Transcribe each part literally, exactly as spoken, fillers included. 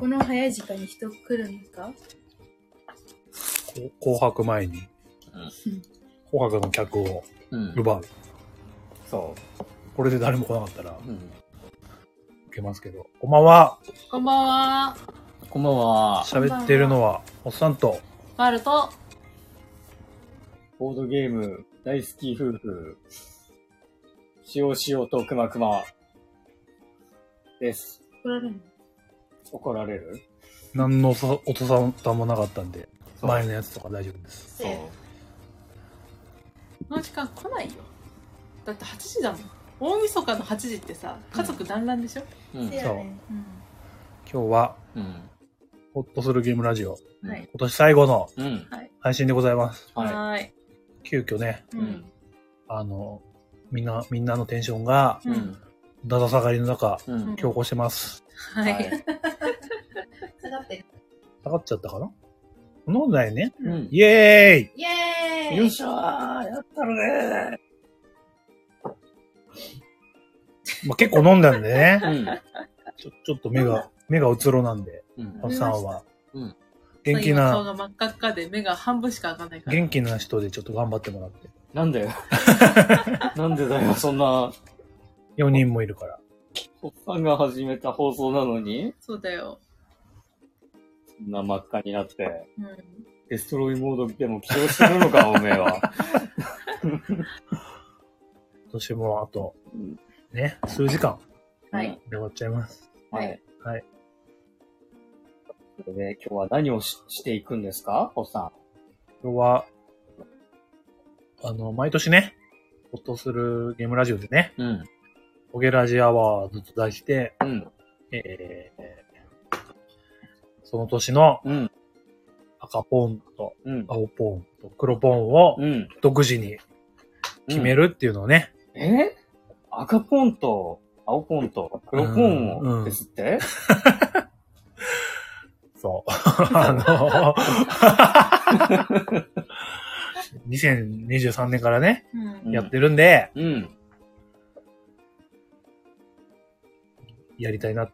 この早い時間に人来るんですか？ 紅白前に、うん、紅白の客を奪う、うん、そうこれで誰も来なかったら、うん、受けますけど。こんばんは。 こんばんは。 こんばんは。 喋ってるのはおっさんとマルとボードゲーム大好き夫婦しおしおとくまくまです。 怒られる？ 怒られる？ 何の音沙汰もなかったんで前のやつとか大丈夫です。そう。 この時間来ないよ。だってはちじだもん。大晦日のはちじってさ、家族団らんでしょ？うん。そう。うん、 今日は、うん、ホッとするゲームラジオ、はい、今年最後の配信でございます。はい。はい、急遽ね、うん、あのみんなみんなのテンションが、うん、だだ下がりの中、うん、強行してます。はい。はい、下がってる。下がっちゃったかな？飲んだよね。うん、イェーイイェーイよっしゃーやったるねー。 まあ、結構飲んだんでね。うん、ちょ、ちょっと目が、目がうつろなんで、おっさんは。うん、元気な。 顔が真っ赤っかで目が半分しか開かないから。 元気な人でちょっと頑張ってもらって。 なんでなんでだよ、そんな。 よにんもいるから。 おっさんが始めた放送なのに？ そうだよ。 そんな真っ赤になって、うん、デストロイモードでも起動してるのか、おめえは。 今年もあと、うん、ね、数時間。はい。で終わっちゃいます。 はい。はい。それで、今日は何を し, していくんですか、おっさん。 今日は、あの、毎年ね、ホッとするゲームラジオでね、うん。オゲラジアワードと題して、うん。えー、その年の、うん。赤ポンと、うん、青ポンと黒ポンを、うん。独自に決めるっていうのをね。 うん、え赤ポンと、青ポンと黒ポンをですって、 うん、そう。あの、にせんにじゅうさんねんからね、うん、やってるんで、うん、やりたいなって。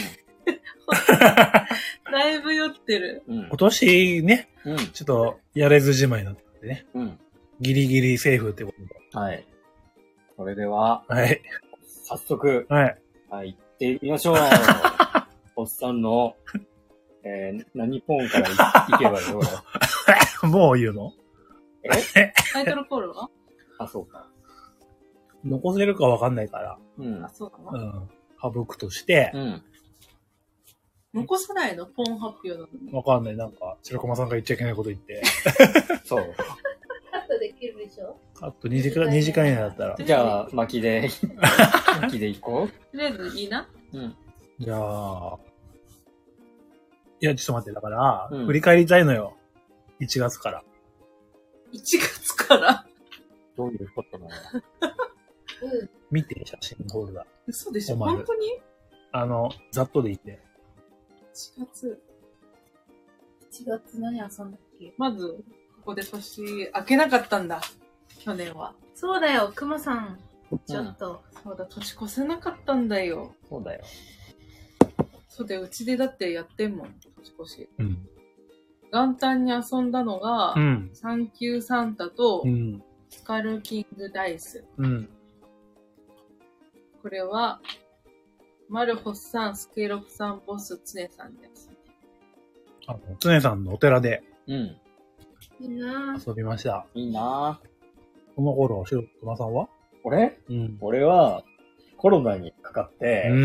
だいぶ酔ってる。 今年ね、うん、ちょっとやれずじまいだったんでね、うん、ギリギリセーフってことで。 はい。それでは、 はい。 早速、はい。はい、行ってみましょう。おっさんの、えー、何ポンからい, いけばいいのもう言うの？ えタイトルコールは？ あ、そうか。 残せるかわかんないから。 うん。あ、そうかな。 うん。省くとして。うん。 残さないの？ポン発表なのに。 わかんない。なんか、白駒さんが言っちゃいけないこと言って。 そう。 カットできるでしょ？ カットにじかん、にじかん以内だったら。 じゃあ、巻きで、巻きでいこう。 とりあえずいいな。 うん。じゃあ、いや、ちょっと待って、だから、うん、振り返りたいのよ。いちがつから。 いちがつからどういうことなの？ うん。見て、写真のフォルダ。 嘘でしょ？本当に？ あの、ざっとでいいって。 いちがつ。いちがつ何遊んだっけ？まず、ここで年明けなかったんだ。去年は。そうだよ、くまさん。ちょっと、うん、そうだ、年越せなかったんだよ。 そうだよ。 そうだよ、うちでだってやってんもん、年越し。うん。元旦に遊んだのが、うん、サンキューサンタと、うん、スカルキングダイス。うん。これは、マルホスさん、スケロクさん、ボス、ツネさんです。 あの、ツネさんのお寺で、 うん。 いいなぁ。 遊びました。 いいなぁ。 この頃、白熊さんは？ 俺？うん。俺は、コロナにかかって、うん。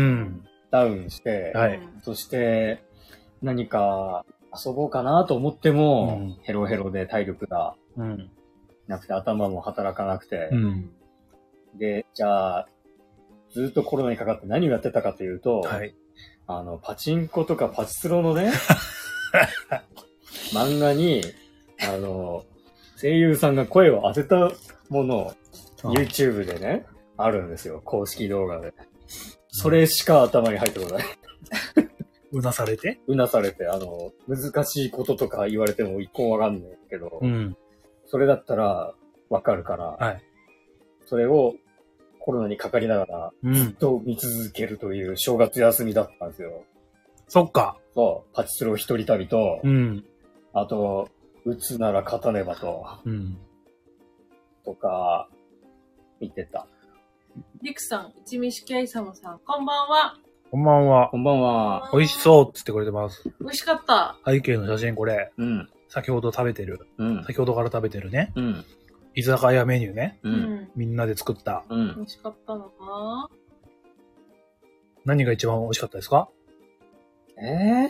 ダウンして、はい。そして、何か遊ぼうかなと思っても、うん、ヘロヘロで体力が、うん。なくて頭も働かなくて、うん。で、じゃあ、ずっとコロナにかかって何をやってたかというと、はい。あの、パチンコとかパチスロのね、漫画に、あの、声優さんが声を当てたものを YouTube でね、あるんですよ。公式動画で。それしか頭に入ってこない。 うなされてうなされて、あの、難しいこととか言われても一個わかんないけど、うん、それだったらわかるから、はい、それをコロナにかかりながらずっと見続けるという正月休みだったんですよ。 そっか。 そう、パチスロ一人旅と、 うん。 あと、打つなら勝たねばと、 うん。 とか、見てた。 りくさん、一味式愛様さん、こんばんは。 こんばんは。 こんばんは。 美味しそうって言ってくれてます。 美味しかった。 背景の写真これ。 うん。 先ほど食べてる。 うん。 先ほどから食べてるね。 うん。 居酒屋メニューね。 うん。 みんなで作った。 うん。 美味しかったのか何が一番美味しかったですか？ えぇ、ー、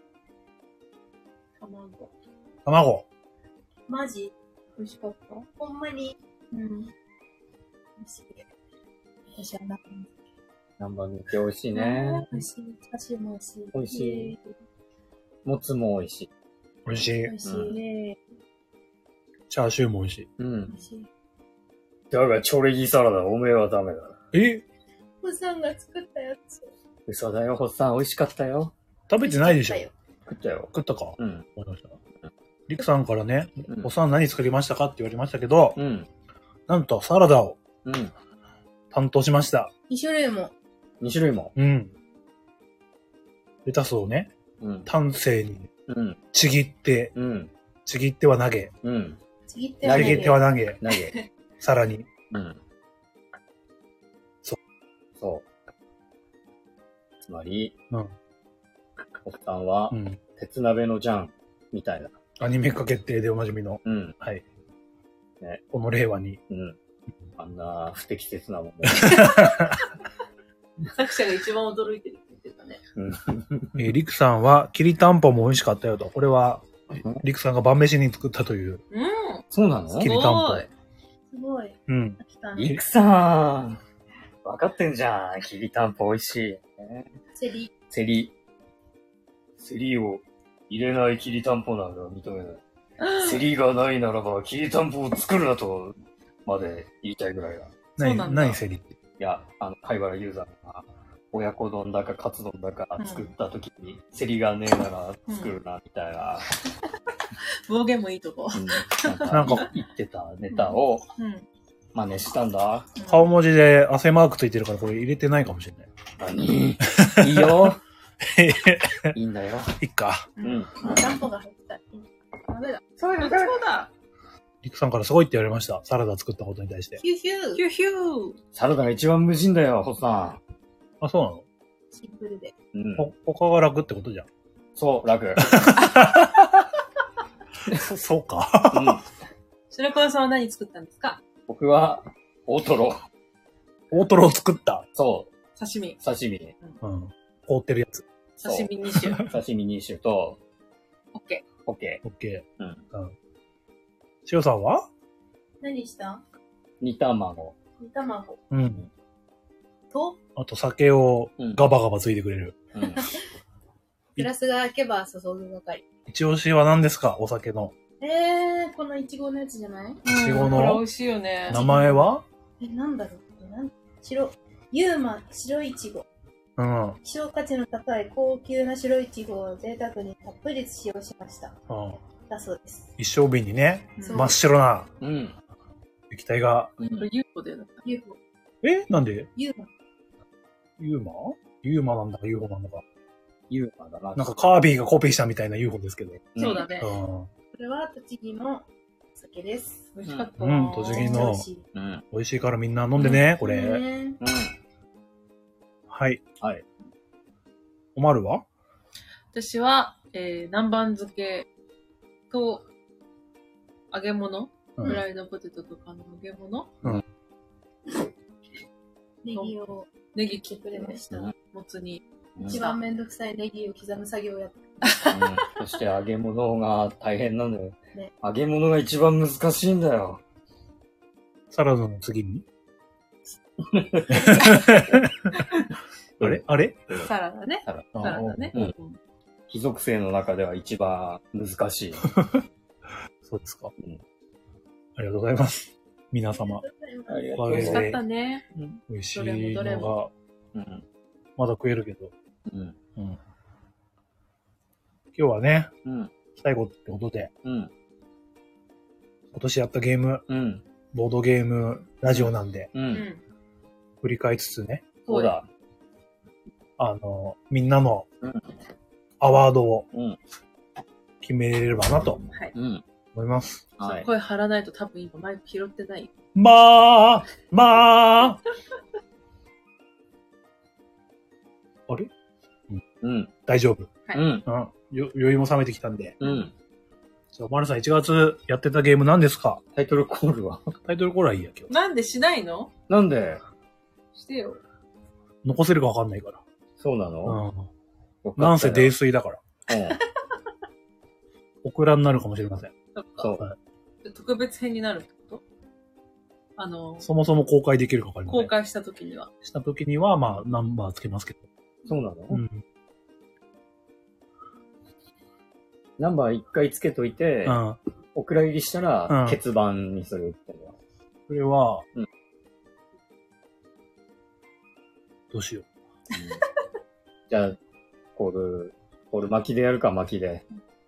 卵。 卵。 マジ美味しかった？ほんまに。うん。美味しい。私はな南蛮漬け美味しいね。 美味しい。チャーシューも美味しい。 美味しい。もつも美味しい。 美味しい。 美味しいね。 チャーシューも美味しい。 うん。美味しい。だが、チョレギサラダ、おめえはダメだ。 え？ ホッさんが作ったやつ。 嘘だよ、ホッさん。美味しかったよ。 食べてないでしょ？ 食ったよ。 食ったか？ うん。 わかりました。リクさんからね、ホッさん何作りましたかって言われましたけど、 うん。 なんとサラダを、 うん。 担当しました。 に種類も。 に種類も。 うん。レタスをね、 うん。 端正に、 うん。 ちぎって、 うん。 ちぎっては投げ、 うん。 ちぎっては投げ。 ちぎっては投げ、 投げ。 さらに。 うん。そう。そう。つまり、 うん。 おっさんは、うん、鉄鍋のジャン、みたいな。 アニメ化決定でおなじみの。 うん。 はい。 ね。 この令和に。 うん。あんな不適切なもの。 作者が一番驚いてるって言ってたね。 うん。えー、リクさんは、きりたんぽも美味しかったよと。これは、リクさんが晩飯に作ったという。 うん。 そうなの？ きりたんぽ。 すごい。 うん。 リクさん。わかってんじゃん。きりたんぽ美味しい。 セリ。 セリ。セリを入れないきりたんぽなら認めない。セリがないならば、きりたんぽを作るなと、まで言いたいぐらいだ。 何、何セリって。 いや、あの、貝原雄山が、親子丼だかカツ丼だか作った時に、うん、セリがねえなら作るな、みたいな。 うん、暴言もいいとこ。 うん、なんか、言ってたネタを、真似したんだ。 うん、顔文字で汗マークついてるからこれ入れてないかもしれない。 何？いいよ。いいんだよ。 いいか。 うん。ジャンポが入ってた。ダメだ。そうだ、そうだ。 リクさんからすごいって言われました。サラダ作ったことに対して。 ヒューヒュー。ヒューヒュー。 サラダが一番無人だよ、ホッさん。 あ、そうなの？ シンプルで。 うん。 ほ、他が楽ってことじゃん。 そう、楽。 そ, そうか。 うん。白川さんは何作ったんですか？ 僕は、大トロ。 大トロを作った。 そう。 刺身。 刺身。 うん。凍ってるやつ。 刺身に種。 刺身に種と、 オッケー。オッケー。オッケー。うん。うん。 塩さんは？ 何した？ 煮卵。 煮卵。 うん。 と？ あと酒をガバガバついてくれる。うん。 グラスが開けば注ぐ係。 一押しは何ですか？お酒の。 えー、このイチゴのやつじゃない？イチゴの。 これ美味しいよね。 名前は？ え、なんだろう？なん白、ユーマ、白イチゴ。 うん。 希少価値の高い高級な白イチゴを贅沢にたっぷり使用しました。うん。だそうです。 一升瓶にね、真っ白な、 うん。 液体が。 これ ユーフォ だよね。ユーフォ。 え？なんで？ ユーマ。 ユーマ？ユーマなんだか ユーフォ なんだか。 ユーマだな。 なんかカービィがコピーしたみたいな ユーフォ ですけど。 そうだね。 うん。 これは栃木のお酒です。美味しかった。 うん、栃木の。うん。美味しいからみんな飲んでね、これ。うん。はい。 はい。 おまるは？ 私は、えー、南蛮漬けと、揚げ物、うん、フライドポテトとかの揚げ物、うん、ネギを、ネギ切ってくれました。もつに。一番めんどくさいネギを刻む作業をやって、 うん、そして揚げ物が大変なのよ、ね。揚げ物が一番難しいんだよ。 サラダの次にあれあれサラダね。サラダね。うん。 貴族性の中では一番難しい。 そうですか、うん。ありがとうございます。皆様。 美味しかったね。 美味しいのが、うん、まだ食えるけど。うんうん、今日はね、うん、最後ってことで、うん、今年やったゲーム、うん、ボードゲームラジオなんで、うん、振り返りつつね、 そうだ。 あの、みんなのアワードを決めれればなと思います。 はい、声張らないと多分今マイク拾ってない。 まあ、まあ。あれ？ うん。 大丈夫。 はい。うん。 よ余裕も冷めてきたんで。 うん。 じゃあ、マルさんいちがつやってたゲーム何ですか？ タイトルコールはタイトルコールはいいや、今日。 なんでしないの？ なんでしてよ。 残せるかわかんないから。 そうなの？ うん。なんせ泥酔だから。うん。オクラになるかもしれません。 そう。はい、特別編になるってこと？あのー、 そもそも公開できるかわかりません。 公開した時には。 した時には、まあ、ナンバーつけますけど。 そうなの？うん。ナンバー一回つけといて、うん、お蔵入りしたら、欠番にするってのは。 それは、うん、どうしよう。うん、 じゃあ、コール、コール巻きでやるか、巻きで。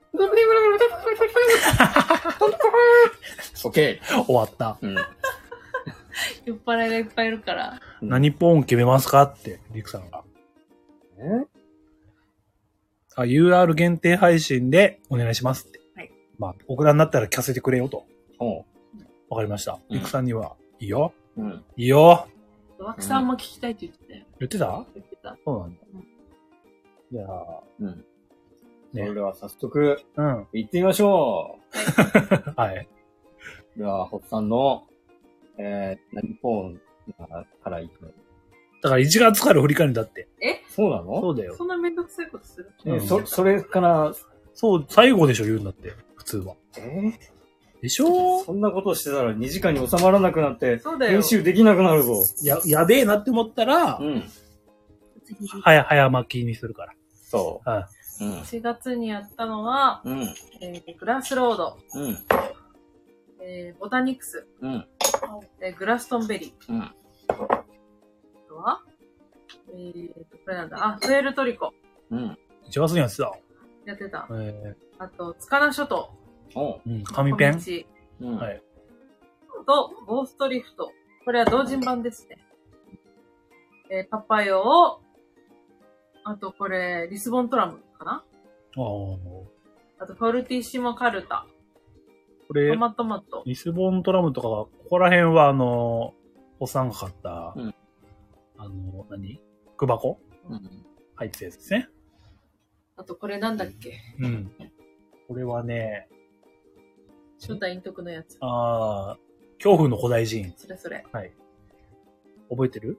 オッケー終わった。うん、 酔っ払いがいっぱいいるから。 何ポーン決めますかって、リクさんが。えあ ユーアール 限定配信でお願いしますって。はい。まあ、オクラになったら聞かせてくれよと。おう。わかりました。リクさんには、いいよ。うん。いいよ。 ワクさんも聞きたいって言ってたよ。 言ってた？ 言ってた。 そうなんだ。じゃあ、 うん。ね。それでは早速、うん。行ってみましょう。はい。 では、ホッさんの、えー、何ポーンから行くの？ だからいちがつから振り返るんだって。 え？ そうなの？ そうだよ。 そんなめんどくさいことする？ え、そ、それから、 そう、最後でしょ、言うんだって。普通は。 えでしょ？ そんなことしてたらにじかんに収まらなくなって、 そうだよ。 編集できなくなるぞ。 や、やべえなって思ったら、うん。早、早巻きにするから。 そう。 はい。 うん。しがつにやったのは、うん。えー、グラスロード。うん。えー、ボタニクス。うん。えー、グラストンベリー。うん。はえーと、これなんだ。あ、プエルトリコ。 うん。いちがつにやってた。 やってた。 えー、あと、ツカナ諸島。 おうん。紙ペン。 うん。はい。と、ゴーストリフト。これは同人版ですね。えー、パパヨを、あとこれ、リスボントラムかな？ ああ。あと、フォルティッシモカルタ。 これ、 トマトマト。 リスボントラムとかは、ここら辺はあの、おさんが買った、うん、あの、何？福箱、うん、入ってたやつですね。 あと、これなんだっけ？ うん。これはね、 初代陰徳のやつ。 ああ、恐怖の古代人。 それそれ。 はい。覚えてる？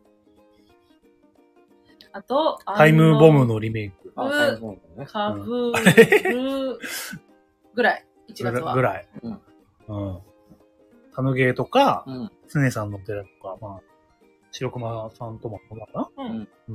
あと、 タイムボムのリメイク。 あ、タイムボムね。かぶるぐらい。いちがつは。 ぐらい。うん。うん。タヌゲーとか、うん、スネさんの寺とか、まあ、白熊さんともそうだかな？うん。うん。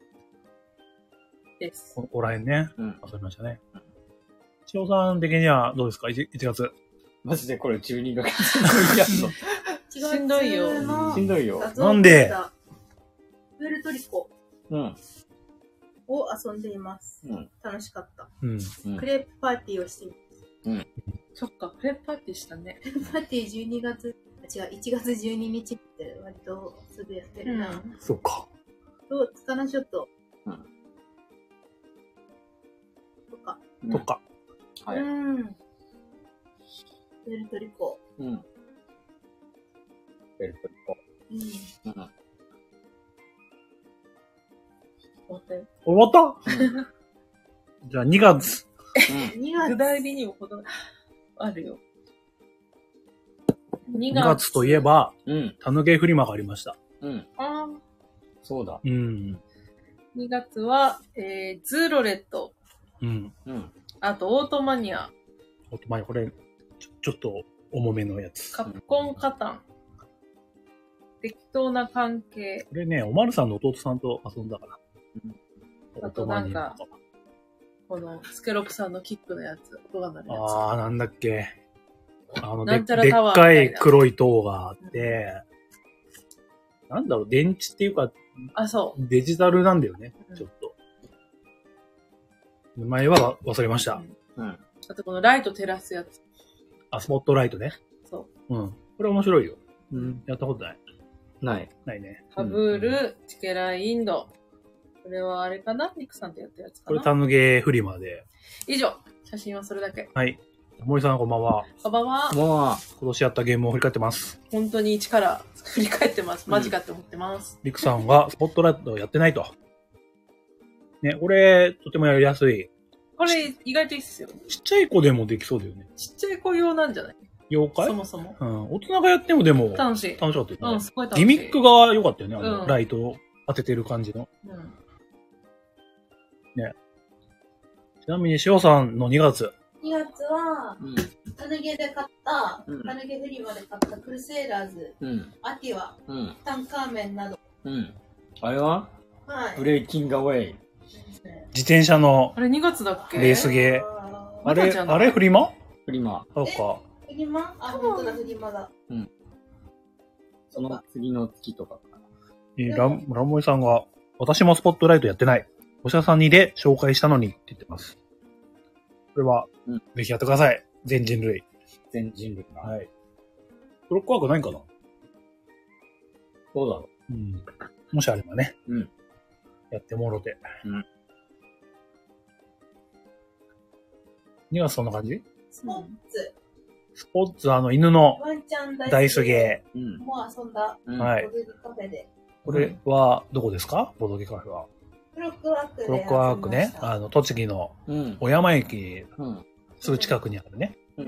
です。 ここら辺ね。うん。遊びましたね。うん。千代さん的にはどうですか？ いちがつ。 マジでこれじゅうにがつやるのしんどいよ。 しんどいよ。 なんで？ プエルトリコ。うん。を遊んでいます。うん。楽しかった。うん。クレープパーティーをしています。うん。そっか、クレープパーティーしたね。クレープパーティーじゅうにがつ、あ、違う、いちがつじゅうににちって割とすぐやってるな。うん、 そっか。 と、ツカナショット。うん。とか。 とか。 はい。うん。プエルトリコ。うん。 プエルトリコ。うん。うん。 終わったよ。 終わった、うん、じゃあにがつ。 にがつ。具体的にもほどあるよ。 にがつといえば、うん。タヌゲーフリマがありました。 うん。ああ。そうだ。 うん。 にがつは、えー、ズーロレット。うん。うん。あと、オートマニア。 オートマニア、これ、ちょ、ちょっと重めのやつ。 カプコンカタン。適当な関係。 これね、おまるさんの弟さんと遊んだから。 うん、あとなんか、このスケロクさんのキックのやつ、音が鳴るやつ。 ああ、なんだっけ。あので、でっかい黒い塔があって、うん、なんだろう、電池っていうか、 あ、そう。 デジタルなんだよね、うん、ちょっと。名前は忘れました。 うん。うん、あとこのライト照らすやつ。 あ、スポットライトね。 そう。 うん。これ面白いよ。うん。やったことない。 ない。 ないね。 カブール、チケラインド。 これはあれかなニックさんとやったやつかな。 これタヌゲーフリマで。 以上。写真はそれだけ。 はい。森さんこんばんは。 こんばんは。 こんばんは。 今年やったゲームを振り返ってます。 本当に一から振り返ってます。マジかって思ってます。 リクさんはスポットライトをやってないと。ね、これ、とてもやりやすい。 これ、意外といいっすよ。 ちっちゃい子でもできそうだよね。 ちっちゃい子用なんじゃない？ 妖怪？ そもそも。 うん。大人がやってもでも、 楽しい。 楽しかったよね。 うん、すごい楽しい。 ギミックが良かったよね。あの、 うん、 ライトを当ててる感じの。うん。ね。ちなみに、しおさんのにがつ。 にがつは、タヌゲで買った、うん、タヌゲフリマで買ったクルセイラーズ、うん、アティワ、うん、タンカーメンなど。 うん。あれは？はい。ブレイキングアウェイ。 自転車の。 あれにがつだっけ？ レースゲー。あれ、あれフリマ？ フリマ。 そうか。 フリマ？あ、ほんとだ、フリマだ。 うん。その次の月とかかな。 えー、ラン、ランモイさんが、私もスポットライトやってない。おしゃさんにで紹介したのにって言ってます。これは、うん、ぜひやってください。全人類。 全人類か。 はい。ブロックワークないんかな？ どうだろう。うん。もしあればね。 うん。 やってもろて。 うん。 にがつそんな感じ？ スポーツ。 スポーツ、あの、犬のワンちゃんダイスゲー。うん。もう遊んだ。 うん、はい。 ボドゲカフェで。 これは、どこですか？ボドゲカフェは。 クロックワークで。 クロックワークね。あの、栃木の、小山駅、うん、すぐ近くにあるね。うん。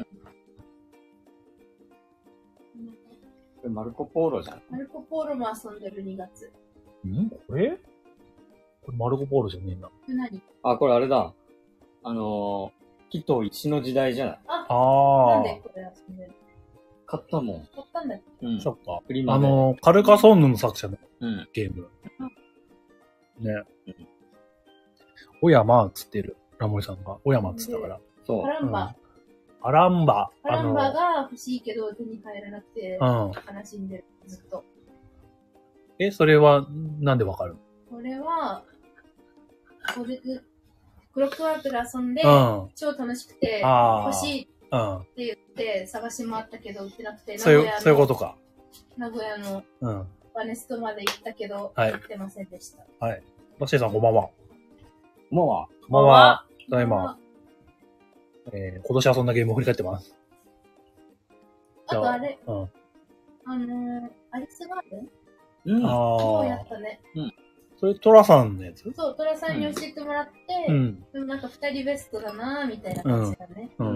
うん、マルコポーロじゃん。 マルコポーロも遊んでるにがつ。 んこれこれマルコポーロじゃねえな。 何？ あ、これあれだ。あのー、木と石の時代じゃない？ ああ。 なんでこれ遊んでる？ 買ったもん。 買ったんだっけ？ うん。そっか。あのー、カルカソンヌの作者のゲーム。うん、ね。うん。小山っつってる。ラモリさんが。小山っつったから。 そう。 アランバ。 うん、アランバ。 アランバが欲しいけど手に入らなくて、うん。悲しんでる。ずっと。 え、それは、なんでわかるの？ これは、これクロックワークで遊んで、うん、超楽しくて、欲しいって言って探し回ったけど売ってなくて、 そういう、そういうことか。 名古屋のバネストまで行ったけど、 はい、 売ってませんでした。 はい。バッシーさんこんばんは。 こんばんは。 こんばんは。ただいま、えー、今年遊んだゲームを振り返ってます。 あとあれ、うん、あのー、アリスガーデン？うん。ああ。もうやったね。 うん。それトラさんのやつ？ そう、トラさんに教えてもらって、うん。でもなんか二人ベストだなぁ、みたいな感じだね。うん。うん、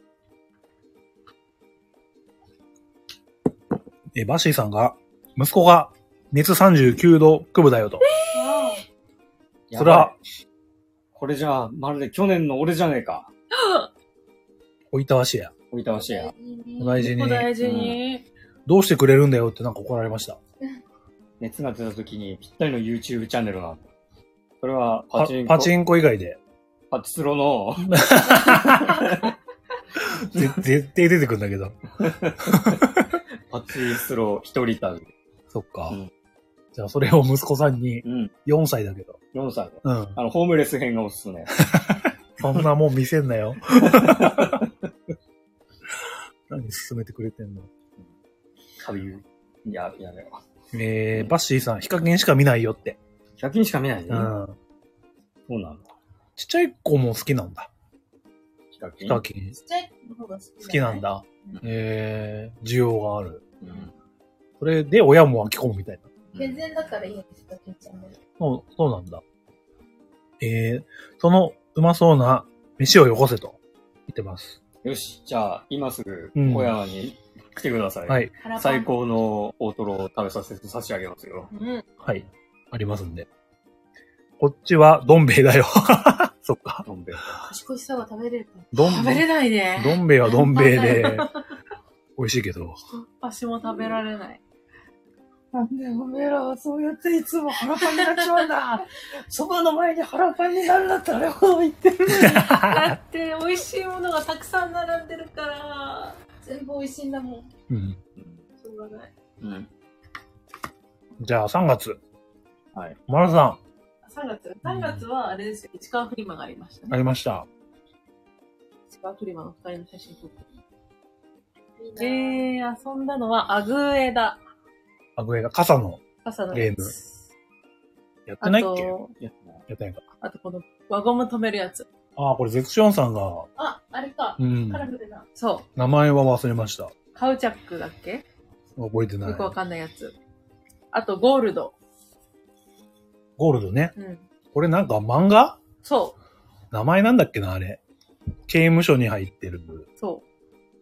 え、バッシーさんが、息子が熱さんじゅうきゅうどくぶだよと。えー、それは、 これじゃあ、まるで去年の俺じゃねえか。 おいたわしや。 おいたわしや。 お大事に。 お大事に、うん。 どうしてくれるんだよってなんか怒られました。 熱が出た時にぴったりの YouTube チャンネルなんだ。それはパチンコ。 パチンコ以外で。 パチスロの。 絶対出てくるんだけど。 パチスロ一人旅。 そっか。うん、じゃあそれを息子さんに、よんさいだけど。 うん、よんさい。うん。あの、ホームレス編がおすすめ。 そんなもん見せんなよ。何進めてくれてんの？ 旅、や、やめよう。 えー、バッシーさん、ヒカキンしか見ないよって。 ヒカキンしか見ないね。うん。そうなんだ。 ちっちゃい子も好きなんだ。 ヒカキン。 ヒカキン。 ちっちゃい子の方が好き。 好きなんだ。うん、えー、需要がある。うん。それで親も巻き込むみたいな。健全だからいいよ、ヒカキンちゃんも。 そう、そうなんだ。えー、そのうまそうな飯をよこせと言ってます。 よし、じゃあ、今すぐ小山に、うん来てください。はい。最高の大トロを食べさせて差し上げますよ。 うん。はい。ありますんで。こっちはどん兵衛だよ。そっか。 どん兵衛。 賢いさは食べれるかどん食べれないね。 どん兵衛はどん兵衛で、美味しいけど。 私も食べられない。 なんでおめえらはそうやっていつも腹パンになっちまうんだ。そばの前に腹パンになるんだってあれほど言ってるのに。 だって美味しいものがたくさん並んでるから。 全部美味しいんだもん。うん。しょうがない。うん。 じゃあさんがつ。 はい。 マラさん。さんがつ ?さん 月はあれですよ。市川フリマがありましたね。 ありました。 市川フリマのふたりの写真撮って。えー、遊んだのはアグエダ。 アグエダ、傘の傘のゲーム。 やってないっけ？ やってないか。 あとこの輪ゴム止めるやつ。 ああ、これゼクションさんが。 あ、あれか。 うん。 カラフルな。 そう。 名前は忘れました。 カウチャックだっけ？ 覚えてない。 よくわかんないやつ。あと、ゴールド。 ゴールドね。 うん。 これなんか漫画？ そう。 名前なんだっけな、あれ。刑務所に入ってる。 そう。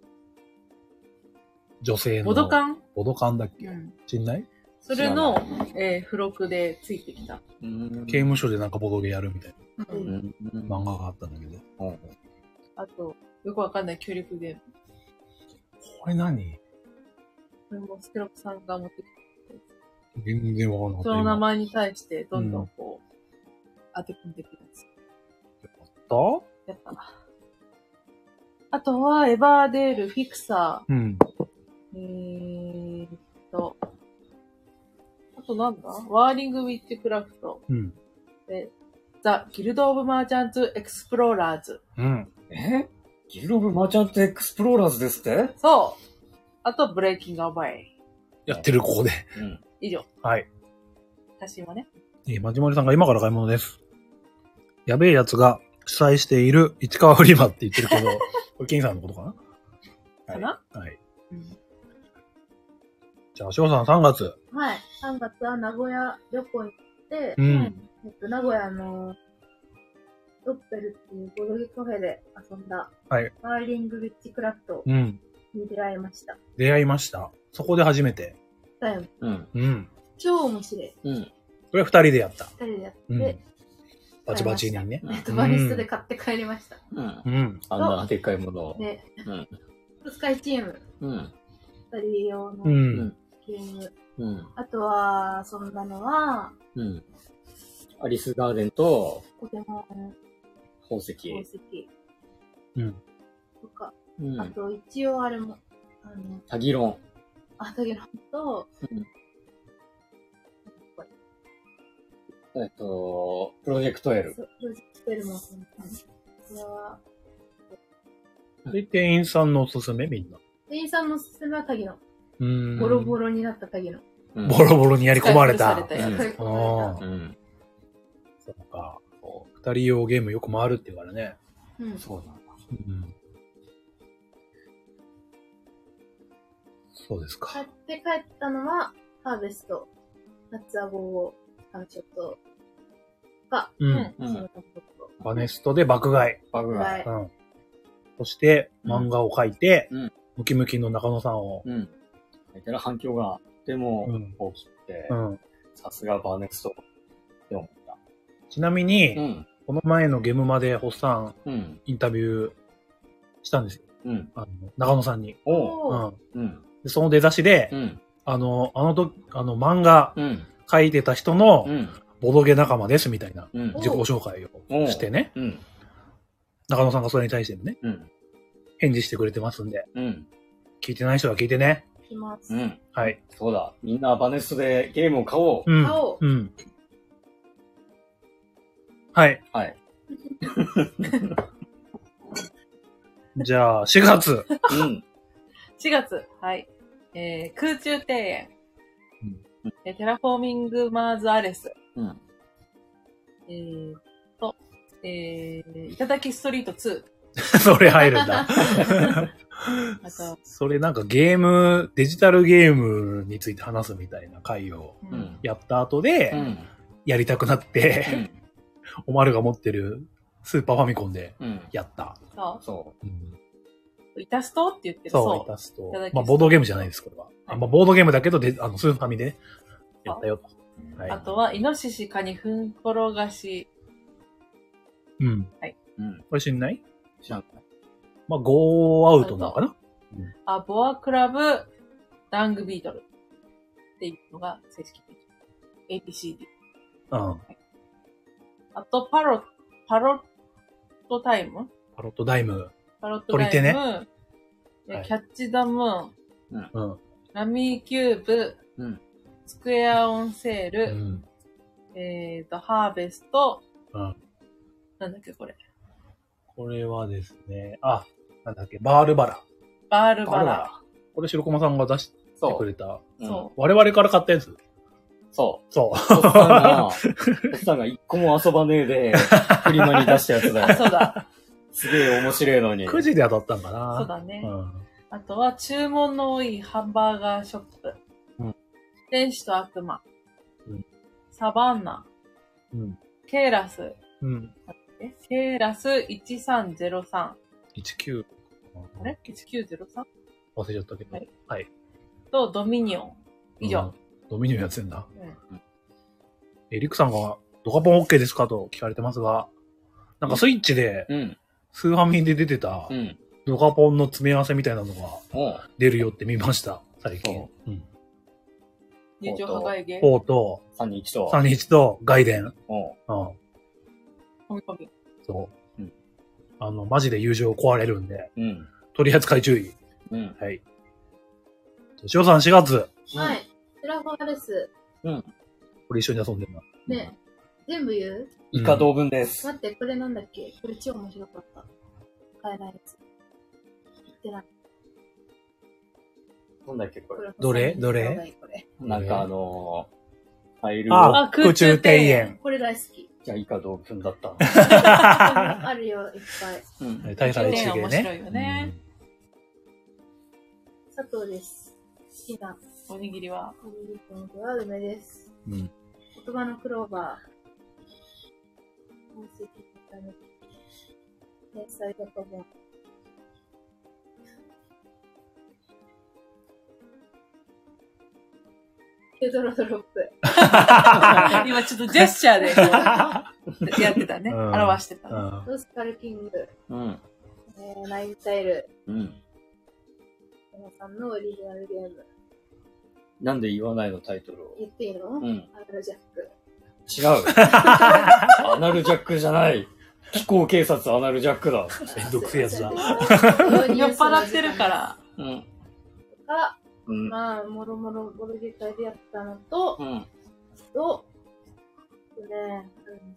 女性の。 ボドカン？ ボドカンだっけ？うん。知んない？ それの、えー、付録でついてきた。 刑務所でなんかボドゲやるみたいな、うん、漫画があったんだけど。うん、 あと、よくわかんない協力ゲーム。 これ何？ これもステロクさんが持ってきた。 全然わかんなかった。 その名前に対してどんどんこう、うん、当て込んでくるやつ。 やったやった。あとは、エバーデール、フィクサー。うん。えーっと、あとなんだ？ワーリング・ウィッチクラフト。うん。で、ザ・ギルド・オブ・マーチャンツ・エクスプローラーズ。 うん。え？ギルド・オブ・マーチャンツ・エクスプローラーズですって？ そう。あと、ブレイキング・アウェイ。 やってる、ここで。 うん。以上。 はい。 私もね。 えー、まじまりさんが今から買い物です。やべえやつが主催している市川フリマって言ってるけど、これ、ケンさんのことかな？ かな？ はい。うん、じゃあ、翔さんさんがつ。 はい。さんがつは名古屋旅行行って、うん。えっと、名古屋のロッペルっていうボドゲカフェで遊んだ、はい。ワーリング・ウィッチクラフトに出会いました。 うん、出会いました。そこで初めて。 だよ。うん。うん。超面白い。 うん。これは二人でやった。 二人でやって、うん、 バチバチにね。 えっと、バリストで買って帰りました。 うん。うん。あんなでっかいものを。 で、うん。スカイチーム。うん。二人用のゲーム。うん。あとは、そんなのは、うん。 アリスガーデンと、 ポケモン。 宝石。 宝石。 うん。 とか。うん。あと、一応あれも、あの、 タギロン。 あ、タギロンと、うん。 えっと、プロジェクト L。 プロジェクト L もそんな感じ。これは、 で、店員さんのおすすめみんな。 店員さんのおすすめはタギロン。うん。ボロボロになったタギロン。 うん、ボロボロにやり込まれた。 使い古された。ああ。うん。 そうか。二人用ゲームよく回るって言うからね。 うん。そうなんだ。うん。 そうですか。 買って帰ったのは、ハーベスト、夏アゴを、ハンショットが、うん。うん、 バネストで爆買い。 爆買い。 うん。そして、漫画を描いて、うん、ムキムキの中野さんを。うん。 書いたら反響が、でも、大きくて、うん。さすがバネストって思った。 ちなみに、うん、この前のゲームまで、ホッサン、うん、インタビューしたんですよ。うん。あの、中野さんに。おうん。うん。で、その出だしで、うん、あの、あのと、あの、漫画、うん、書いてた人の、うん、ボドゲ仲間です、みたいな、うん、自己紹介をしてね。うん。中野さんがそれに対してもね、うん、返事してくれてますんで、うん、聞いてない人は聞いてね。 聞きます。 うん。はい。そうだ。みんなバネストでゲームを買おう。 うん、買おう。うん。 はい。 はい。 じゃあ、しがつ。 うん。しがつ。はい。えー、空中庭園。うん、えテラフォーミングマーズアレス。うん。えーと、えー、いただきストリートツー。それ入るんだ。あとそれなんかゲーム、デジタルゲームについて話すみたいな回をやった後で、うん、やりたくなって、うん、おまるが持ってるスーパーファミコンでやった。 うん、そう。そう。うん、イタストって言ってる。 そう、イタスト。まあ、ボードゲームじゃないです、これは。はい、まあ、ボードゲームだけどで、あの、スーファミでやったよと。 はい、あとは、イノシシカニフン転がし。 うん。はい。うん。これ知んない？知らない。まあ、ゴーアウトなのかな？ うん、あ、ボアクラブ、ダングビートル。っていうのが正式的。エーピーシーディー。うん。はい、あと、パロ、パロットタイム？ パロットダイム。 パロットダイム。取り手ね。キャッチダムーン。うん。ラミーキューブ。うん。スクエアオンセール。うん。えーと、ハーベスト。うん。なんだっけ、これ。 これはですね、あ、なんだっけ、バールバラ。 バールバラ。 これ白駒さんが出してくれた。そう。我々から買ったやつ。 そう。 そう。おっさんが、おっさんが一個も遊ばねえで、フリマに出したやつだよ。 そうだ。 すげえ面白いのに。 くじで当たったんかな。 そうだね。うん、あとは、注文の多いハンバーガーショップ。うん、天使と悪魔。うん、サバンナ。うん、ケーラス。うん、ケーラスいちさんゼロさん。 いちきゅう。 あれ ?いちきゅうゼロさん? 忘れちゃったけど。はい。はい、 と、ドミニオン。以上。うん、 ドミニオンやってんだ。うん、え、リクさんが、ドカポン OK ですかと聞かれてますが、なんかスイッチで、うん、スーファミで出てた、うん、ドカポンの詰め合わせみたいなのが出るよって見ました、最近。うん。 友情破壊ゲー。 フォーと、 さんにいちと、 さんにいちと、ガイデン。うん。うん。そう。うん。あの、マジで友情壊れるんで、うん。取り扱い注意。うん。はい。しおさんしがつ。 はい。スラファーです。 うん。これ一緒に遊んでるな。 ねえ。全部言う？ イカ同文です。 待って、これなんだっけ？これ超面白かった。買えないやつ。言ってない。 なんだっけこれ。 どれどれなんかあのー、ファイルを。あ、空中庭園。 これ大好き。 じゃあ以下同文だった。 あるよ、いっぱい。 うん。大差一芸ね。 面白いよね。 佐藤です。好きなおにぎりはおにぎりとは梅です。うん。言葉のクローバー。宝石のため。天才ドカボン。ケドロドロップ。 今ちょっとジェスチャーでこうやってたね。うん、表してた、ね。 うん、スカルキング。うん。えー、ナインタイル。うん。小野さんのオリジナルゲーム。 なんで言わないのタイトルを。 言っていいの？うん。アナルジャック。 違う。アナルジャックじゃない。気候警察アナルジャックだ。 めんどくせえやつだ。 酔っ払ってるから。うん。 とか、うん、まあ、もろもろボルゲ会でやったのと、うん。と、ね、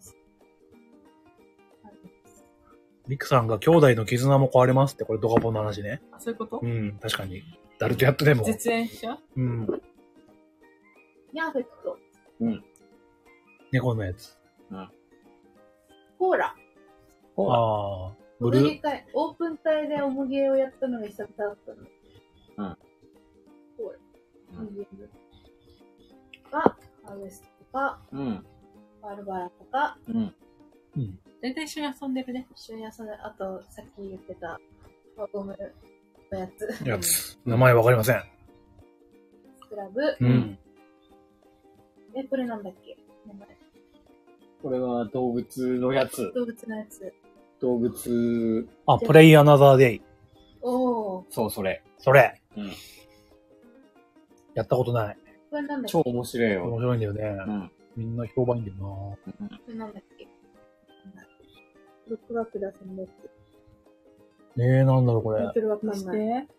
リクさんが兄弟の絆も壊れますって、これドカポンの話ね。 あ、そういうこと？ うん、確かに。誰とやってでも。 実演者？ うん。 ヤーフェクト。 うん。猫のやつ。うん。 コーラ。 コーラ。ああ。 ブルー。オープン隊でオムゲーをやったのが久々だったの。うん。コーラ。オムゲーム。とか、ハーベストとか、うん。バルバラとか、うん。 うん。全然一緒に遊んでるね。 一緒に遊んで、あと、さっき言ってた、ワゴムのやつ。 やつ。名前わかりません。 スクラブ。うん。え、これなんだっけ？名前。 これは動物のやつ。 動物のやつ。 動物。 あ、プレイアナザーデイ。 おー。 そう、それ。 それ。うん。やったことない。 これなんだっけ？ 超面白いよ。 面白いんだよね。うん。みんな評判いいんだよな。これなんだっけ？ロックバックだ、そのやつ。 えー、なんだろう、これ。 タイトルわかんない。 え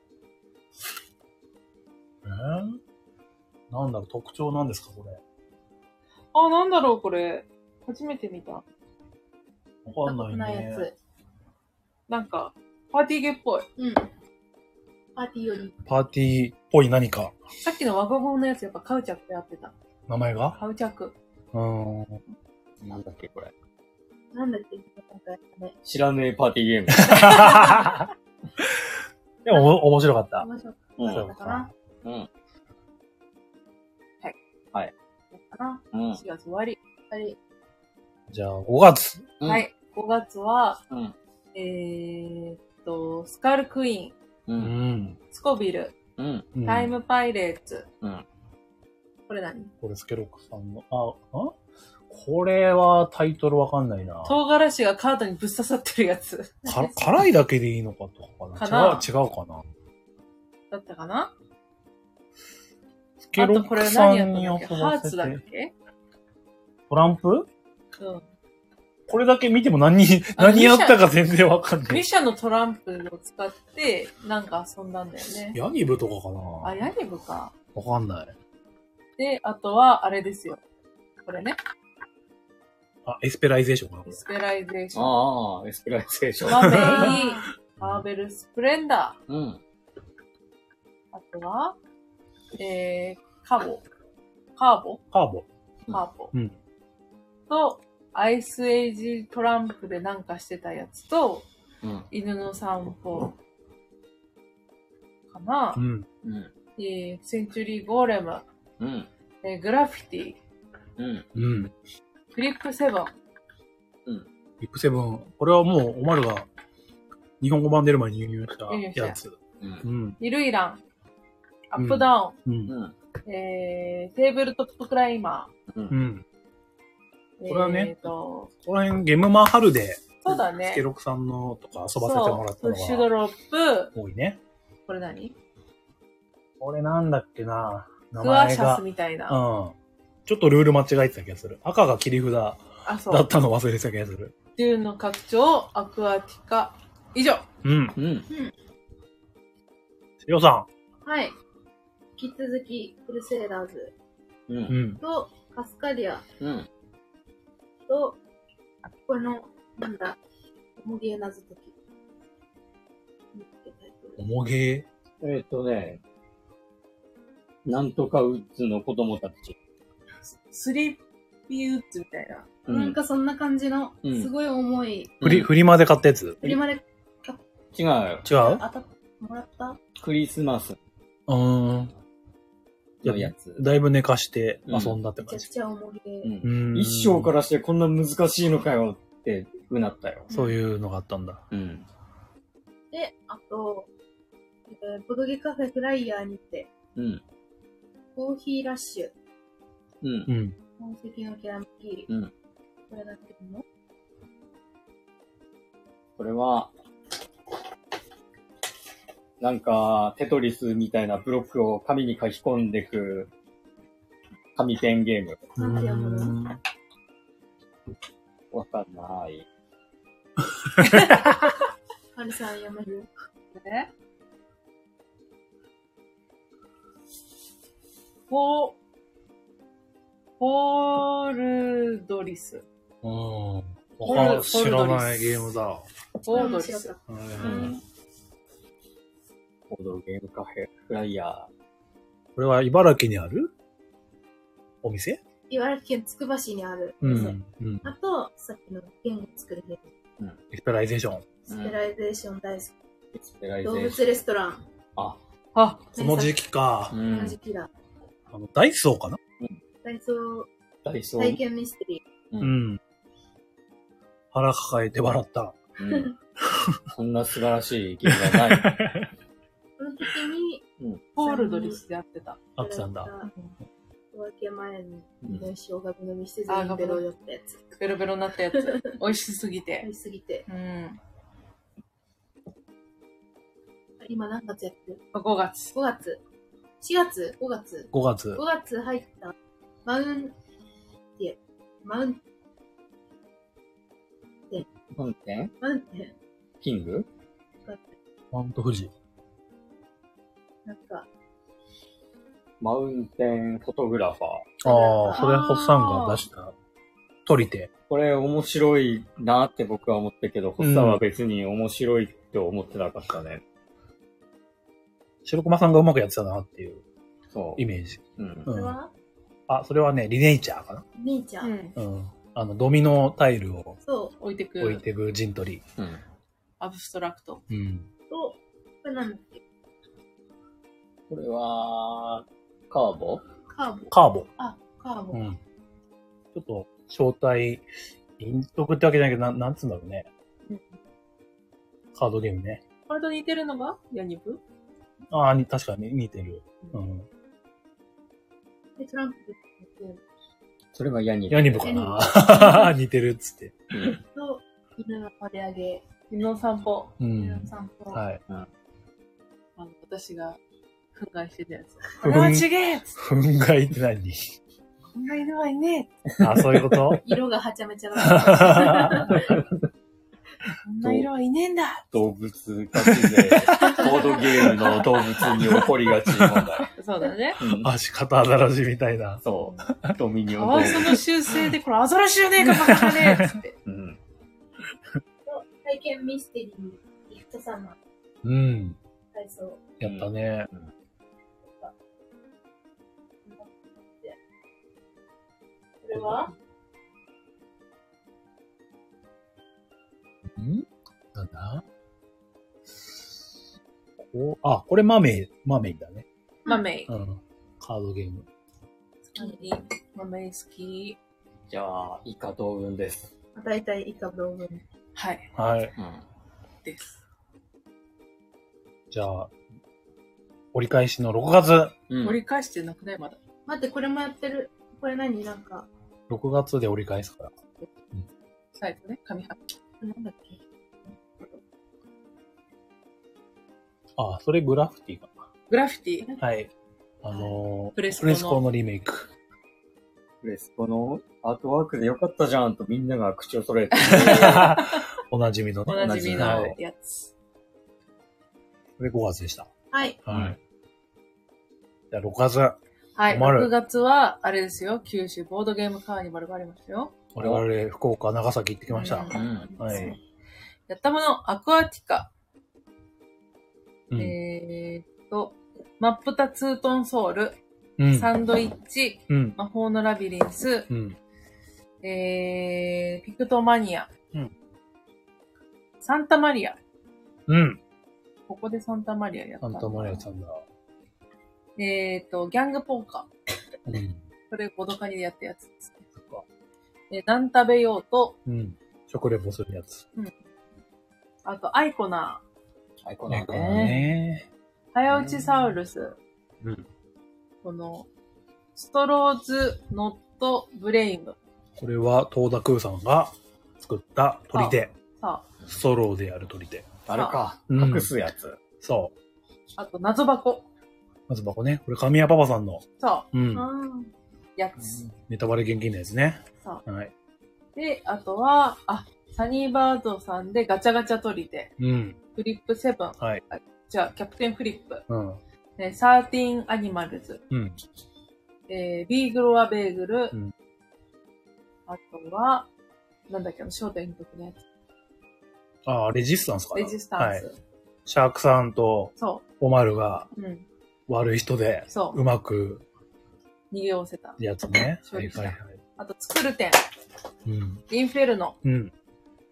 ー、なんだろう、特徴なんですか、これ。 あ、なんだろう、これ。初めて見た。 わかんないね。ないやつ。 なんか、パーティーゲーっぽい。 うん。パーティーより。 パーティーっぽい何か。 さっきのワゴゴのやつ、やっぱカウチャックやってた。 名前がカウチャック。 うーん。 なんだっけ、これ。 なんだっけ、なんかやったね。 知らねえパーティーゲーム。 でも、お、面白かった。 面白かったかな。うん。はい。 はい。 やったな。 うん。しがつ終わり。 終わり。 じゃあ、ごがつ。 うん、はい。ごがつは、うん、えーっと、スカルクイーン。うん。スコビル。うん。タイムパイレーツ。うん。これ何？ これスケロックさんの、あ、あこれはタイトルわかんないな。 唐辛子がカードにぶっ刺さってるやつ。 か辛いだけでいいのかとかかな。違う、違うかな。 だったかな。 スケロックさんに遊ばせて。 ハーツだっけ？ トランプ？うん。これだけ見ても何、何やったか全然わかんない。 ミシャのトランプを使って、なんか遊んだんだよね。 ヤニブとかかな。 あ、ヤニブか。 わかんない。 で、あとは、あれですよ。これね。 あ、エスペライゼーションかな。 エスペライゼーション。 ああ、エスペライゼーション。 マメイ、マーベルスプレンダー。うん。あとは、えー、カボ。 カーボカーボ。 カーボ。うん。と、アイスエイジトランプでなんかしてたやつと、うん、犬の散歩かな。うん。うん、えー、センチュリーゴーレム。うん。えー、グラフィティ。うん。うん。フリップセブン。 うん。フリップセブン。これはもう、おまるが日本語版出る前に輸入したやつ。うん。 イルイラン。アップダウン。うん。うん、えー、テーブルトップクライマー。うん。 これはね、えー、とこの辺ゲームマン春で、 そうだね。 スケロクさんのとか遊ばせてもらったのが。 プッシュドロップ。 多いね。 これ何これなんだっけな。 名前が。クワシャスみたいな。 うん。ちょっとルール間違えてた気がする。赤が切り札だったの忘れてた気がする。 デューンの拡張、アクアティカ。以上。うん。うん。うん。 シロさん。はい。引き続き、クルセイダーズ。うん。と、カスカディア。うん。と、この、なんだ、おもげー謎解き。 おもげーえっとね、なんとかウッズの子供たち。 スリーピーウッズみたいな。 うん、なんかそんな感じの、すごい重い。 フリ、フリマで買ったやつフリマで買っ違うよ。 違うあた、もらったクリスマス。 うーん。 のやつ。 だいぶ寝かして遊んだって感じ。 めちゃくちゃ重げ。 うん。一生からしてこんな難しいのかよってうなったよ。 そういうのがあったんだ。うん。で、あと、えー、ボドゲカフェフライヤーにて、うん。コーヒーラッシュ。うん。うん。宝石のキャラメキー。うん。これだけでもこれは、なんか、テトリスみたいなブロックを紙に書き込んでいく、紙ペンゲーム。なんで読むの？わかんない。 ハルさん読める？ え？フォー、フォールドリス。 うん。わか知らないゲームだ。 フォールドリス。うん。 ボードゲームカフェ、フライヤー。 これは茨城にあるお店？ 茨城県つくば市にあるお店。うんうん、あと、さっきのゲームを作るゲーム。うん。エスペライゼーション。 エスペライゼーション大好き。エスペライゼーション。動物レストラン。 あ。あ、その時期か。 その時期だ。 あの、ダイソーかな？ うん。ダイソー。ダイソー。体験ミステリー。うん。うん、 腹抱えて笑った。 うん。そんな素晴らしいゲームがない。 その時に、 うん、ホールドリスでやってた。 あってたんだ。 お分け前に、練習をガブ飲みして全員ベロ寄ったやつ。 ベロベロになったやつ。美味しすぎて。 美味しすぎて。うん。今何月やってる？ ごがつ。 ごがつ。しがつ？ ごがつ。 ごがつ。 ごがつ入ったマウンテン。マウンテン。 マウンテン？ マウンテン。 キング？ マウント富士。 なんか、 マウンテンフォトグラファー。ああ、それホッサンが出した撮り手。 これ面白いなって僕は思ったけど、ホッサンは別に面白いって思ってなかったね。 白熊さんがうまくやってたなっていうイメージ。うん。それは？あ、それはね、リネイチャーかな。 リネイチャー。 うん。あの、ドミノタイルをそう、置いてく。 置いてく陣取り。 うん。アブストラクト。うん。 と、これなんだっけ？ これは、カーボ？ カーボ。 カーボ。 あ、カーボ。うん。 ちょっと、招待、陰徳ってわけじゃないけど、ななんつうんだろうね。うん。カードゲームね。 これと似てるのがヤニブ？ ああ、確かに似てる。うん。 で、トランプってそれがヤニブ。 ヤニブかな似てるっつって。 と、犬のパレ上げ。 犬の散歩。 うん。 犬の散歩。 はい。 うん。あの、私が、憤慨してたやつ。これはちげえっつって。 憤慨って何？ こんな犬はいねえ。あ、そういうこと色がはちゃめちゃだ。 こんな色はいねえんだ。 動物たちで、ボードゲームの動物に起こりがち問題。 そうだね。 うん、足肩アザラシみたいな。 そう。ドミニオン。 かわいその習性で、これアザラシじゃねえか、バカだねえっつって。うん。 体験ミステリー、ギフトサマー。 うん。 体操。 やったね。うんれはんなんだこあ、これマメイ、マメイだね。 マメイ。 うん。カードゲーム。 好き。マメイ好き。 じゃあ、以下同文です。 だいたい以下同文。 はい。 はい。 うん。です。 じゃあ、折り返しのろくがつ。 うん、折り返してなくないまだ。 待って、これもやってる。これ何なんか。 ろくがつで折り返すから。 うん、最後ね、紙発揮。なんだっけ。 ああ、それグラフィティかな。 グラフィティはい。あのー、 プレスコの。 プレスコのリメイク。 プレスコのアートワークでよかったじゃんとみんなが口を揃えて。 おなじみのね。 おなじみのやつ。 これごがつでした。 はい。 はい。じゃあろくがつ。 はい。ろくがつは、あれですよ。九州ボードゲームカーニバルがありましたよ。 我々、福岡、長崎行ってきました。うん。はい。 やったもの、アクアティカ。うん、えーっと、マップタツートンソウル。うん、サンドイッチ。うん、魔法のラビリンス。うん、えー、ピクトマニア。うん、サンタマリア。うん。ここでサンタマリアやった。 サンタマリアさんだ。 えーっと、ギャングポーカー。うん。これ、ボドカニでやったやつですね。そっか。えー、何食べようと。 うん。食レポするやつ。うん。 あと、アイコナー。 アイコナーね。 ね早打ちサウルス。うん。この、ストローズ・ノット・ブレイム。 これは、東田空さんが作った取り手。さあ。ストローでやる取り手。 あれか。隠すやつ、うん。 そう。 あと、謎箱。 謎箱ね。これ、神谷パパさんの。 そう。 うん。 やつ。 ネタバレ厳禁のやつね。 そう。 はい。 で、あとは、あ、サニーバードさんでガチャガチャ取り手。うん。フリップセブン。はい。じゃあ、キャプテンフリップ。うん。えー、サーティーンアニマルズ。うん。えー、ビーグロアベーグル。うん。あとは、なんだっけ、あの、焦点の時のやつ。 ああ、レジスタンスかな。 レジスタンス。はい。 シャークさんと、そう。オマルが、うん。悪い人で、そう。うまく、 逃げおせた。 やつね。 はいはいはい。あと、作る点。うん。インフェルノ。うん。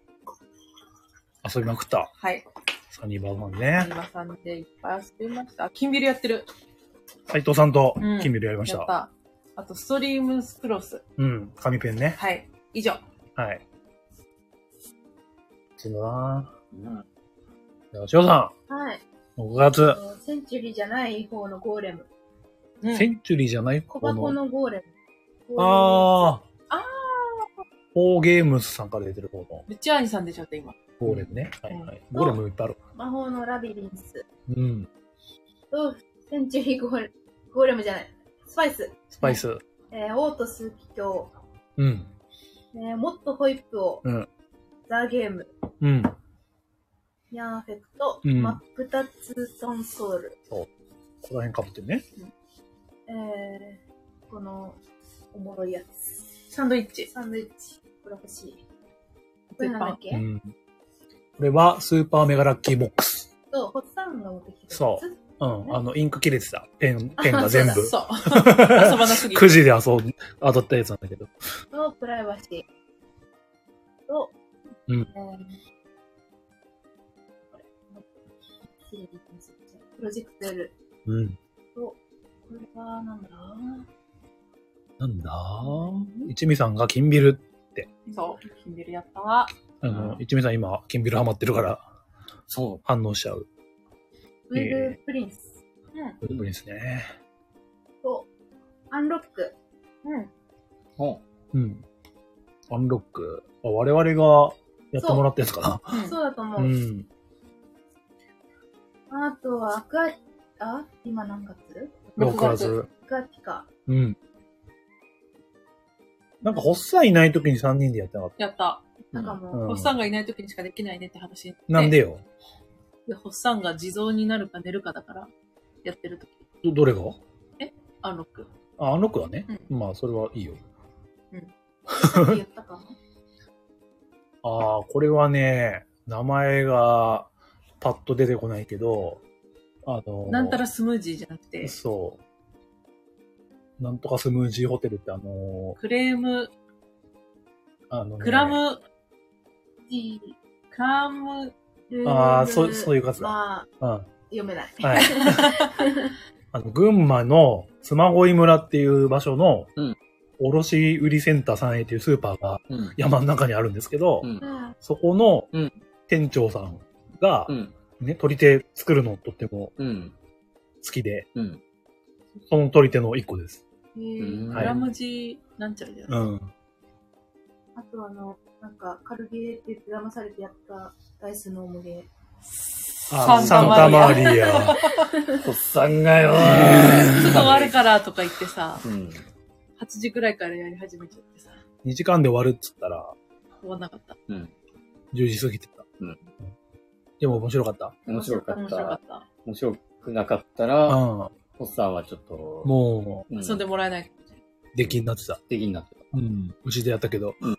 遊びまくった。はい。サニーバーマンね。サニーバーさんでいっぱい遊びました。あ、キンビルやってる。 斉藤さんとキンビルやりました。 うん、やった。あと、ストリームスクロス。 うん。紙ペンね。 はい。以上。 はい。そうだなぁ。うん。じゃあ、しおさん。はい。ろくがつ。 センチュリーじゃない方のゴーレム。 うん、センチュリーじゃない方の。小箱のゴーレム。 ああ。ああ。フォーゲームスさんから出てる方の。 ルチアーニさんでしょって今。 ゴーレムね。はいはい。ゴーレムいっぱいある。 魔法のラビリンス。うん。と、センチュリーゴーレム、ゴーレムじゃない。スパイス。 スパイス。 えー、オート数奇鏡。うん。えー、もっとホイップを。うん。ザ・ゲーム。うん。ニャーフェクト。うん、マップタツートンソウル。 そう。ここら辺被ってるね。 うん、えー、この、おもろいやつ。 サンドイッチ。 サンドイッチ。これ欲しい。これなんだっけ、うん、これはスーパーメガラッキーボックス。 そう、ホッサンが持ってきてる。 そう。うん。あの、インク切れてた。ペン、ペンが全部。 そう。遊ばなすぎて。 くじで遊ん、当たったやつなんだけど。 と、プライバシー。と、うん。えー、これ。プロジェクト L。うん。と、これは、なんだなんだ一味さんが金ビルって。 そう。金ビルやったわ。 あの、一味さん今、金ビルハマってるから、そう。反応しちゃう。 ウェブプリンス。 うん。ウェブプリンスね。 と、アンロック。うん。 おうん。アンロック。あ、我々がやってもらったやつかな。 そう、そうだと思う。うん。あとは、アクア、あ今何月 ? ろくがつ。 アクアティカ。 うん。なんか、ホッサンいない時にさんにんでやってなかった。 やった。なんかもう、うん、ホッサンがいない時にしかできないねって話。 なんでよ。 で、ホッサンが地蔵になるか寝るかだから、やってる時。 ど、どれがえアンロック。 あ、アンロックはね。うん、まあ、それはいいよ。うん。 やったかああ、これはね、名前がパッと出てこないけど、あのー、 なんたらスムージーじゃなくて。 そう。 なんとかスムージーホテルってあのー、クレーム、 あの、 ね、クラム、クラムルああ、そう、そういう数だ。 まあ、うん、読めない。 はい。あの、群馬の嬬恋村っていう場所の、うん、卸売センターさんえいっていうスーパーが山の中にあるんですけど、うん、そこの店長さんが、ね、取り手作るのとっても好きで、うん、その取り手の一個です。 へぇー。クラムジなんちゃらじゃないですか。 あとあの、なんか、カルゲーって言って騙されてやったダイスの思い出。 あ、サンタマリア。おっさんがよー。ちょっと終わるからとか言ってさ、うん、はちじくらいからやり始めちゃってさ。 にじかんで終わるっつったら、 終わんなかった。うん。 じゅうじ過ぎてた。うん。でも面白かった面白かった。 面白かった。 面白くなかったら、うん。おっさんはちょっと、 もう、遊んでもらえない。 出来になってた。 出来になってた。 うん。うちでやったけど。うん。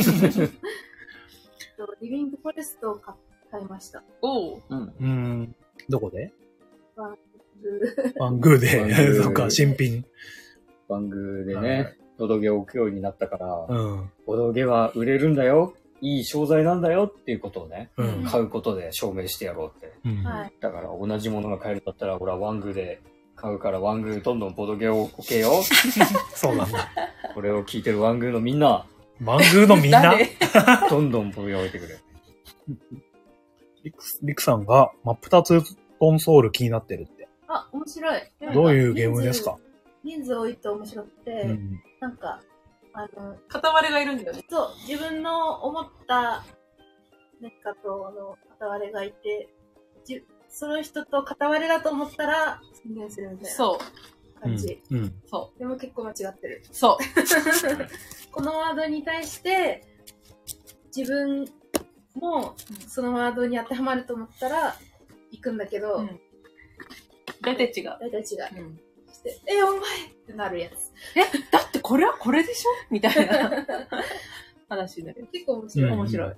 リビングフォレストを買いました。 おう。 うん。うん。どこでバングー。バングーで。そっか、新品。 バングーでね、ボドゲを置くようになったから、うん。ボドゲは売れるんだよ。いい商材なんだよっていうことをね、うん、買うことで証明してやろうって。うん、だから同じものが買えるんだったら、俺はワングーで買うからワングーどんどんボドゲを置けよ。 そうなんだ。 これを聞いてるワングーのみんな。 ワングーのみんなどんどんボドゲを置いてくれ。 リク、リクさんが真っ二つコンソール気になってるって。 あ、面白い。 どういうゲームですか？ 人数多いと面白くて、うん、なんか、あの、 片割れがいるんだよね。 そう、自分の思ったメカとの片割れがいて、じその人と片割れだと思ったら宣言するみたいな感じ。 そう。うんうん、 そう。でも結構間違ってる。 そう。 このワードに対して、自分もそのワードに当てはまると思ったら行くんだけど、うん、 大体違う。 大体違う。うんえ、お前ってなるやつ。 え、だってこれはこれでしょみたいな話になる。 結構面白い。 面白い。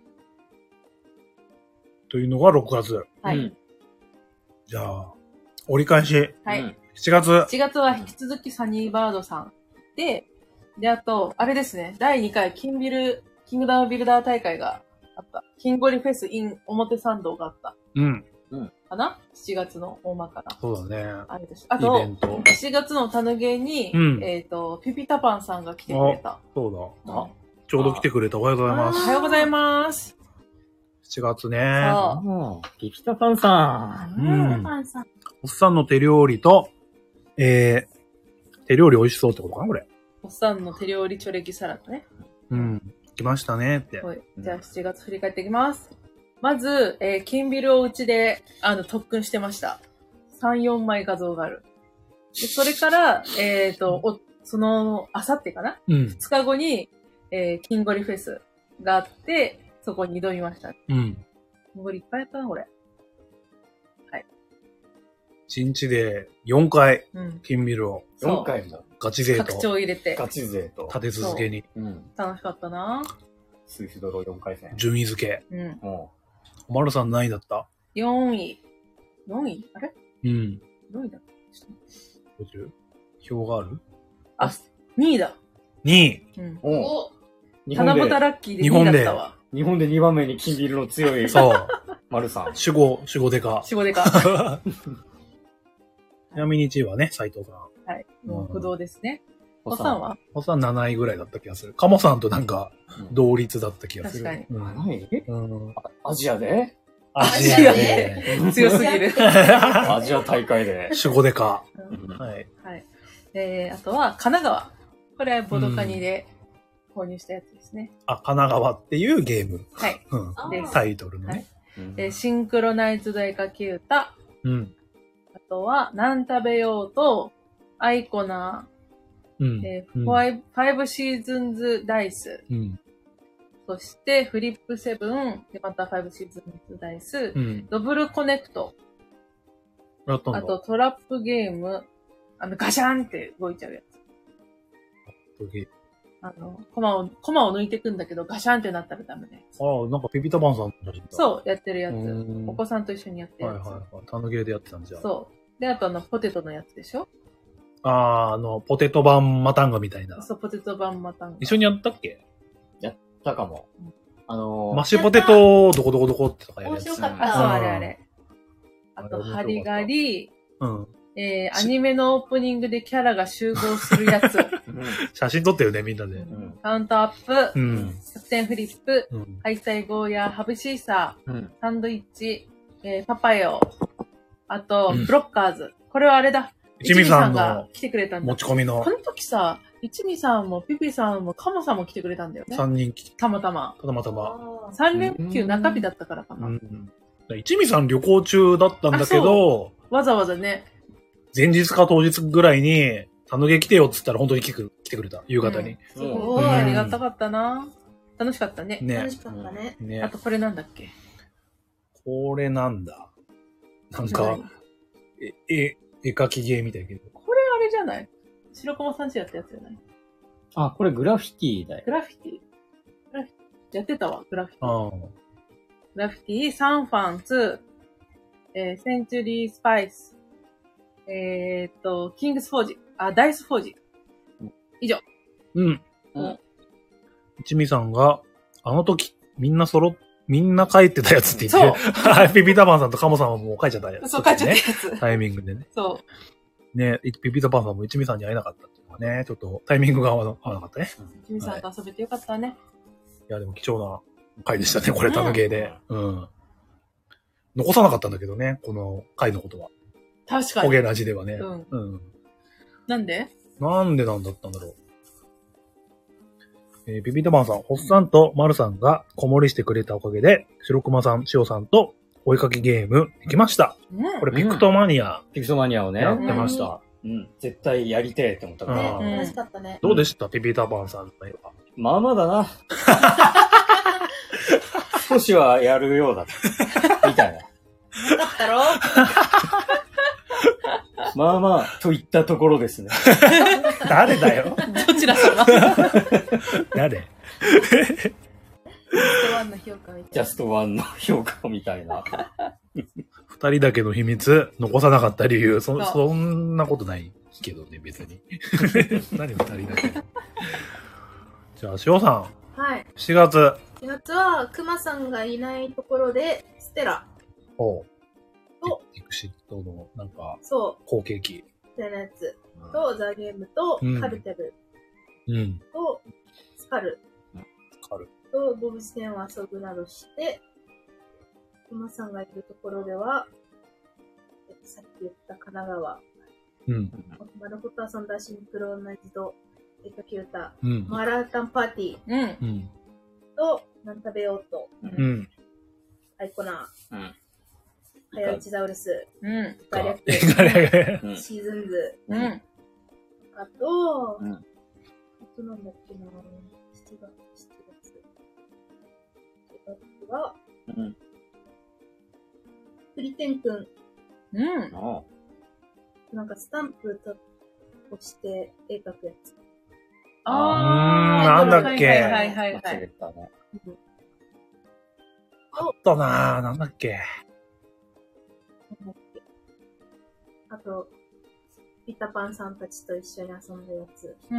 というのがろくがつ。 はい。 じゃあ、折り返し。 はい。 しちがつ。 しちがつは引き続きサニーバードさん。で、で、あと、あれですね、だいにかいキンビル、キングダムビルダー大会があった。キンゴリフェス in 表参道があった。 うん。 うん。かな ?しち 月の大まかな。 そうだね。 あれです。あと、しちがつのタヌゲーに、うん、えっ、ー、と、ピピタパンさんが来てくれた。 そうだ。あ、ちょうど来てくれた。おはようございます。 おはようございます。 しちがつね。 そう。ピピタパンさん。 うん。ピピタパンさん。 おっさんの手料理と、えー、手料理美味しそうってことかなこれ。 おっさんの手料理チョレギサラダね。 うん。来ましたねって。 はい。じゃあしちがつ振り返っていきます。まず、えー、金ビルをうちで、あの、特訓してました。さん、よんまい画像がある。でそれから、えっ、ー、と、お、その、あさってかな、うん、ふつかごに、えー、キンゴリフェスがあって、そこに挑みました。 うん。 キンゴリいっぱいやったな、これ。はい。 いちにちでよんかい、金ビルを。 よんかいも。 ガチ勢と。 拡張入れて。 ガチ勢と。 立て続けに。 うん。楽しかったな。 スイスドローよんかい戦。 順位付け。 うん。 おまるさん何位だった？ よん 位。よんいあれうん。 よんいだった。 覚えてる？表がある？ あ、にいだ。 にい。 うん。 お七夕ラッキーでにいだったわ。 日本でにばんめに金ビルの強い。 そう。 丸さん。 守護、守護デカ。 守護デカ。 ちなみにいちいはね、斉藤さん。 はい。もう不動ですね。おさんはおさんなないぐらいだった気がする。カモさんとなんか、同率だった気がする。 確かに。 なない、うん、アジアでアジアで強すぎる。 アジア大会で。 守護デカ。 はい。はい。えー、あとは、神奈川。これはボドカニで購入したやつですね。 あ、神奈川っていうゲーム。 はい。 うん。タイトルのね。 で、シンクロナイズド絵描き歌。 うん。 あとは、なん食べようと、アイコナー。うんえー、ファイブシーズンズダイス。 うん、 そして、フリップセブン。で、またファイブシーズンズダイス。うん、ドブルコネクト。 あと、 トラップゲーム。あの、ガシャンって動いちゃうやつ。 トラップゲーム。 あの、コマを、コマを抜いていくんだけど、ガシャンってなったらダメね。 ああ、なんかピピタパンさんそう、やってるやつ。お子さんと一緒にやってるやつ。 はいはいはい。タヌゲーでやってたんじゃん。 そう。で、あとあの、ポテトのやつでしょああ、あの、ポテト版マタンガみたいな。 そう、ポテト版マタンガ。 一緒にやったっけ？ やったかも。あのー、マッシュポテトどこどこどこってとかやるやつ。 面白かった。 あ、そう、あれあれ。あと、ハリガリ、うん。えー、アニメのオープニングでキャラが集合するやつ。 写真撮ったよね、みんなで。 うん、カウントアップ、うん、得点フリップ、うん、敗退ゴーヤー、ハブシーサー、うん、サンドイッチ、えー、パパヨ、あと、ブロッカーズ。これはあれだ。 一味さんが来てくれたんだ。 持ち込みの。 この時さ、一味さんもピピさんもカモさんも来てくれたんだよね。 三人来て。 たまたま。 たまたま。 三連休中日だったからかな。うんうん、一味さん旅行中だったんだけど、 わざわざね。 前日か当日ぐらいに、たぬげ来てよっつったら本当に来て来てくれた。夕方に。 すごい、ありがたかったな。楽しかったね。 ね。楽しかったね。 ね。あとこれなんだっけ？ これなんだ。なんか、え、え、絵描きゲーみたいけど。 これあれじゃない？白駒さんちやったやつじゃない？ あ、これグラフィティだよ。 グラフィティ。グラフィティ。やってたわ、グラフィティ。グラフィティ、サンファンツ、えー、センチュリースパイス、えー、っと、キングスフォージ、あ、ダイスフォージ。以上。 うん。うん。一味さんが、あの時、みんな揃っ、みんな帰ってたやつって言って、そう。ピピタパンさんとカモさんはもう帰っちゃったやつ、ね。 そう、帰っちゃったやつ。 タイミングでね。 そう。 ね、ピピタパンさんも一味さんに会えなかったっていうのはね、ちょっとタイミングが合わなかったね。 一味さんと遊べてよかったね。はい、 いや、でも貴重な回でしたね、これ、タヌゲーで。うん。うん。残さなかったんだけどね、この回のことは。 確かに。 ホゲラジではね。 うん。うん。なんでなんでなんだったんだろう。えー、ビビタマンさん、ホッサンとマルさんが子守りしてくれたおかげで、白熊さん、シオさんとお絵かきゲームできました。うん、これピクトマニア、 うん。ピクトマニアをね。 やってました。 うん。うん、絶対やりてえって思ったから。 ね、楽しかったね。 どうでした、うん、ピピタパンさんの絵は。 まあまあだな。少しはやるようだった。みたいな。 よかったろまあまあ、といったところですね。 誰だよ。 どちら様誰ジャストワンの評価みたいな。 ジャストワンの評価みたいな。 二人だけの秘密、残さなかった理由、そ、そんなことないけどね、別に。何二人だけ。じゃあ、しおさん。 はい。 しがつ。 しがつは、くまさんがいないところで、ステラ。 おう。と、エクシットの、なんか、 そう。 後継機。 みたいなやつ。と、ザ・ゲームと、うん、カルテル。 うん。 と、スカル。 スカル。 と、動物園を遊ぶなどして、くまさんがいるところでは、えっと、さっき言った神奈川。 うん。 丸ごと遊んだシンクロナイズド、絵描き歌。うん。マラータンパーティー。 うん。うん。 と、なん食べようと。 うん。 アイコナー。うん。ハヤウチザウルス。 うん。 ガリャック。シーズンズ。 うん。 あと、うん。あとなんだっけな。しちがつ、しちがつ。しちがつは、うん。クリテンくん。 うん。 なんかスタンプと押して絵描くやつ。 あー、なんだっけ。 はいはいはいはい。 忘れたね。 あったなぁ、なんだっけ。 あと、ピタパンさんたちと一緒に遊んだやつ。 うん。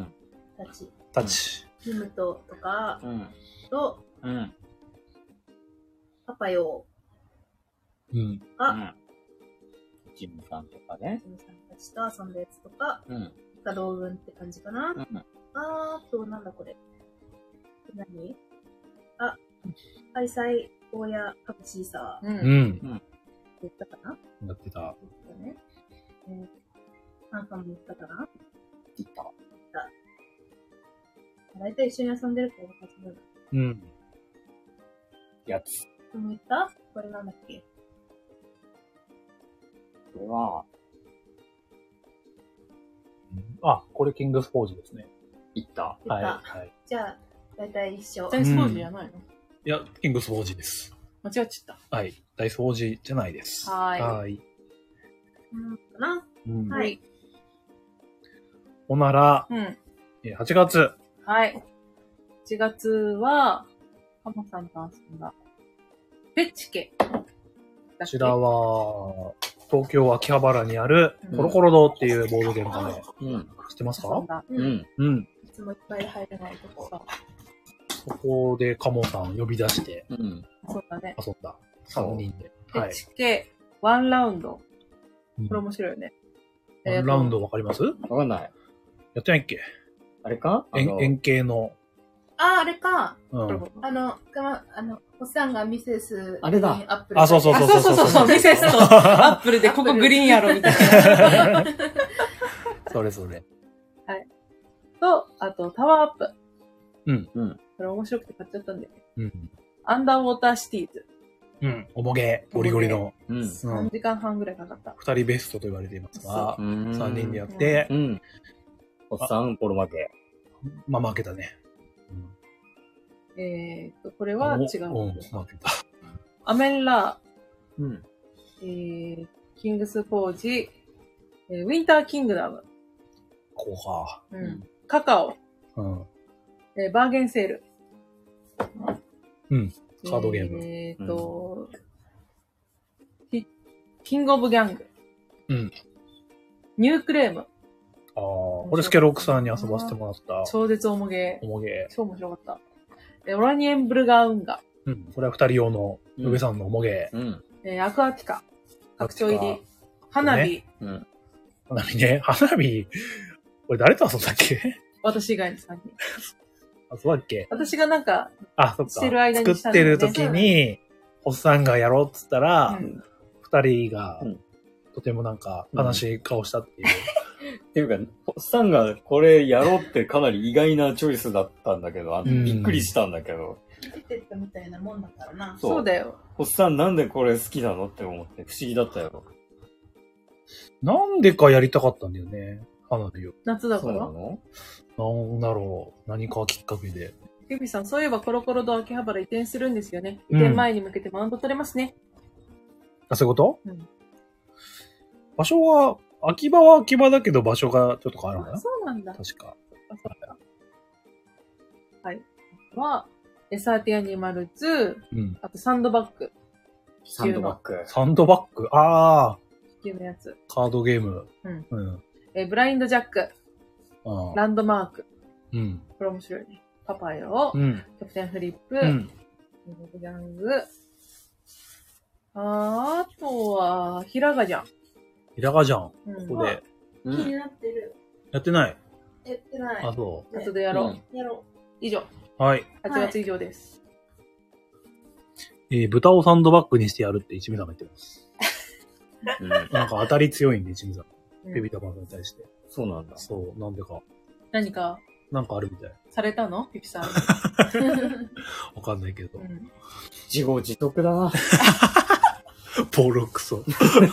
たち。 たち。 ヒムトとか、 うん、 と、 うん、 パパヨー。うん。 あ、 ジムさんとかね。 ジムさんたちと遊んだやつとか、 うん。 が同群って感じかな。うん、あーと、なんだこれ。何あ、開催、大家、カプシーサー。うん。 うん。 言ったかなやってた。 言ったね。えー、パンさんも言ったかな言った。 言った。大体一緒に遊んでるから分かる。 うん。 やつ。 もう言ったこれなんだっけこれは、 あ、これキングスフォージですね。 言った。 はい。はい。 じゃあ、大体一緒。 ダイスフォージじゃないの、うん、いや、キングスフォージです。 間違っちゃった。 はい。ダイスフォージじゃないです。 はい。 はい。 うんかな、 うん、 はい。 ほなら、 うん。 はちがつ。 はい。はちがつは、カモさんと遊んだ。ペッチケ。 こちらは、 東京秋葉原にあるコロコロ堂っていうボードゲームカフェ。うん。知ってますか？ うん。うん。いつもいっぱい入れないところ。 そこでカモさん呼び出して、 うん。そうだね。 遊んだ。さんにんで。 はい。エイチケーワン ラウンド。これ面白いよね。 ワンラウンドわかります？わかんない。 やってないっけ？ あれか？ 円形の。 ああ、あれか。うん。あの、かま、あの、おっさんがミセス。 あれだ。 アップル。 あ、そうそうそうそうそうそうそう。ミセスとアップルでここグリーンやろみたいな。 それそれ。 はい。と、あと、タワーアップ。 うん。うん。 これ面白くて買っちゃったんだよね。 うん。 アンダーウォーターシティーズ。 うん。おもげ、ゴリゴリの。 うん。さんじかんはんぐらいかかった。 二人ベストと言われていますが、さんにんでやって、うん。 おっさん、ポロ負け。 まあ負けたね。 えーと、これは違う。アメンラー、うん、えー、キングスポージ、えー、ウィンターキングダム。 こうか。 うん。カカオ。うん。えー、バーゲンセール。 うん。カードゲーム。 えーと、うん、キングオブギャング。 うん。 ニュークレーム。 ああ、これスケロクさんに遊ばせてもらった。 超絶重げ。 重げ。 超面白かった。オラニエンブルガー運河。 うん。これは二人用の、宇部さんの重げ。 うん。えー、アクアティカ。拡張入り。花火。 うん。花火ね。花火。これ誰と遊んだっけ？ 私以外のさんにん。 あ、そうだっけ？ 私がなんか、 あ、そっか。 してる間にしたんだよね。作ってる時に、おっさんがやろうっつったら、二、うん、人が、うん、とてもなんか、悲しい顔したっていう。 うん、っていうか、おっさんがこれやろうってかなり意外なチョイスだったんだけど、あの、うん、びっくりしたんだけど。 出てったみたいなもんだからな。 そう。そうだよ。 おっさんなんでこれ好きなのって思って不思議だったよ。 なんでかやりたかったんだよね。花火を。 夏だから。 そうなの？ なんだろう。何かきっかけで。 ゆびさん、そういえばコロコロと秋葉原移転するんですよね。移転前に向けてマウント取れますね。 うん、あ、そういうこと？ うん。 場所は、秋葉は秋葉だけど場所がちょっと変わるのかな？ そうなんだ。 確か。 あ、そうだ。はい。あとは、エサーティアニマルズ、うん、あとサンドバッグ。 サンドバッグ。 サンドバッグ。ああ。 地球のやつ。 カードゲーム。 うん。うん。えー、ブラインドジャック。あランドマーク。 うん。 これ面白いね。パパイロ、うん、キャプテンフリップ、うん、ギャング。あー、あとは、ひらがじゃん。 ひらがじゃん。うん、ここで。 気になってる。 やってない？ やってない。 あ、そう。 後でやろう。 うん、やろう。 以上。 はい。 はちがつ以上です。 はい、えー、豚をサンドバッグにしてやるって一味さんが言ってます。うん、なんか当たり強いんで、一味さん。ベビータバンに対して。 そうなんだ。 そう、なんでか。 何かなんかあるみたい。 されたのピピさん。 わかんないけど。うん、 自業自得だな。 ボロクソ。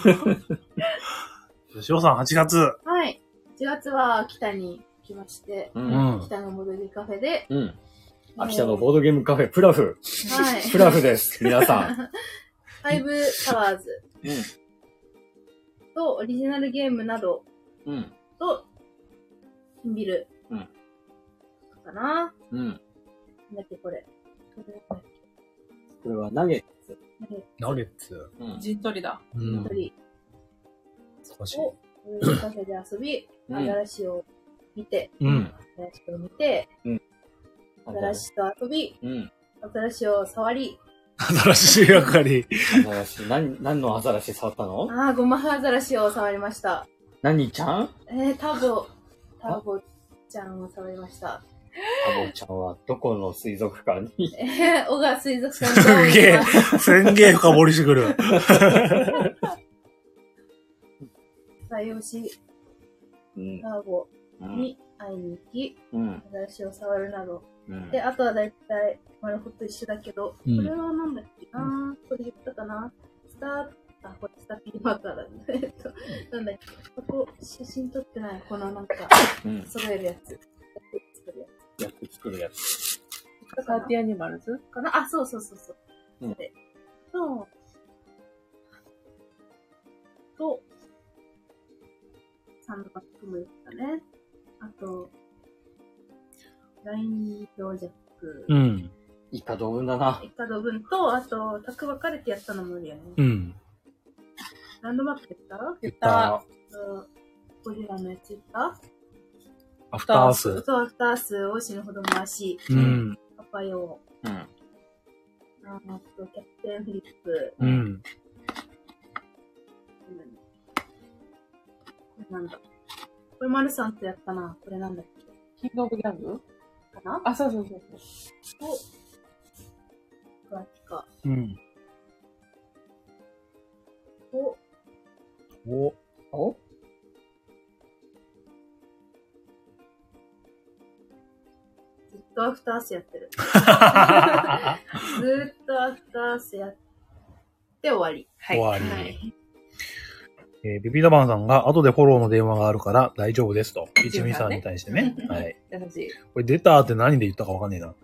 しおさん、はちがつ。 はい。はちがつは北に来まして、うん、北のボードゲームカフェで。 うん。秋田のボードゲームカフェ、プラフ。 はい。 プラフです。皆さん。 ファイブタワーズ。うん。と、オリジナルゲームなど。 うん。 と、金ビル。 うん。 かな。 うん。 なんだっけ、これ。 これはナゲッツ。 ナゲッツ。 うん。陣取りだ。 陣取り。 少し。 を、カフェで遊び、アザラシを見て、 うん。 アザラシを見て、 うん。 アザラシと遊び、 うん。 アザラシを触り、 アザラシがかり。 アザラシ、何、何のアザラシ触ったの？ ああ、ゴマフアザラシを触りました。 何ちゃん？ えー、タボ、タボちゃんを触りました。 タボちゃんはどこの水族館に？ えー、小川水族館すんげえ、すんげえ深掘りしてくる。 採用し、タボに会いに行き、うん、アザラシを触るなど。うん、で、あとはだいたい丸ほと一緒だけど、うん、これはなんだっけな、うん、これ言ったかなスター、あ、これスターピーマーカーだね。えっと、なんだっけここ、写真撮ってない、このなんか、うん、揃えるやつ。 やつ作るやつ。 サーティアニマルズかなあ、そうそうそうそう。うん、それと、と、サンドバッグも言ったね。あと、ラインドジャック。 うん。 一家同文だな。 一家同文と、あと、タク分かれてやったのもいいよね。 うん。 ランドマーク言った言った。 ゴジラのやつ言ったアフターアース。 そう、アフターアース、大死ぬほどの足。 うん。 パパヨー。うん。あと、キャプテンフリップ。 うん。 これなんだ。これマルさんとやったな。これなんだっけ。 キングオブギャングかなあ、そうそうそうそう。お、ガチか。 うん。 お。 お。 おずっとアフターアースやってる。ずっとアフターアースやって終わり。 はい。終わり。はいえー、ビビダバンさんが後でフォローの電話があるから大丈夫ですと。一味さんに対してね。はい。 優しい。 これ出たって何で言ったかわかんねえな。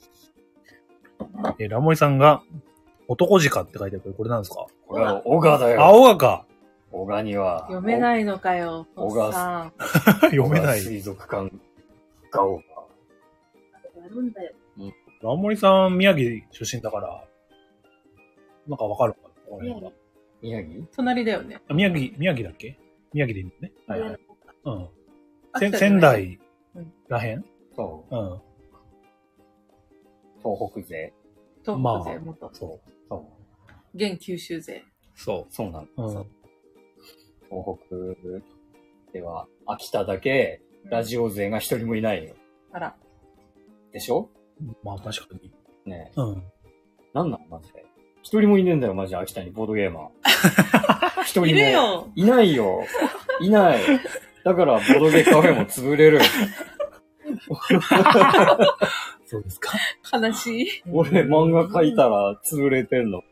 えー、ラモリさんが男鹿って書いてあるけど、これなんですか？ これはオガだよ。 あ、オガか。 オガには。 読めないのかよ。 オガ。 読めない。 水族館がオガ。 やるんだよ。 うん。ラモリさん、宮城出身だから、なんかわかるかな？ 宮城宮城隣だよね。 宮城、宮城だっけ？宮城でいいのね。 はいはい。 うん。仙台らへん？ そう。 うん。 東北勢。 東北勢、元。 そう。そう。 現九州勢。 そう。そうなの。うん。東北では、秋田だけ、ラジオ勢が一人もいないよ。 あら。 でしょ？ まあ確かに。 ねえ。うん。 なんなのマジで。一人もいねえんだよ、マジで秋田に、ボードゲーマー。一人も。 いるよ。 いないよ。いない。だから、ボードゲーカフェも潰れる。 そうですか？ 悲しい。 俺、漫画描いたら潰れてんの。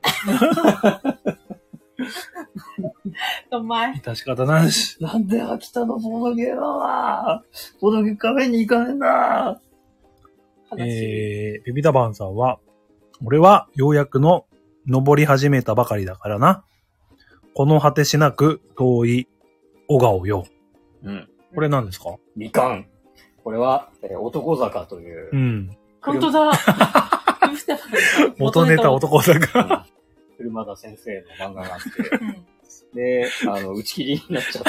お前。 致し方なし。 なんで秋田のボードゲーマーは、ボードゲーカフェに行かねえんだ。 えー、ビビダバンさんは、俺はようやくの登り始めたばかりだからな。この果てしなく遠い小川よ。 うん。 これ何ですか？ みかん。これは、えー、男坂という。 うん。 本当だ。 元ネタ男坂。 うん、車田先生の漫画があって。うん、で、あの、打ち切りになっちゃった。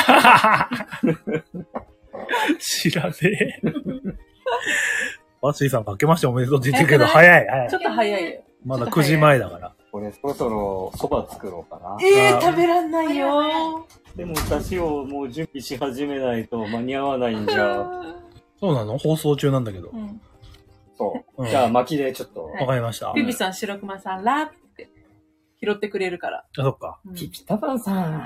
知らねえ。バッシーさんが明けましておめでとうって言ってるけど、早い、早い。 ちょっと早いよ。 まだくじまえだから。 これ、そろそろ蕎麦作ろうかな。 えー、食べらんないよ。 でも、出汁をもう準備し始めないと間に合わないんじゃ。 そうなの？放送中なんだけど。 うん、 そう。うん、じゃあ、巻きでちょっと。 わかりました。 ピピさん、白熊さん、ラって拾ってくれるから。 あ、そっか。 ピピタパンさん。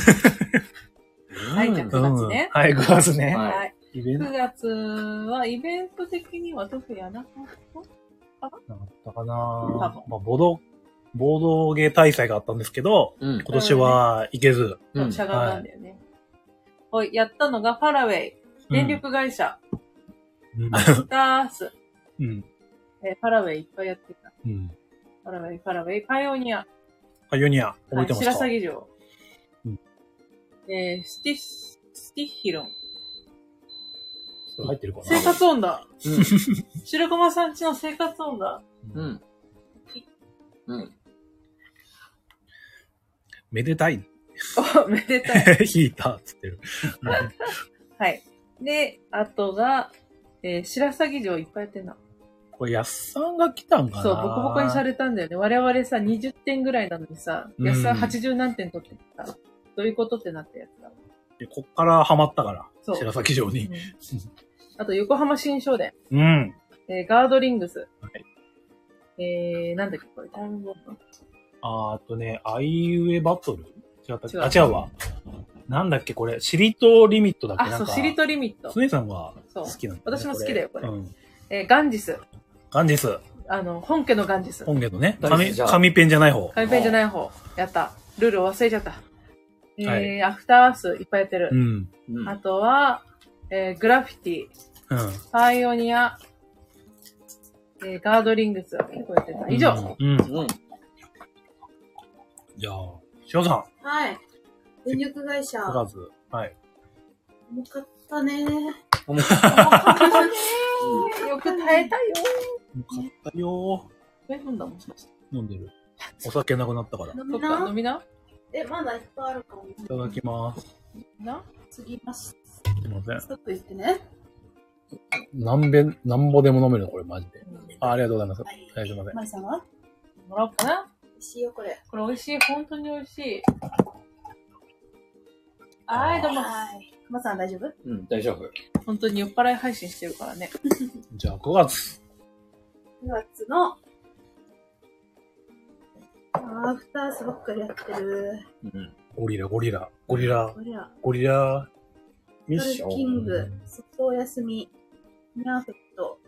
はい、じゃあくがつね。 はい、くがつね。 はい。くがつはイベント的には特にはなかったかな？ なかったかな。まあ、ボード、ボードゲー大祭があったんですけど、うん、今年は行けず。 うん。しゃがんだんだよね。はい、やったのがファラウェイ、電力会社、うん、アスタース、うん、えー、ファラウェイいっぱいやってた。うん、ファラウェイ、ファラウェイ、パイオニア。 パイオニア、覚えてますか？ 白鷺城。うん、えー、スティッ、スティッヒロン。 入ってるかな？ 生活音だ。うん。白駒さんちの生活音だ。 うん。うん。 めでたい。 お、めでたい。 引いたっつってる。 はい。で、あとが、えー、白鷺城いっぱいやってんな。 これ、やっさんが来たんかな？ そう、ボコボコにされたんだよね。我々さ、にじゅってんぐらいなのにさ、やっさんはちじゅう何点取ってた。どういうことってなったやつだ。 でこっからハマったから。そう。白鷺城に。うん、 あと、横浜新商店。 うん。 えー、ガードリングス。はい。えー、なんだっけ、これ、タイムボンド。 あーあとね、アイウェイバトル違ったっけ？あ、違うわ。なんだっけ、これ、シリトリミットだっけ？ あ、そう、シリトリミット。 スネさんが好きなんだ、 ね。私も好きだよ、これ。うん、えー、ガンジス。 ガンジス。 あの、本家のガンジス。 本家のね。紙、紙ペンじゃない方。 紙ペンじゃない方。やった。ルールを忘れちゃった。えー、はい、アフターアースいっぱいやってる。うん。あとは、えー、グラフィティ。うん。パイオニア。えー、ガードリングス。結構やってた。以上。うん。うん。うん、 じゃあ、しおさん。 はい。電力会社。 くがつ。はい。 重かったねー。 重かったねー。よく耐えたよー。重かったよー。 え、飲んだもしかして。 飲んでる。お酒なくなったから。 飲みな飲みなええ、まだいっぱいあるかも。 いただきます。 な次ます。 すいません。 ちょっと言ってね。 何べん、なんぼでも飲めるのこれマジで。うん、あ、ありがとうございます。はい、はい、すいません。 マリさんはもらおうかな。 美味しいよ、これ。 これ美味しい。本当に美味しい。はい、どうも。はい。 くまさん大丈夫？ うん、大丈夫。 本当に酔っ払い配信してるからね。 じゃあ、くがつ。 くがつの、アフタースばっかりやってる。 うん。ゴリラ、ゴリラ、ゴリラ、 ゴリラ、 ゴリラ、 ミッション。キング、外休み、ミャーフェクト、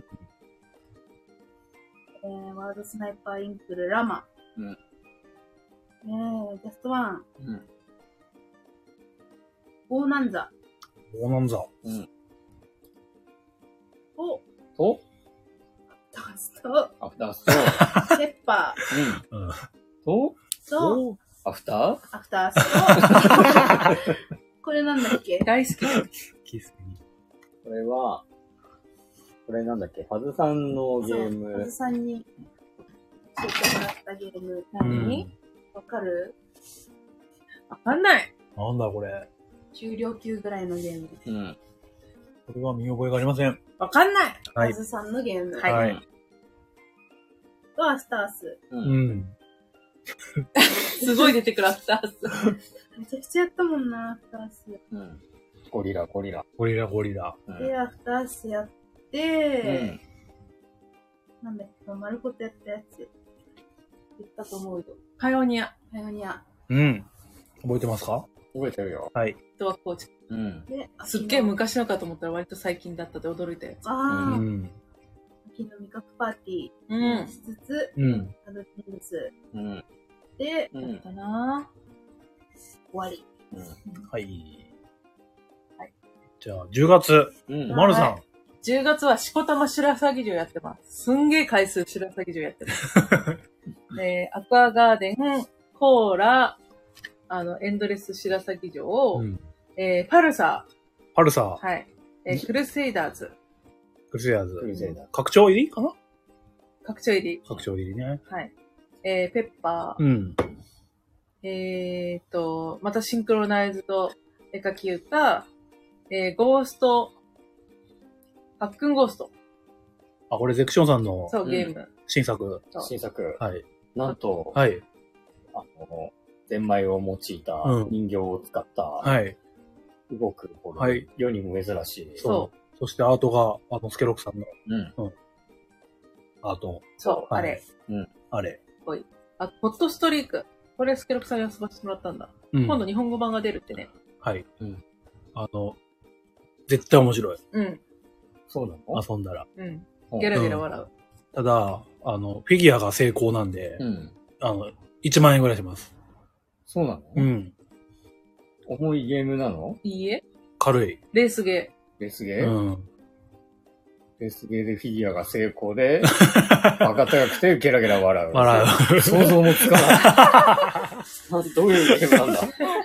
えー、ワールドスナイパーインクル、ラマ。うん。えー、ジャストワン。うん。ボーナンザ。 ボーナンザ。うん。 お。 とアフタースト。 アフタースト。 ペッパー。うん。ととアフターアフタースト。これなんだっけ？ 大好き。 これは、これなんだっけ？ファズさんのゲーム。 ファズさんに教えてもらったゲーム。何？わかる？ わかんない。 なんだこれ。 中量級ぐらいのゲーム。うん。 これは見覚えがありません。 わかんない。 はい。 ファズさんのゲーム。 はい。 と、アスタース。 うん。 すごい出てくるアスタース。 めちゃくちゃやったもんな、アフタース。 うん。ゴリラ、ゴリラ。 ゴリラ、ゴリラ。 で、アフタースやって、うん、なんだっけ、丸ごとやったやつ。言ったと思うよ。 パイオニア。 パイオニア。 うん。覚えてますか？ 覚えてるよ。 はい。 ドアコーチ。 うん。 すっげえ昔のかと思ったら割と最近だったで驚いたやつ。 ああ。うん。秋の味覚パーティーしつつ、うん。アドキングス。うん。で、 だったなぁ。終わり。 うん。はい。はい。じゃあ、じゅうがつ。うん。まるさん。 じゅうがつはしこたま白鷺城やってます。すんげえ回数白鷺城やってます。で、アクアガーデン、コーラ、あの、エンドレス白鷺城を、うん、えー、パルサー。 パルサー。 はい。えー、クルセイダーズ。 クルセイダーズ。クルセイダーズ。拡張入りかな？ 拡張入り。 拡張入りね。 はい。えー、ペッパー。うん。えーと、またシンクロナイズド絵描き歌、えー、ゴースト、パックンゴースト。 あ、これゼクションさんの。 そう、ゲーム。 新作。 新作。 はい。 なんと、 はい。 あの、ゼンマイを用いた人形を使った、うん、 はい。 動く、はい。世にも珍しい。 そう。そしてアートが、あの、スケロクさんの、うん。うん。アート。 そう、はい、あれ。 うん。あれ。 ほい。あ、ポットストリーク。これスケロクさんに遊ばせてもらったんだ。うん。今度日本語版が出るってね。 はい。うん。あの、絶対面白い。 うん。 そうなの？ 遊んだら。 うん。ゲラゲラ笑う。うん、 ただ、あの、フィギュアが成功なんで、うん。あの、いちまんえんぐらいします。 そうなの？ うん。 重いゲームなの？ いいえ。 軽い。 レースゲー。レースゲー？うん。レースゲーでフィギュアが成功で、バカ高くてゲラゲラ笑う。 笑う。 想像もつかない。どういうゲームなんだ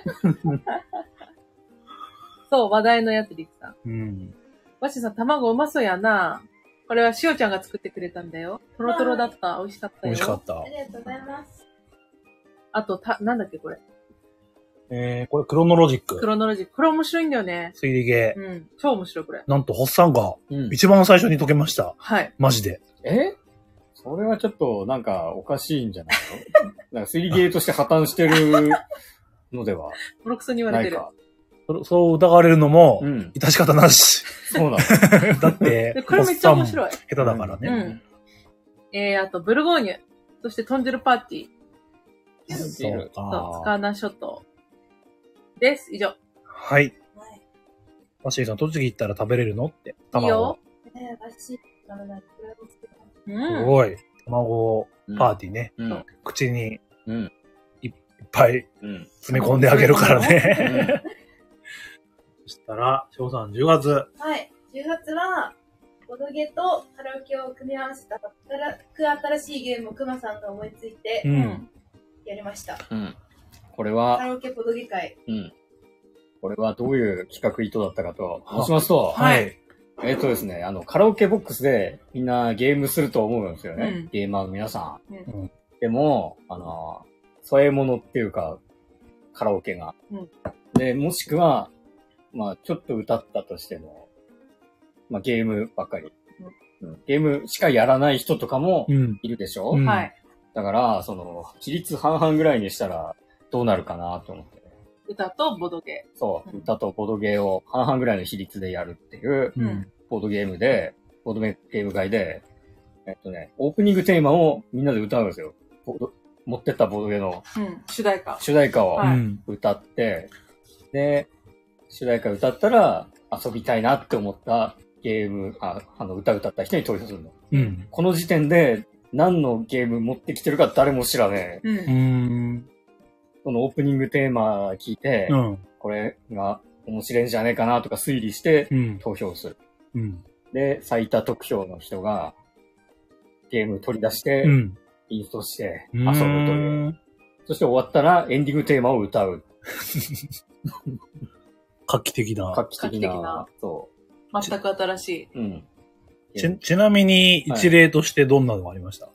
そう、話題のやつ、リクさん。うん。わしさん、卵うまそうやな。これはしおちゃんが作ってくれたんだよ。トロトロだった。美味しかったよ。 美味しかった。 ありがとうございます。 あと、た、なんだっけ、これ。 えー、これクロノロジック。 クロノロジック。これ面白いんだよね。 推理ゲー。 うん。超面白い、これ。 なんと、ホッサンが、一番最初に解けました。うん、 はい。 マジで。 えそれはちょっと、なんか、おかしいんじゃないの？なんか推理ゲーとして破綻してるのでは。 ボロクソに言われてる。 そそう疑われるのも、うん、致し方なし。 そうなの。 だって、 これめっちゃ面白い。 下手だからね。うんうん、えー、あと、ブルゴーニュ。そして、トンジェルパーティー。 そうか。そう、スカーナ諸島。です。以上。 はい。バシーさん、栃木行ったら食べれるのって。 卵。いいよ。 えー、バシー食べないとすごい。卵パーティーね。うん、口に、うん、いっぱい詰め込んであげるからね。そしたら、翔さんじゅうがつ。 はい。じゅうがつは、ボドゲとカラオケを組み合わせた新しいゲームをくまさんが思いついて、うん、やりました。うん、 これは、 カラオケボドゲ会。 うん。これはどういう企画意図だったかと申しますと、 はい。 えっとですね、あの、カラオケボックスでみんなゲームすると思うんですよね。うん、ゲーマーの皆さん。うん、でも、あの、添え物っていうか、 カラオケが。うん、で、もしくは、まあ、ちょっと歌ったとしても、まあ、ゲームばっかり、うん。ゲームしかやらない人とかもいるでしょ、うん、はい。だから、その、比率半々ぐらいにしたらどうなるかなと思って。 歌とボドゲー。そう、うん、歌とボドゲーを半々ぐらいの比率でやるっていう、うん、ボードゲームで、ボードゲーム会で、えっとね、オープニングテーマをみんなで歌うんですよ。ボード持ってったボードゲーの、 うん、主題歌。 主題歌を歌って、はい、で、主題歌歌ったら遊びたいなって思ったゲーム、あ、あの歌歌った人に投票するの。うん、この時点で何のゲーム持ってきてるか誰も知らねえ。うん、そのオープニングテーマ聞いて、うん、これが面白いんじゃねえかなとか推理して投票する。うん、で、最多得票の人がゲーム取り出して、うん、インストして遊ぶという。そして終わったらエンディングテーマを歌う。 画期的な。 画期的な。 そう。全く新しい。うん。 ち、ちなみに一例としてどんなのがありました？はい、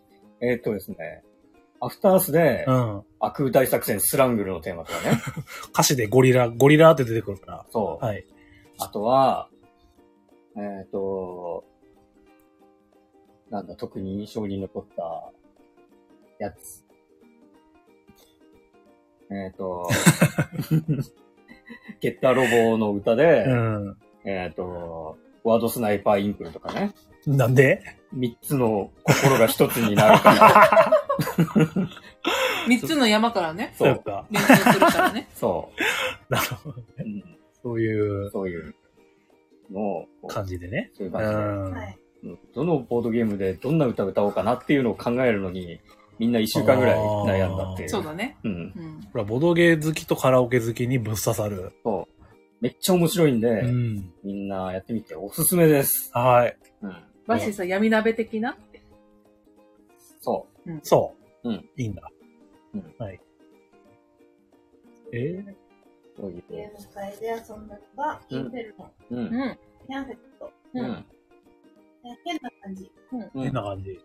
えー、っとですね。アフタースで、うん。悪空大作戦スラングルのテーマとかね。 歌詞でゴリラ、ゴリラって出てくるから。 そう。はい。あとは、えー、っと、なんだ、特に印象に残ったやつ。えっ、ー、と、ゲッターロボの歌で、うん、えっ、ー、と、ワードスナイパーインプルとかね。 なんで三つの心が一つになるから。 三つの山からね。 そうか。 連想するからね。 そう。なるほどね。うん、そういう。 そういうの感じでね。 そういう感じで。はい、どのボードゲームでどんな歌を歌おうかなっていうのを考えるのに、みんな一週間ぐらい悩んだっていう。 そうだね。うん。 これはボードゲー好きとカラオケ好きにぶっ刺さる。 そう。めっちゃ面白いんで、うん、みんなやってみておすすめです。 はい。 うん。バッシーさん、闇鍋的なそう。うん、そう。うん。いいんだ。うん。はい。えー、 どういうゲーム会で遊んだのが、インフェルノ。うん。うん。キャンフェット。うん。変な感じ。 うん。変な感じ。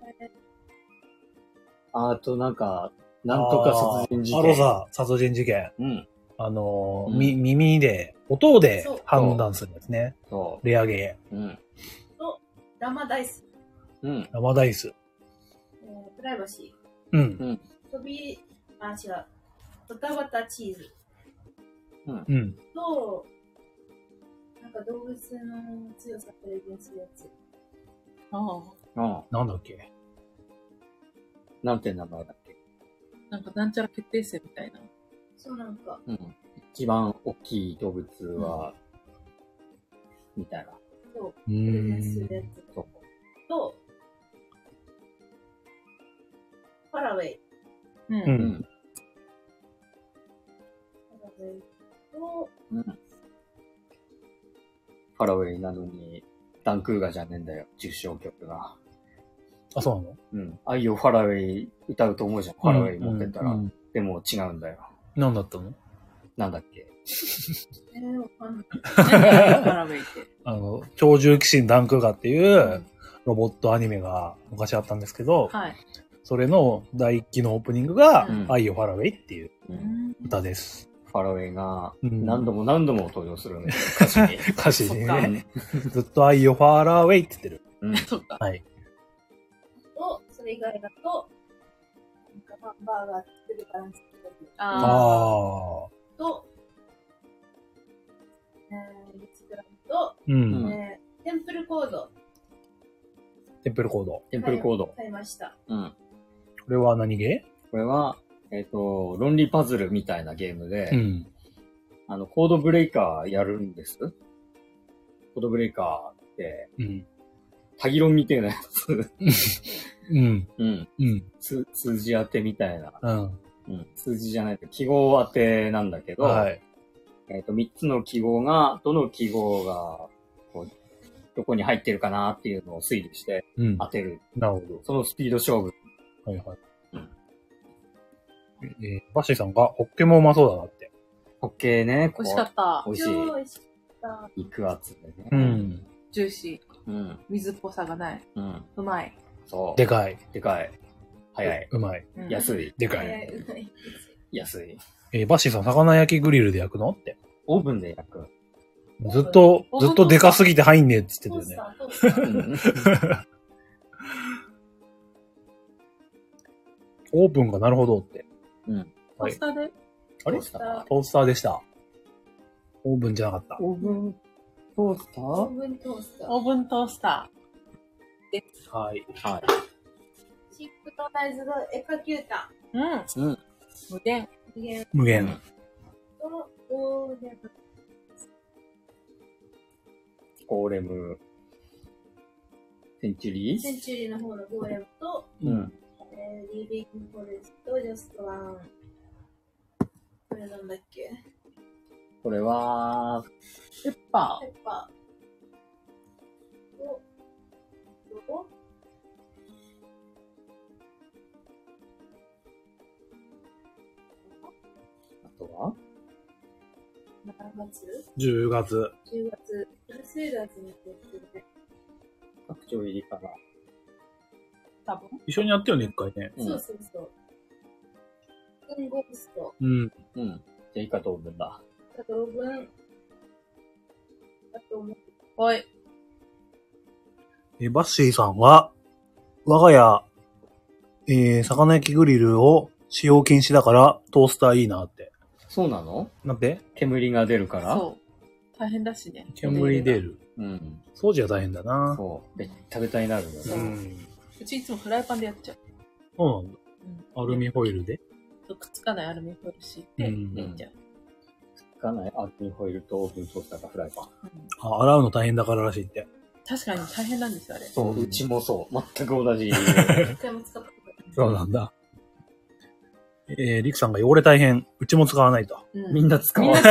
あと、なんか、なんとか殺人事件。 アロザ殺人事件。うん。あのー、うん、み、耳で、音で判断するんですね。そう。レアゲー。うん。 と、ラマダイス。 うん。ラマダイス。 えー、プライバシー。うん。うん。 飛び、あ、違う。ドタバタチーズ。 うん。うん。 と、なんか動物の強さプレゼンするやつ。 ああ。ああ。なんだっけなんて名前だっけなんかなんちゃら決定戦みたいな。 そうなんか。 うん。一番大きい動物は、うん、みたいな。 そう。プレゼンするやつ。そう。と、ファラウェイ。うん。うん。ファラウェイと、うん。ファラウェイなのに、ダンクーガじゃねえんだよ、受賞曲が。 あ、そうなの？ うん。愛をファラウェイ歌うと思うじゃん。ファラウェイ持ってったら。うんうん、でも違うんだよ。 何だったの？ なんだっけえー、わかんない。ファラウェイって。 あの、超獣騎士ダンクガっていうロボットアニメが昔あったんですけど、はい、それの第一期のオープニングが、うん、愛をファラウェイっていう歌です。 うん、ファラウェイが何度も何度も登場するんですよ、歌詞に。 歌詞にね。ずっと愛をファラウェイって言ってる。 うん、そっか。 はい。 と、それ以外だと、なんかハンバーガー作るバランスああ。 と、えー、リツクラムと、うん、えー、テンプルコード。 テンプルコード。 テンプルコード。 買いました。 うん。これは何ゲー？これは、えっと、論理パズルみたいなゲームで、うん、あの、コードブレイカーやるんです。コードブレイカーって、うん、タギロンみたいなやつ。うん。うん。うん。数字当てみたいな。うん。うん、数字じゃないと記号当てなんだけど、はい、えっと、三つの記号が、どの記号が、こう、どこに入ってるかなっていうのを推理して当てる。 うん、なるほど。 そのスピード勝負。 はいはい。うん、えー、バッシーさんが、ホッケもうまそうだなって。 ホッケね。 美味しかった。 美味しい。 美味しかった。 肉厚でね。 うん。 ジューシー。うん。水っぽさがない。うん。うまい。 そう。 でかい。 でかい。早い。 うまい。 安い。 でかい。 安い。 えー、バッシーさん、魚焼きグリルで焼くのって。 オーブンで焼く。 ずっと、ずっとでかすぎて入んねえって言ってたよね。オーブンがなるほどって。 うん。トースターで、 あれトースターでした。オーブンじゃなかった。 オーブントースターオーブントースター。 オーブントースター。です。 はい。はい。 シンクロナイズドエカキュータ。 うん。うん。無限。 無限。 無限。 ゴーレム。 ゴーレム。センチュリーセンチュリーの方のゴーレムと、 うん。 えー、リービングフォレスト、ジャストワン。これなんだっけ？ これは、ペッパー。ペッパー。お、どこ？ あとは何月？ じゅうがつ。 じゅうがつ。フルセール集めてるね。 拡張入りかな。 多分。 一緒にやったよね、一回ね。 そうそうそう。うん、ゴースト。 うん。 うん。じゃあ、イカとオーブンだ。 イカとオーブン。あと思う。 はい。 え、バッシーさんは、我が家、えー、魚焼きグリルを使用禁止だからトースターいいなって。 そうなの？ なんで？ 煙が出るから？ そう。大変だしね。 煙出る。 うん。 掃除は大変だな。 そう。べったべたになるよね。 うん。 うちいつもフライパンでやっちゃう。 そうなんだ。うん、アルミホイルで？ くっつかないアルミホイル敷いて、やっちゃう。 くっつかないアルミホイルとオーブントースターかフライパン。 うん、あ、洗うの大変だかららしいって。 確かに大変なんですよ、あれ。 そう、うちもそう。全く同じ。 そうなんだ。えー、リクさんが汚れ大変。うちも使わないと。 うん、みんな使わない。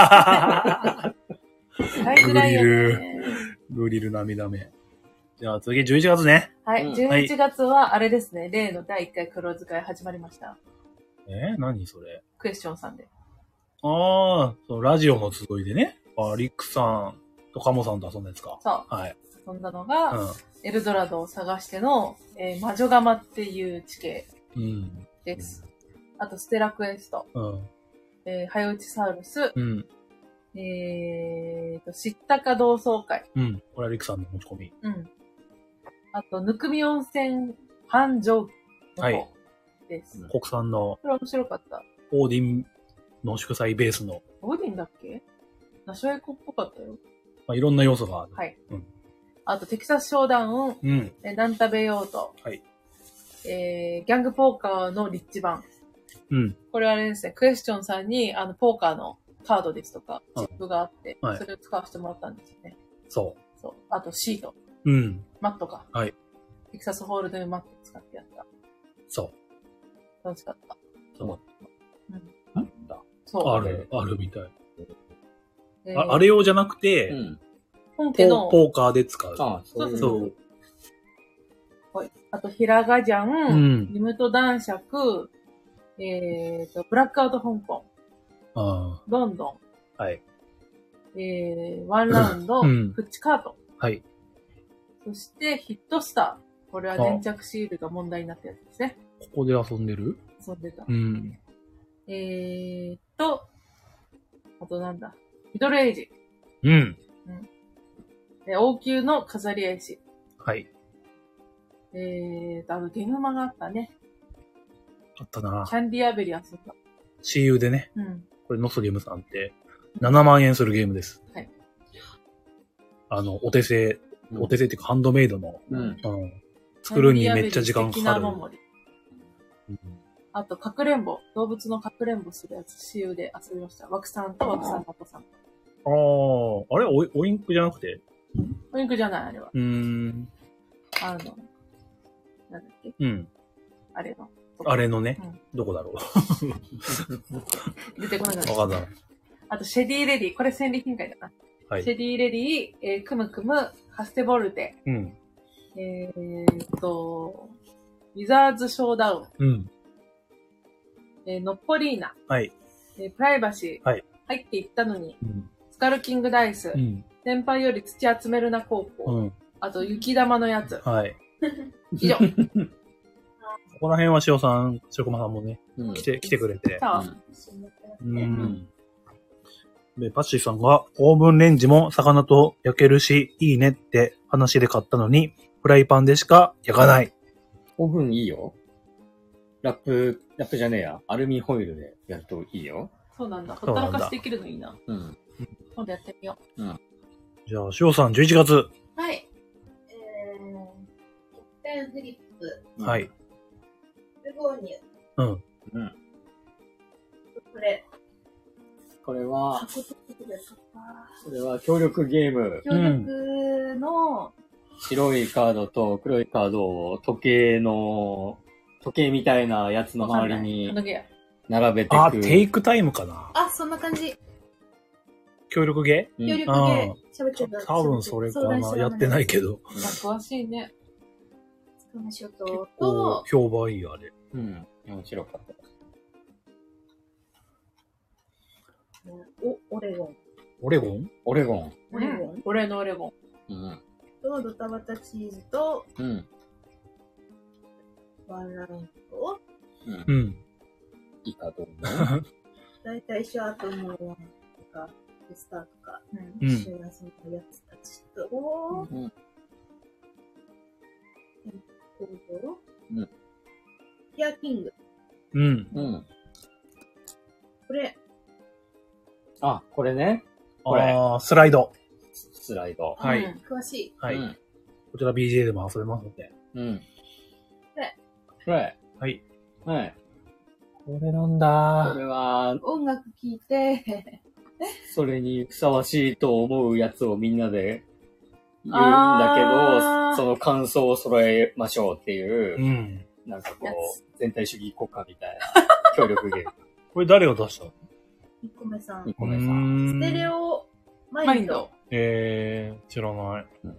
グリル、グリル涙目。じゃあ次じゅういちがつね。 はい、うん、じゅういちがつはあれですね、例のだいいっかい黒使い始まりました。 えー、何それ？ クエスチョンさんで。 ああ、そう、ラジオの集いでね。あ、リクさんとカモさんと遊んだやつか。 そう。 はい。 遊んだのが、うん、エルドラドを探しての、えー、魔女釜っていう地形です。うん、あと、ステラクエスト。うん、えー、早打ちサウルス。うん、えーと、知ったか同窓会。 うん。これはリクさんの持ち込み。 うん。あと、ぬくみ温泉繁盛の方です、 はい。国産の。 これ面白かった。 オーディンの祝祭ベースの。 オーディンだっけ？ナショエコっぽかったよ。 まあ、いろんな要素がある。 はい。うん、あと、テキサスショーダウン。うん。えナンタベヨート。 はい。 えー、ギャングポーカーのリッチ版。 うん。 これはあれですね、クエスチョンさんに、あの、ポーカーのカードですとか、チップがあって、はい、それを使わせてもらったんですよね。 そう。 そう。あと、シート。 うん。 マットか。 はい。 テキサスホールドムマット使ってやった。 そう。 楽しかった。 そう。 うん。 あった。そう。ある、あるみたい。 えー、 あ, あれ用じゃなくて、うん、 本家のポーカーで使う。 ああ、そうそう。 はい。あと、ヒラガジャン、うん、リムト男爵、えーと、ブラックアウト香港。 ああ。 ロンドン。 はい。 えー、ワンラウンド、うん、プッチカート。 はい。 そして、ヒットスター。これは粘着シールが問題になったやつですね。 ここで遊んでる？ 遊んでた。 うん。 えーと、あとなんだ。ミドルエイジ。 うん。うん。 で、王宮の飾り絵師。 はい。 えーと、あの、ゲムマがあったね。 あったな。 キャンディアベリ遊んだ。 シーユーでね。 うん。 これノスゲームさんってななまんえんするゲームです。 はい。 あの、お手製、うん、お手製っていうかハンドメイドの。うん。うん、作るにめっちゃ時間かかる。 うん、あと、かくれんぼ。動物のかくれんぼするやつ、シーユーで遊びました。枠さんと枠さんの子さん。 ああ、あれオイオインクじゃなくてオインクじゃない、あれは。 うーん。 あの、なんだっけうん。 あれの。 あれのね、うん、どこだろう。出てこなかった。 わかんない。 あと、シェディレディ。これ戦利品会だな。はい。シェディレディ、えー、クムクム、ハステボルテ。 うん。 えーっと、ウィザーズショーダウン。うん。 えー、ノッポリーナ。 はい。 えー、プライバシー。 はい。 入っていったのに。 うん。 スカルキングダイス。 うん。 先輩より土集めるな高校。 うん。 あと、雪玉のやつ。 はい。 以上。 こら辺は塩さん、塩駒さんもね、うん、来て、来てくれて。うん。うん。で、パッシーさんが、オーブンレンジも魚と焼けるし、いいねって話で買ったのに、フライパンでしか焼かない。 オーブンいいよ。ラップ、ラップじゃねえや。アルミホイルでやるといいよ。 そうなんだ。ほったらかしできるのいいな。うん。今度やってみよう。うん。 じゃあ、塩さん、じゅういちがつ。 はい。えー、一点フリップ。 はい。 ルゴーニュ。うん。うん。 これ。 これは、これは協力ゲーム。 協力の、 白いカードと黒いカードを時計の、時計みたいなやつの周りに並べていく。 あ、テイクタイムかな。 あ、そんな感じ。 協力ゲー協力ゲー。喋ってた。多分それかな。やってないけど。 詳しいね。 つかましょと、と、 評判いいあれ。 うん。面白かった。 お、オレゴン。 オレゴンオレゴン。 オレゴン。 俺のオレゴン。 うん。 と、ドタバタチーズと、 うん。 ワンラウンド。 うん。 いいかどうも。 だいたい一緒あともう、とか、テスターとか、うん。一緒に遊んだやつたちと、おー。うん。 うん。 ヒアキング。 うん。 うん。 これ。 あ、これね。 これ。ああ、スライド。 スライド。 はい。 詳しい。 はい。こちら ビージェー でも遊べますので。 うん。 これ。 これ。 はい。 はい。 これなんだ。 これは、 音楽聴いて、 それにふさわしいと思うやつをみんなで言うんだけど、その感想を揃えましょうっていう、うん、なんかこう、全体主義国家みたいな協力ゲーム。 これ誰が出したの？ ニコメさん。 ニコメさん。 ステレオマインド。 えー、知らない。うん、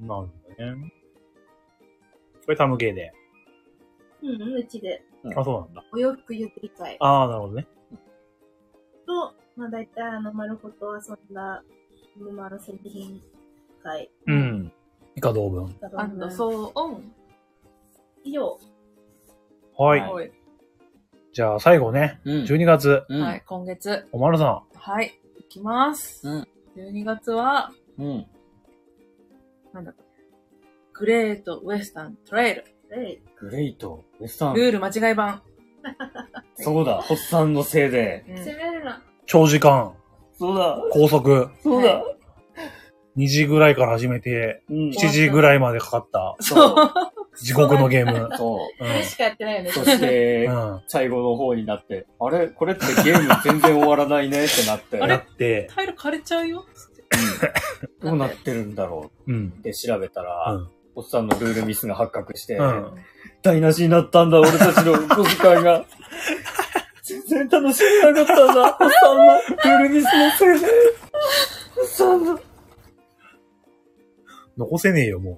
なんだね。これタムゲーで。 うん、うちで。 あ、そうなんだ。 お洋服ゆってり会。 ああ、なるほどね。 と、まあ大体あの、丸ごと遊んだ、沼の戦利品会。 うん。イカ同文。 アンドソーオン。 以上。 はい。はい、じゃあ最後ね、うん、じゅうにがつ。 うん、はい、今月。 おまるさん。 はい、いきます。うん、じゅうにがつは、 うん、 なんだっけ。グレートウエスタントレイル。 グレートウエスタン。 ルール間違い版。 そうだ、ホッサンのせいで。 うん、攻めるな。 長時間。 そうだ。 高速。 そうだ。 にじぐらいから始めて、うん、しちじぐらいまでかかった。 そう。 地獄のゲーム。 そう。 うん、しかやってないよね。 そして、うん、最後の方になって、あれこれってゲーム全然終わらないねってなって。 あれって、タイル枯れちゃうよ。 うん、どうなってるんだろうって調べたら、うん、おっさんのルールミスが発覚して、うん、台無しになったんだ、俺たちの小遣いが。全然楽しめなかったんだ、おっさんのルールミスのせいで。おっさんの。 残せねえよ、もう。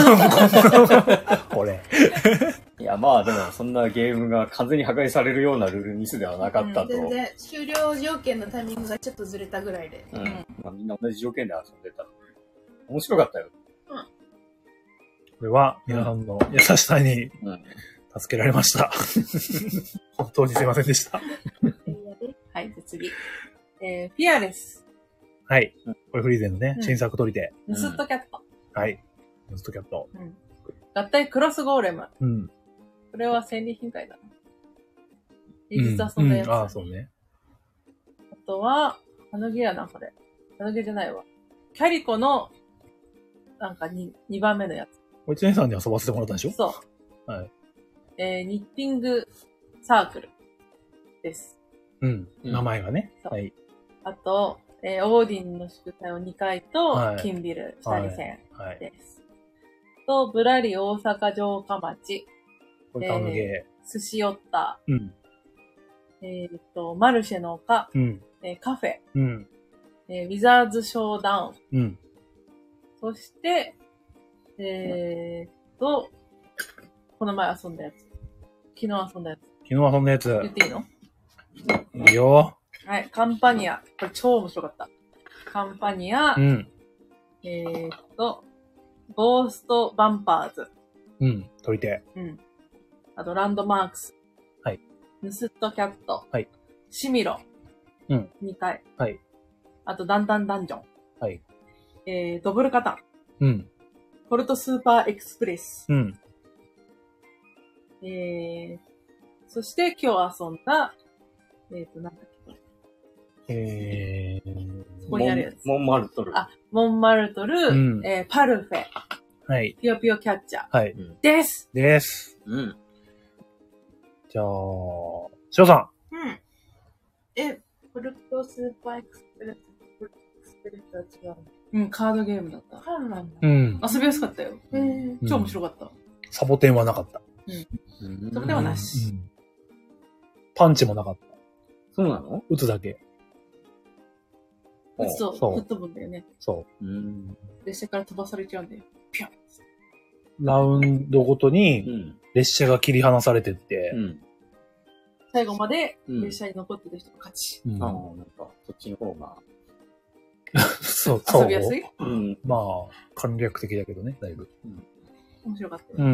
これ。 いや、まあでも、そんなゲームが完全に破壊されるようなルールミスではなかったと。 うん、全然、終了条件のタイミングがちょっとずれたぐらいで。 うん。まあ、みんな同じ条件で遊んでた。面白かったよ。 うん。これは、皆さんの優しさに助けられました。うん、本当にすいませんでした。 はい、じゃ次。えー、フィアレス。 はい。これフリーゼンのね、うん、新作取り手。 ヌスットキャット。 はい。ヌスットキャット。 うん。合体クロスゴーレム。 うん。 これは戦利品会だな。実際遊んだやつ、 うんうん。ああ、そうね。 あとは、あのゲやな、これ。あのゲじゃないわ。キャリコの、なんかに、にばんめのやつ。 これ、チェンさんに遊ばせてもらったでしょ？ そう。はい。えー、ニッティングサークルです。 うん。名前がね。 はい。あと、えー、オーディンの祝祭をにかいと、はい、キンビル下り戦です。はいはい、と、ブラリ大阪城下町。 これタムゲー。寿司ヨッタ。 うん。 えっ、ー、と、マルシェの丘。 うん。 えー、カフェ。 うん。 えー、ウィザーズショーダウン。うん。 そして、えーと、この前遊んだやつ。昨日遊んだやつ。 昨日遊んだやつ。 言っていいの？ いいよ。 はい、カンパニア。これ超面白かった。カンパニア。 うん。 えーっと、ゴーストバンパーズ。 うん、取り手。 うん。 あと、ランドマークス。 はい。 ヌスットキャット。 はい。 シミロ。 うん。 にかい。 はい。 あと、ダンダンダンジョン。 はい。 えー、ドブルカタン。うん。 ポルトスーパーエクスプレス。 うん。 えー、そして今日遊んだ、えっ、ー、と、なんだっけこれ。えー、 そこにあるやつ。 モンマルトル。 あ、モンマルトル、うん、えー、パルフェ。 はい。 ピヨピヨキャッチャー。 はい。 です。 です。 うん。 じゃあ、しょうさん。うん。え、ポルトスーパーエクスプレス、ポルトエクスプレスは違う。うん、カードゲームだった。そうなんだ。うん。遊びやすかったよ。へえ、超面白かった。 サボテンはなかった。 うん。サボテンはなし。 パンチもなかった。 そうなの？ 打つだけ。 打つと吹っ飛ぶんだよね。 そう。 列車から飛ばされちゃうんだよ。ピョン。 ラウンドごとに列車が切り離されてって、 最後まで列車に残ってる人が勝ち。 ああ、なんか、そっちの方が。 そう、 遊びやすい？ うん。まあ、簡略的だけどね、だいぶ。 面白かったよ。 うん。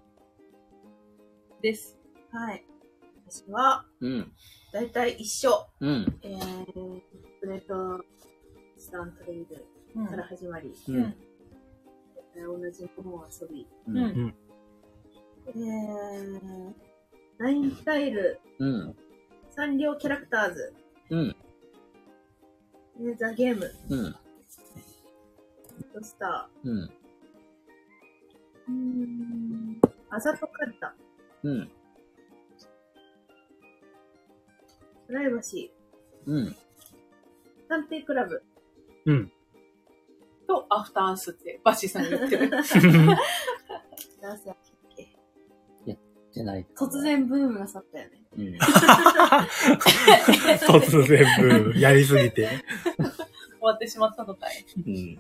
です。はい。私は、うん。だいたい一緒。うん。えー、プレートスタントレイルから始まり、うん。同じものを遊び、うん。えー、ナインタイル、うん。サンリオキャラクターズ、うん。ザ・ゲーム、うん。トスター、うん。うーん、あざとカルタ、うん。プライバシー、うん。探偵クラブ、うん。と、アフターアンスってバッシーさんが言ってる。何歳だっけ？ やってない。 突然ブームが去ったよね。うん、 突然ブーム。やりすぎて。 終わってしまったのかい。うん、シ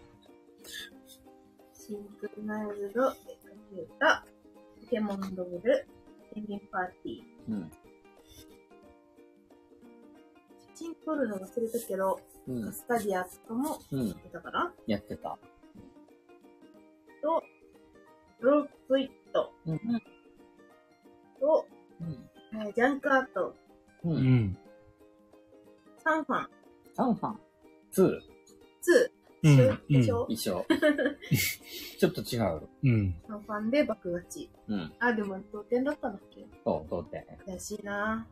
ンクロナイズド、エクキュータ、ポケモンドブル、ペンギンパーティー。うん、写真撮るの忘れたけど、うん、スタディアとかもやってたかな、うん、 やってた。 と、ロープイット。うん、と、うんえー、ジャンクアート。うん。サンファン。 サンファン。ツー。 ツー。一緒、一緒。 一緒。ちょっと違う。 うん。サンファンで爆勝ち。うん。あ、でも同点だったんだっけ？ そう、同点。 悔しいな。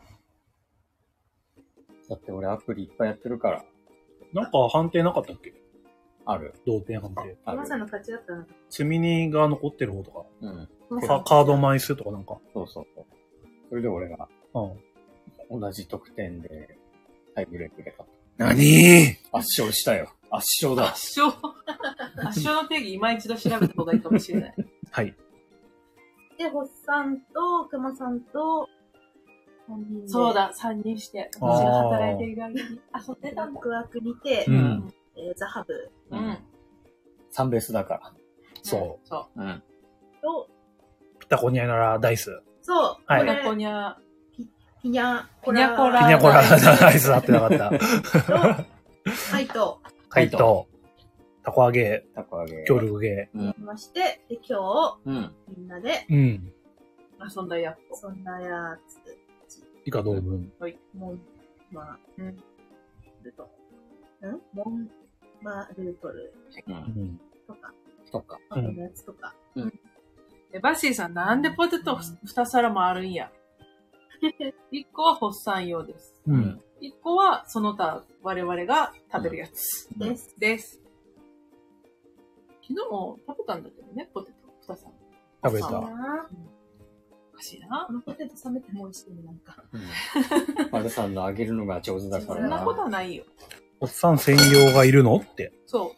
だって俺アプリいっぱいやってるから。 なんか判定なかったっけ？ ある。 同点判定。 ある。まさの勝ちだったな。 積み荷が残ってる方とか。うん。カ, カード枚数とかなんか。 そうそうそう。それで俺が、うん、同じ得点でタイブレークで勝った。 なにー？ 圧勝したよ。圧勝だ。 圧勝圧勝の定義今一度調べた方がいいかもしれない。 はい。 で、ホッさんと、クマさんと、さんにんで。そうだ、さんにんして、私が働いてる側に遊んでたんだ。ワークにて、うん、えー、ザハブ。うん。 さんベースだから。 そう。 そう。うん。と、 ピタゴニアならダイス。 そう。はい。ピタゴニャ、ピニャコラ。 ピニャコラ。ピニャコラダイス合ってなかった。 カイト。 カイト。タコ揚げ。 タコ揚げ。 協力芸。 うん。まして、で、今日、うん、みんなで、うん。遊んだやつ。遊んだやつ。 以下同文。 はい。モン、マ、ルト。んモン、マルトル。うん。とか。 とか。 あのやつとか。うん。で、バッシーさん、なんでポテト二皿もあるんや。一個はホッサン用です。うん。一個はその他我々が食べるやつ。うん、です。です。昨日も食べたんだけどね、ポテト二皿。 食べた。 おかしいな。このポテト冷めても美味しいね、なんか。 うん。マルさんの揚げるのが上手だからな。 そんなことはないよ。 ホッサン専用がいるのって。 そう。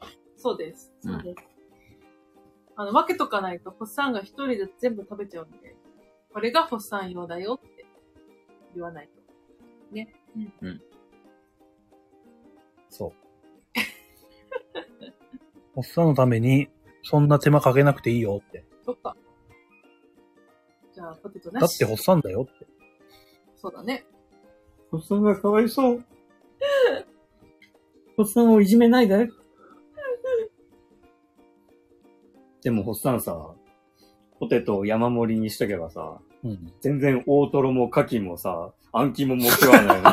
そうです。そうです。うんあの、分けとかないと、ホッサンが一人で全部食べちゃうんで、これがホッサン用だよって言わないと。ね。うん。うん、 そう。ホッサンのために、そんな手間かけなくていいよって。 そっか。じゃあ、ポテトなし。 だってホッサンだよって。 そうだね。 ホッサンがかわいそう。ホッサンをいじめないで。でも、ホッサンさ、 ポテトを山盛りにしとけばさ、うん、全然大トロもカキもさ、あん肝も食わないな。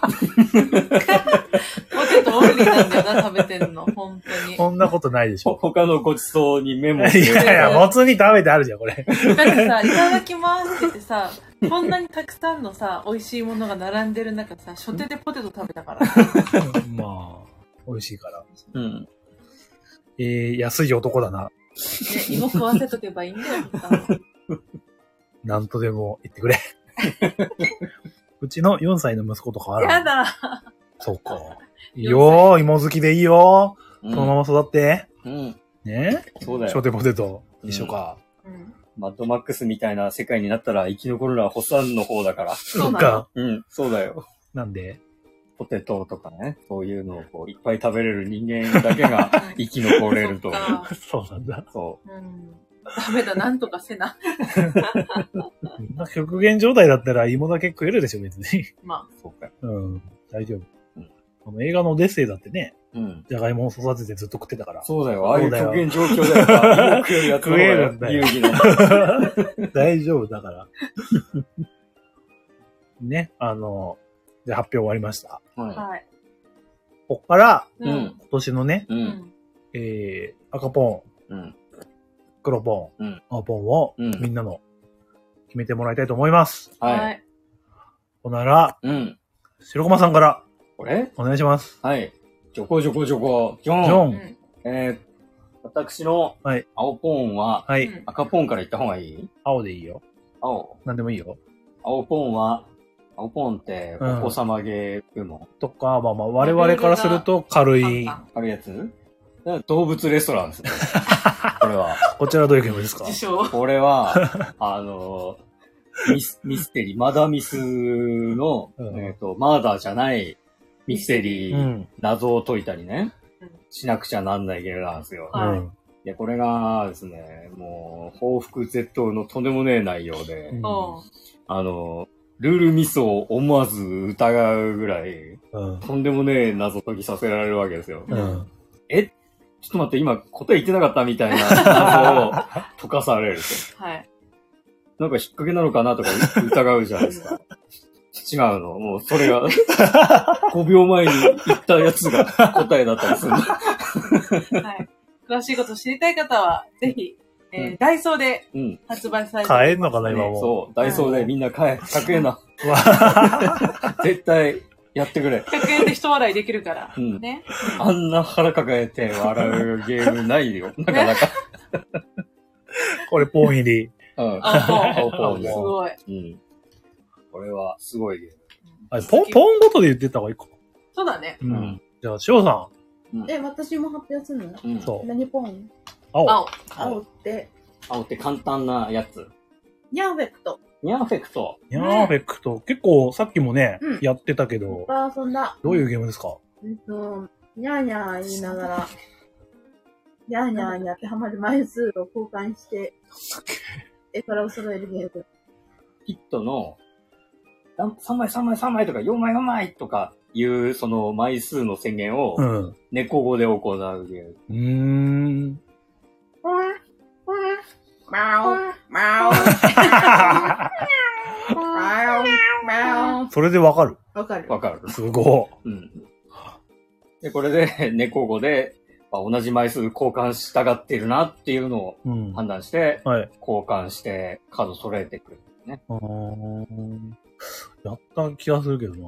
ポテトオンリーなんだよな、食べてるの、本当に。 そんなことないでしょ。 他のごちそうにメモしてる。いやいや、普通に食べてあるじゃん、これ。 だってさ、いただきますって言ってさ、こんなにたくさんのさ、美味しいものが並んでる中さ、初手でポテト食べたから。 まあ、美味しいから。 うん。 えー、安い男だな。 ね、芋食わせとけばいいんだよ、 なんとでも言ってくれ。うちのよんさいの息子とかある。 やだ。 そうか。いいよ、芋好きでいいよ。うん、そのまま育って。 うん。 ね、 そうだよ。 ショテポテト。一緒か。 うん。マッドマックスみたいな世界になったら生き残るのはホッサンの方だから。 そうか。 うん、そうだよ。 なんでポテトとかね、そういうのをこういっぱい食べれる人間だけが生き残れると。 そうなんだ。 そう。 うん、ダメだ、なんとかせな。 極限状態だったら芋だけ食えるでしょ、別に。 まあ、 そうか。 うん、大丈夫。うん、あの映画のオデッセイだってね、うん、じゃがいもを育ててずっと食ってたから。 そうだよ、ああいう極限状況だよ。芋食えるやつ食えるんだよ。 有利な。 大丈夫だから。ね、あの、で、発表終わりました。 はい。 こっから、 うん、今年のね、 うん、 えー、赤ポン、うん、黒ポン、うん、青ポンを、うん、みんなの決めてもらいたいと思います。 はい。 ほなら、 うん。 白駒さんから、 これお願いします。 はい。ジョコジョコジョコ、ジョン。 ジョン。 えー、私の、青ポンは、 はい。 赤ポンから言った方がいい？ 青でいいよ。 青。 なんでもいいよ。 青ポンは、青ポンって、お子様ゲー部門、うん、 とか、まあまあ、我々からすると軽い。 軽いやつ？動物レストランですね。これは。 こちらはどういうゲームですか？ 自称。 これは、あの、ミス、ミステリー、マダミスの、うん、えっと、マーダーじゃないミステリー、うん、謎を解いたりね、うん、しなくちゃなんないゲームなんですよ。 うん、 で、これがですね、もう、報復絶倒のとんでもねえ内容で、うん、あの、ルールミスを思わず疑うぐらい、うん、とんでもねえ謎解きさせられるわけですよ。 うん、 えちょっと待って、今答え言ってなかったみたいな謎を解かされると。 はい。 なんか引っ掛けなのかなとか疑うじゃないですか。違うの。もうそれがごびょうまえに言ったやつが答えだったりする。 はい。詳しいこと知りたい方は、ぜひ、えーうん、ダイソーで発売されて、ね、 買えんのかな、今も。 そう。ダイソーでみんな買え。ひゃくえんな。絶対やってくれ。 ひゃくえんで一笑いできるから。 うん。 ね。 あんな腹抱えて笑うゲームないよ。なかなか。 これポン入り。 うん。 青ポン。すごい。 うん。これはすごいゲーム。 あれ、ポン、ポンごとで言ってた方がいいか。 そうだね。 うん。じゃあ、しおさん。え、私も発表するの？ うん。 そう。 何ポン？ 青。 青。 青って。 青って簡単なやつ。 ニャーフェクト。 ニャーフェクト。 ニャーフェクト。結構、さっきもね、うん、やってたけど。 あ、そんな。 どういうゲームですか？ えっと、ニャーニャー言いながら、ニャーニャーに当てはまる枚数を交換して、絵柄を揃えるゲーム。 ヒットの、さんまいさんまいさんまいとかよんまいよんまいとかいうその枚数の宣言を猫語で行うゲーム。 うーん。それでわかる？ わかる。 わかる。 すごい。うん。で、これで猫語で、まあ、同じ枚数交換したがっているなっていうのを判断して、 うん、はい、 交換してカード揃えてくるね。 あやった気がするけどな、うん、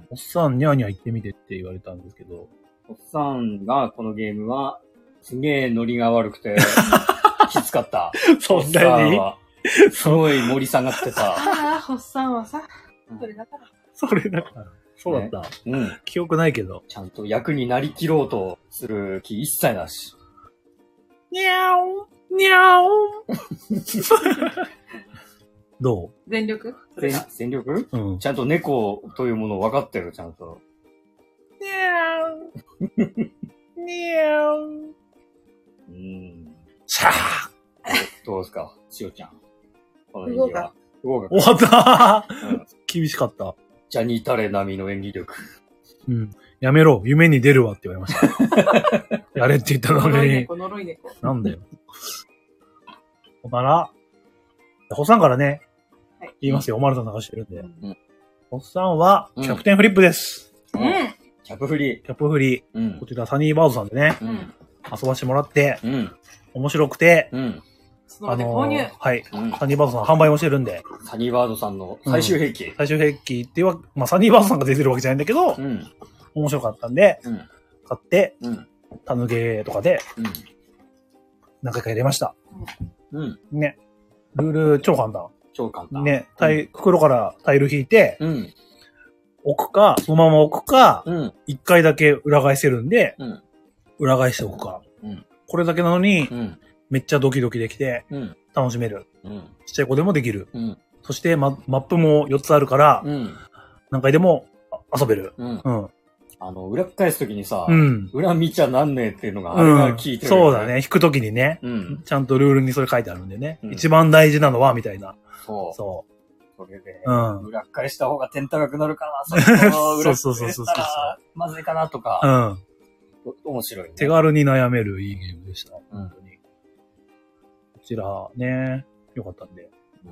おっさんニャーニャー行ってみてって言われたんですけど。 おっさんがこのゲームはすげえノリが悪くてきつかった。 そんなにすごい盛り下がってた。 ああ、おっさんはさ、それだから。 それだから。そうだった、ね。 うん。 記憶ないけど。 ちゃんと役になりきろうとする気一切なし。 にゃおにゃおどう？ 全力全全力、うん、ちゃんと猫というものを分かってる、ちゃんと。 にゃおにゃおうーん。 しゃーどうですか、しおちゃん。この演技は。 不合格。 終わったー、うん、厳しかった。 ジャニータレ並みの演技力。 うん。やめろ。夢に出るわって言われました。やれって言ったのに。 呪い猫、呪い猫。 なんだよ。ほなら、 ホッサンからね、はい、言いますよ。おまるさん流してるんで。うん、ホッサンは、キャプテンフリップです。 うん。キャップフリー。 キャップフリー。うん、こちら、サニーバードさんでね、うん、遊ばしてもらって、うん、面白くて、うん、 あのー、 はい、うん。サニーバードさん販売もしてるんで。 サニーバードさんの最終兵器。うん、 最終兵器っていうわ、まあ、サニーバードさんが出てるわけじゃないんだけど、うん、面白かったんで、うん、買って、うん、タヌゲーとかで、うん、何回か入れました。うん。ね。ルール超簡単。 超簡単。 ね。タイ、袋からタイル引いて、うん、置くか、そのまま置くか、うん、一回だけ裏返せるんで、うん、裏返しておくか。うん、これだけなのに、うん、めっちゃドキドキできて、うん、楽しめる、うん。ちっちゃい子でもできる。うん、そして、ま、マップもよっつあるから、うん、何回でも遊べる。うんうんあの、裏返すときにさ、うん、裏見ちゃなんねえっていうのが、あれが聞いてる、 ねうん、そうだね。引くときにね、うん、ちゃんとルールにそれ書いてあるんでね。うん、一番大事なのは、みたいな。 そう。 そう。それで、うん、裏返した方が点高くなるかな、その裏返したらまずいかなとか。うん。面白い、ね。 手軽に悩めるいいゲームでした。うん、本当に。こちら、ね、よかったんで。うん、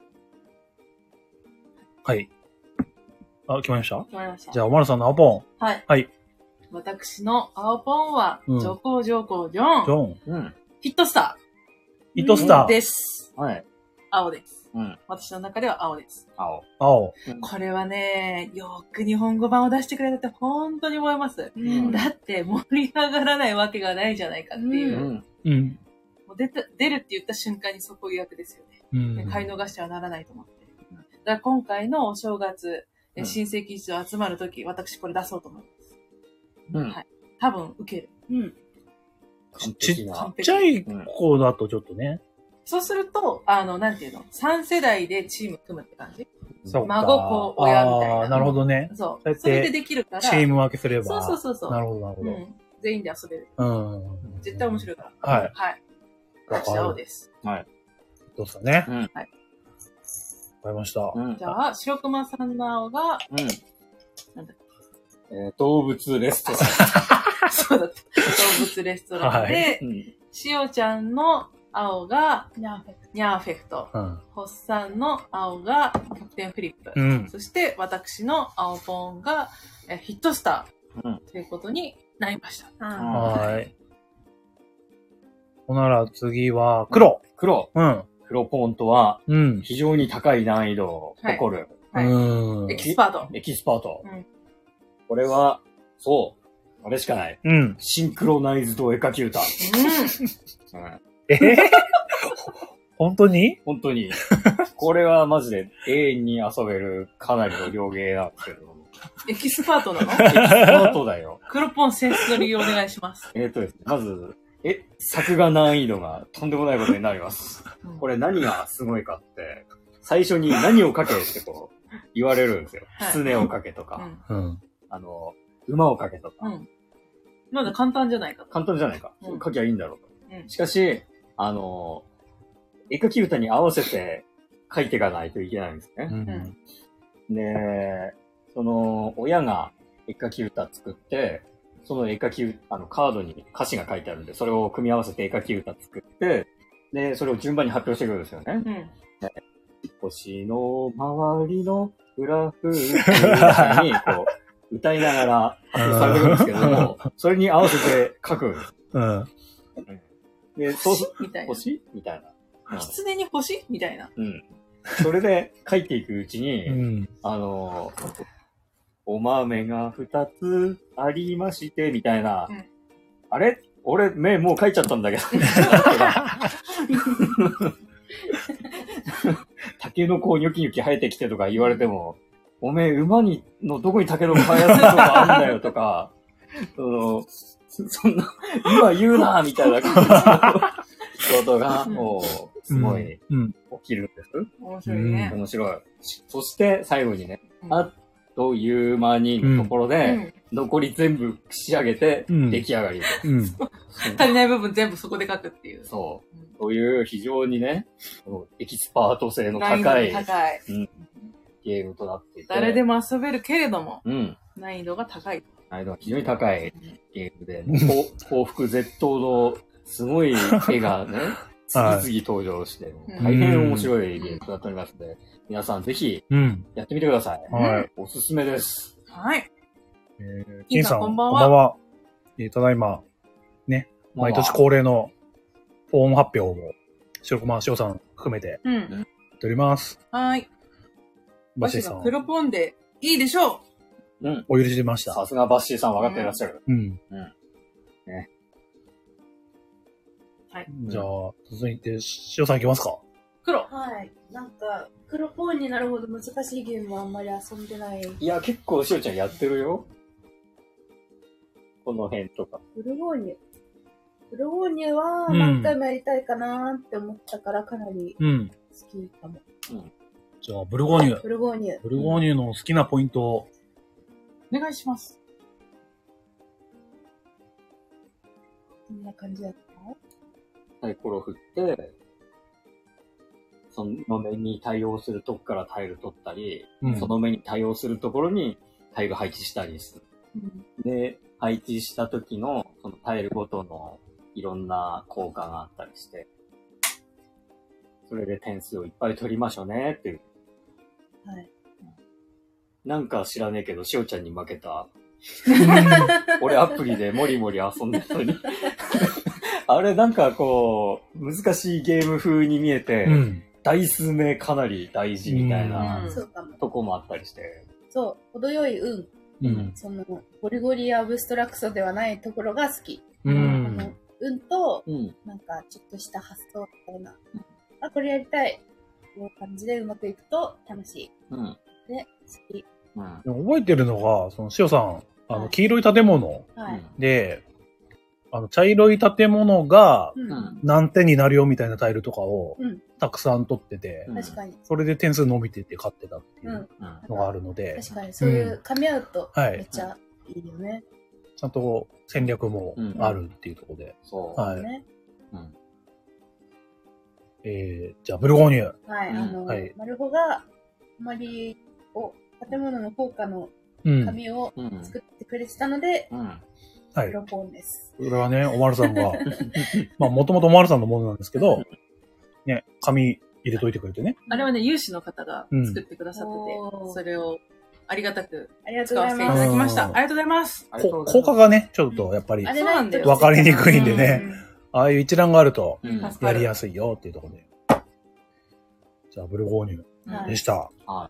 はい。あ、決まりました決まりました。じゃあ、おまるさんの青ポン。はい。 はい。 私の青ポンは、ジョコジョコジョン。 ジョン。うん。 ヒットスター。ヒットスター。 です。 はい。 青です。うん。私の中では青です。 青。 青。 これはね、よく日本語版を出してくれたって本当に思います。うん。だって、盛り上がらないわけがないじゃないかっていう。うん。もう出た、出るって言った瞬間にそこ予約ですよね。うん。買い逃してはならないと思って。だから今回のお正月、うん、親戚一同集まるとき、私これ出そうと思います。うん。はい。多分、受ける。うん。 ちっちゃい子だとちょっとね。 そうすると、あの、なんていうの ?さん 世代でチーム組むって感じそうか。孫、子、親みたいな。 ああ、なるほどね。 そう。それでできるから。 チーム分けすれば。 そうそうそうそう。 なるほど、なるほど、うん。 全員で遊べる。うん。絶対面白いから。 はい。 はい。私、青です。 はい。どうですかね。うん。はい。わかりました。 うん、じゃあ、白熊さんの青が、うん。なんだっけ。えー、動物レストラン。そうだった。動物レストランで、はいうん、しおちゃんの青が、ニャーフェクト。ニャーフェクト。うん、ホッサンの青が、キャプテンフリップ。うん、そして、私の青ポンが、えヒットスター。うん、ということになりました。 うん、はい。ほなら次は、黒。 黒。うん。黒ポンとは、うん、非常に高い難易度を誇る。 はい。はい、エキスパート。 エキスパート。うん、これは、そう。あれしかない。うん。シンクロナイズドエカキュータ。 うん。うん、えー、本当に本当に。これはマジで永遠に遊べるかなりの両ゲーなんですけど。 エキスパートなのエキスパートだよ。 黒ポン選出の理由お願いします。 えっとですね、まず、え、作画難易度がとんでもないことになります。うん、これ何がすごいかって、最初に何をかけってこう、言われるんですよ。狐をかけとか、うん、あの、馬をかけとか。うん。 なんで簡単じゃないか。 簡単じゃないか。うん、書きゃいいんだろうと。うん、しかし、あの、絵描き歌に合わせて書いていかないといけないんですね。うん、で、その、親が絵描き歌作って、その絵描き、あの、カードに歌詞が書いてあるんで、それを組み合わせて絵描き歌作って、で、それを順番に発表していくんですよね。うん、で星の周りのグラフっていう風に、こう、歌いながら発表されてるんですけども、それに合わせて書くんです。うん。で、そうすみたいな。 星みたいな。 狐に星みたいな。 うん。それで書いていくうちに、うん、あの、お豆が二つありまして、みたいな。うん、あれ俺、目もう書いちゃったんだけど。タケノコニョキニョキ生えてきてとか言われても、おめえ馬に、のどこにタケノコ生えやすいとかあんだよとか、その、そんな、今言うなみたいな感じのことが、もう、すごい、起きるんです。 うんうん、面白いね。 面白い。そして最後にね、うん、あっという間にのところで、うん、残り全部仕上げて、出来上がりです、うんうん。 足りない部分全部そこで書くっていう。 そう。そういう非常にね、エキスパート性の高い、 高い、うん、 ゲームとなっていて。 誰でも遊べるけれども、うん、難易度が高い。 難易度が非常に高いゲームで、幸福絶倒のすごい絵がね、 次々登場して、大変面白いゲームとなっておりますので、皆さんぜひ、やってみてください。はい。おすすめです。 はい。 えー、金さん、こんばんは。こんばんは。えー、ただいま、ね、毎年恒例のフォーム発表を、白駒しおさん含めて、うん。やっております。 はい。バッシーさん。黒ポンでいいでしょう。うん。 お許ししました。 さすがバッシーさん分かっていらっしゃる。 うん。うん。ね。 はい。 じゃあ、続いて、しおさんいきますか。 黒。 はい。なんか、黒ポーンになるほど難しいゲームはあんまり遊んでない。 いや、結構しおちゃんやってるよ。この辺とか。 ブルゴーニュ。ブルゴーニュは何回もやりたいかなって思ったからかなり好きかも。 うん。うん、じゃあ、ブルゴーニュ。 ブルゴーニュ。 ブルゴーニュの好きなポイントを。 お願いします。 どんな感じだったサイコロ振って、その目に対応するとこからタイル取ったり、うん、その目に対応するところにタイル配置したりする。うん、で、配置した時のそのタイルごとのいろんな効果があったりして、それで点数をいっぱい取りましょうねっていう。 はい。 なんか知らねえけど、しおちゃんに負けた。俺アプリでもりもり遊んでたのに。あれなんかこう、難しいゲーム風に見えて、うん、台数目かなり大事みたいな、うん、とこもあったりして。 そう、程よい運。うん、その、ゴリゴリアブストラクトではないところが好き。うん、あの運と、うん、なんかちょっとした発想みたいな。うん、あ、これやりたい。こういう感じでうまくいくと楽しい。うん、で、好き。 うん、でも覚えてるのが、その、しおさん、あの、黄色い建物で、はい、あの、茶色い建物が何点になるよみたいなタイルとかをたくさん取ってて、 うん、確かに。 それで点数伸びてて勝ってたっていうのがあるので。 確かに、そういう噛み合うとめっちゃいいよね。はい、 ちゃんと戦略もあるっていうところで。 そう。 はい。ね、うん、えー、じゃあ、ブルゴーニュ。 はい、あの、はい、マルホがあまりを建物の効果の紙を作ってくれてたので、うんうんはい。 黒ポンです。 これはね、おまるさんが、まあ、もともとおまるさんのものなんですけど、ね、紙入れといてくれてね。 あれはね、有志の方が作ってくださってて、うん、それをありがたく使わせていただきました。ありがとうございます。 効果がね、ちょっとやっぱり、わかりにくいんでね、ああいう一覧があると、やりやすいよっていうところで。じゃあ、ブルゴーニュでした。はい。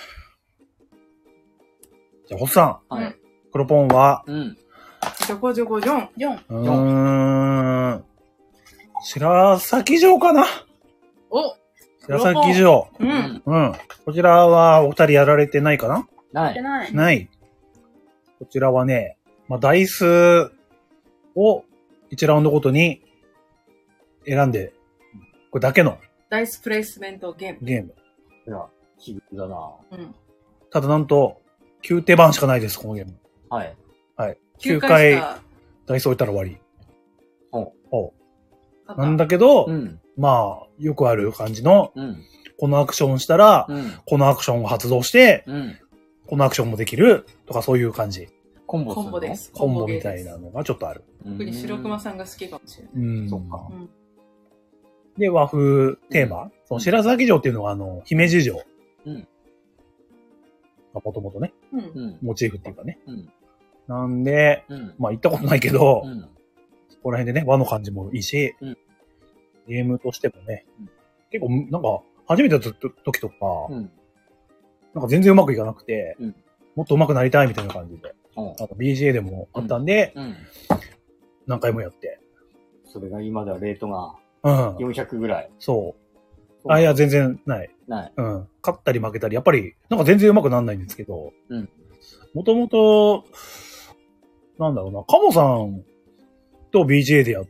じゃあ、ホッさん。はい。黒ポンは、うん。 ジョコジョコジョン。 ジョン。 うーん。白崎城かなお白崎城。うん。うん。こちらはお二人やられてないかなない。 ない。 ない。こちらはね、まあ、ダイスをいちラウンドごとに選んで、これだけの。 ダイスプレイスメントゲーム。 ゲーム。 いや、奇遇だな。 うん。ただなんと、きゅう手番しかないです、このゲーム。 はい。 はい。きゅうかい、ダイス置いたら終わり。 おう。 おう。なんだけど、うん、まあ、よくある感じの、うん、このアクションしたら、うん、このアクションを発動して、うん、このアクションもできる、とかそういう感じ。 コンボコンボです。 コンボみたいなのがちょっとある。 特に白熊さんが好きかもしれない。 うん。そっか。うん、で、和風テーマ。その白崎城っていうのは、あの、姫路城。うん。もともとね、うん、モチーフっていうかね。うん、なんで、うん、まあ行ったことないけど、うん、そこら辺でね、和の感じもいいし、うん、ゲームとしてもね、うん、結構なんか初めてやった時とか、うん、なんか全然うまくいかなくて、うん、もっとうまくなりたいみたいな感じで、うん、なんか ビージェー でもあったんで、うんうん、何回もやって。 それが今ではレートがよんひゃくぐらい。 うん、そう。あ、いや、全然ない。 ない。 うん。勝ったり負けたり、やっぱり、なんか全然上手くならないんですけど、うん。もともと、なんだろうな、カモさんと ビージェー でやって、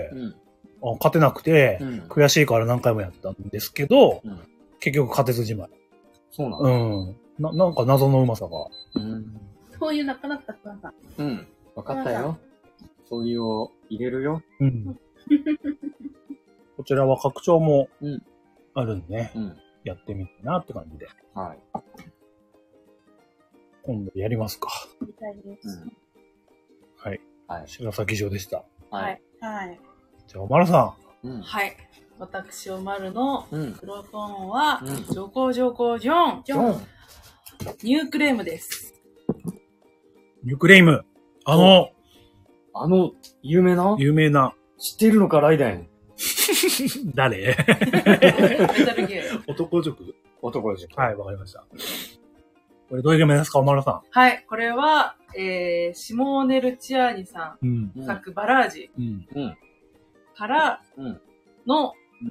うん、あ勝てなくて、うん、悔しいから何回もやったんですけど、うん、結局勝てずじまい。 そうなんだ。 うん。な、なんか謎のうまさが。 うん。そういうなかなかったんだ。 うん。わかったよ。そういうを入れるよ。うん。 こちらは拡張も、うん。あるんでね、うん、やってみたいなって感じで。はい。今度やりますか。 やりたいです。 はい。はい。白崎城でした。 はい。はい。 じゃあ、おまるさん。うん、はい。私、おまるの黒トーンは、うん、ジョコジョコジョン。ジョン。ニュークレームです。 ニュークレーム。あの、 あの、有名な有名な。 知ってるのか、ライデン。 誰メタルゲー。 男塾男塾。 はい、わかりました。これどういうゲームですか、おまるさん。 はい、これは、えー、シモーネル・チアーニさん、うん、作バラージ、うん、からの、うん、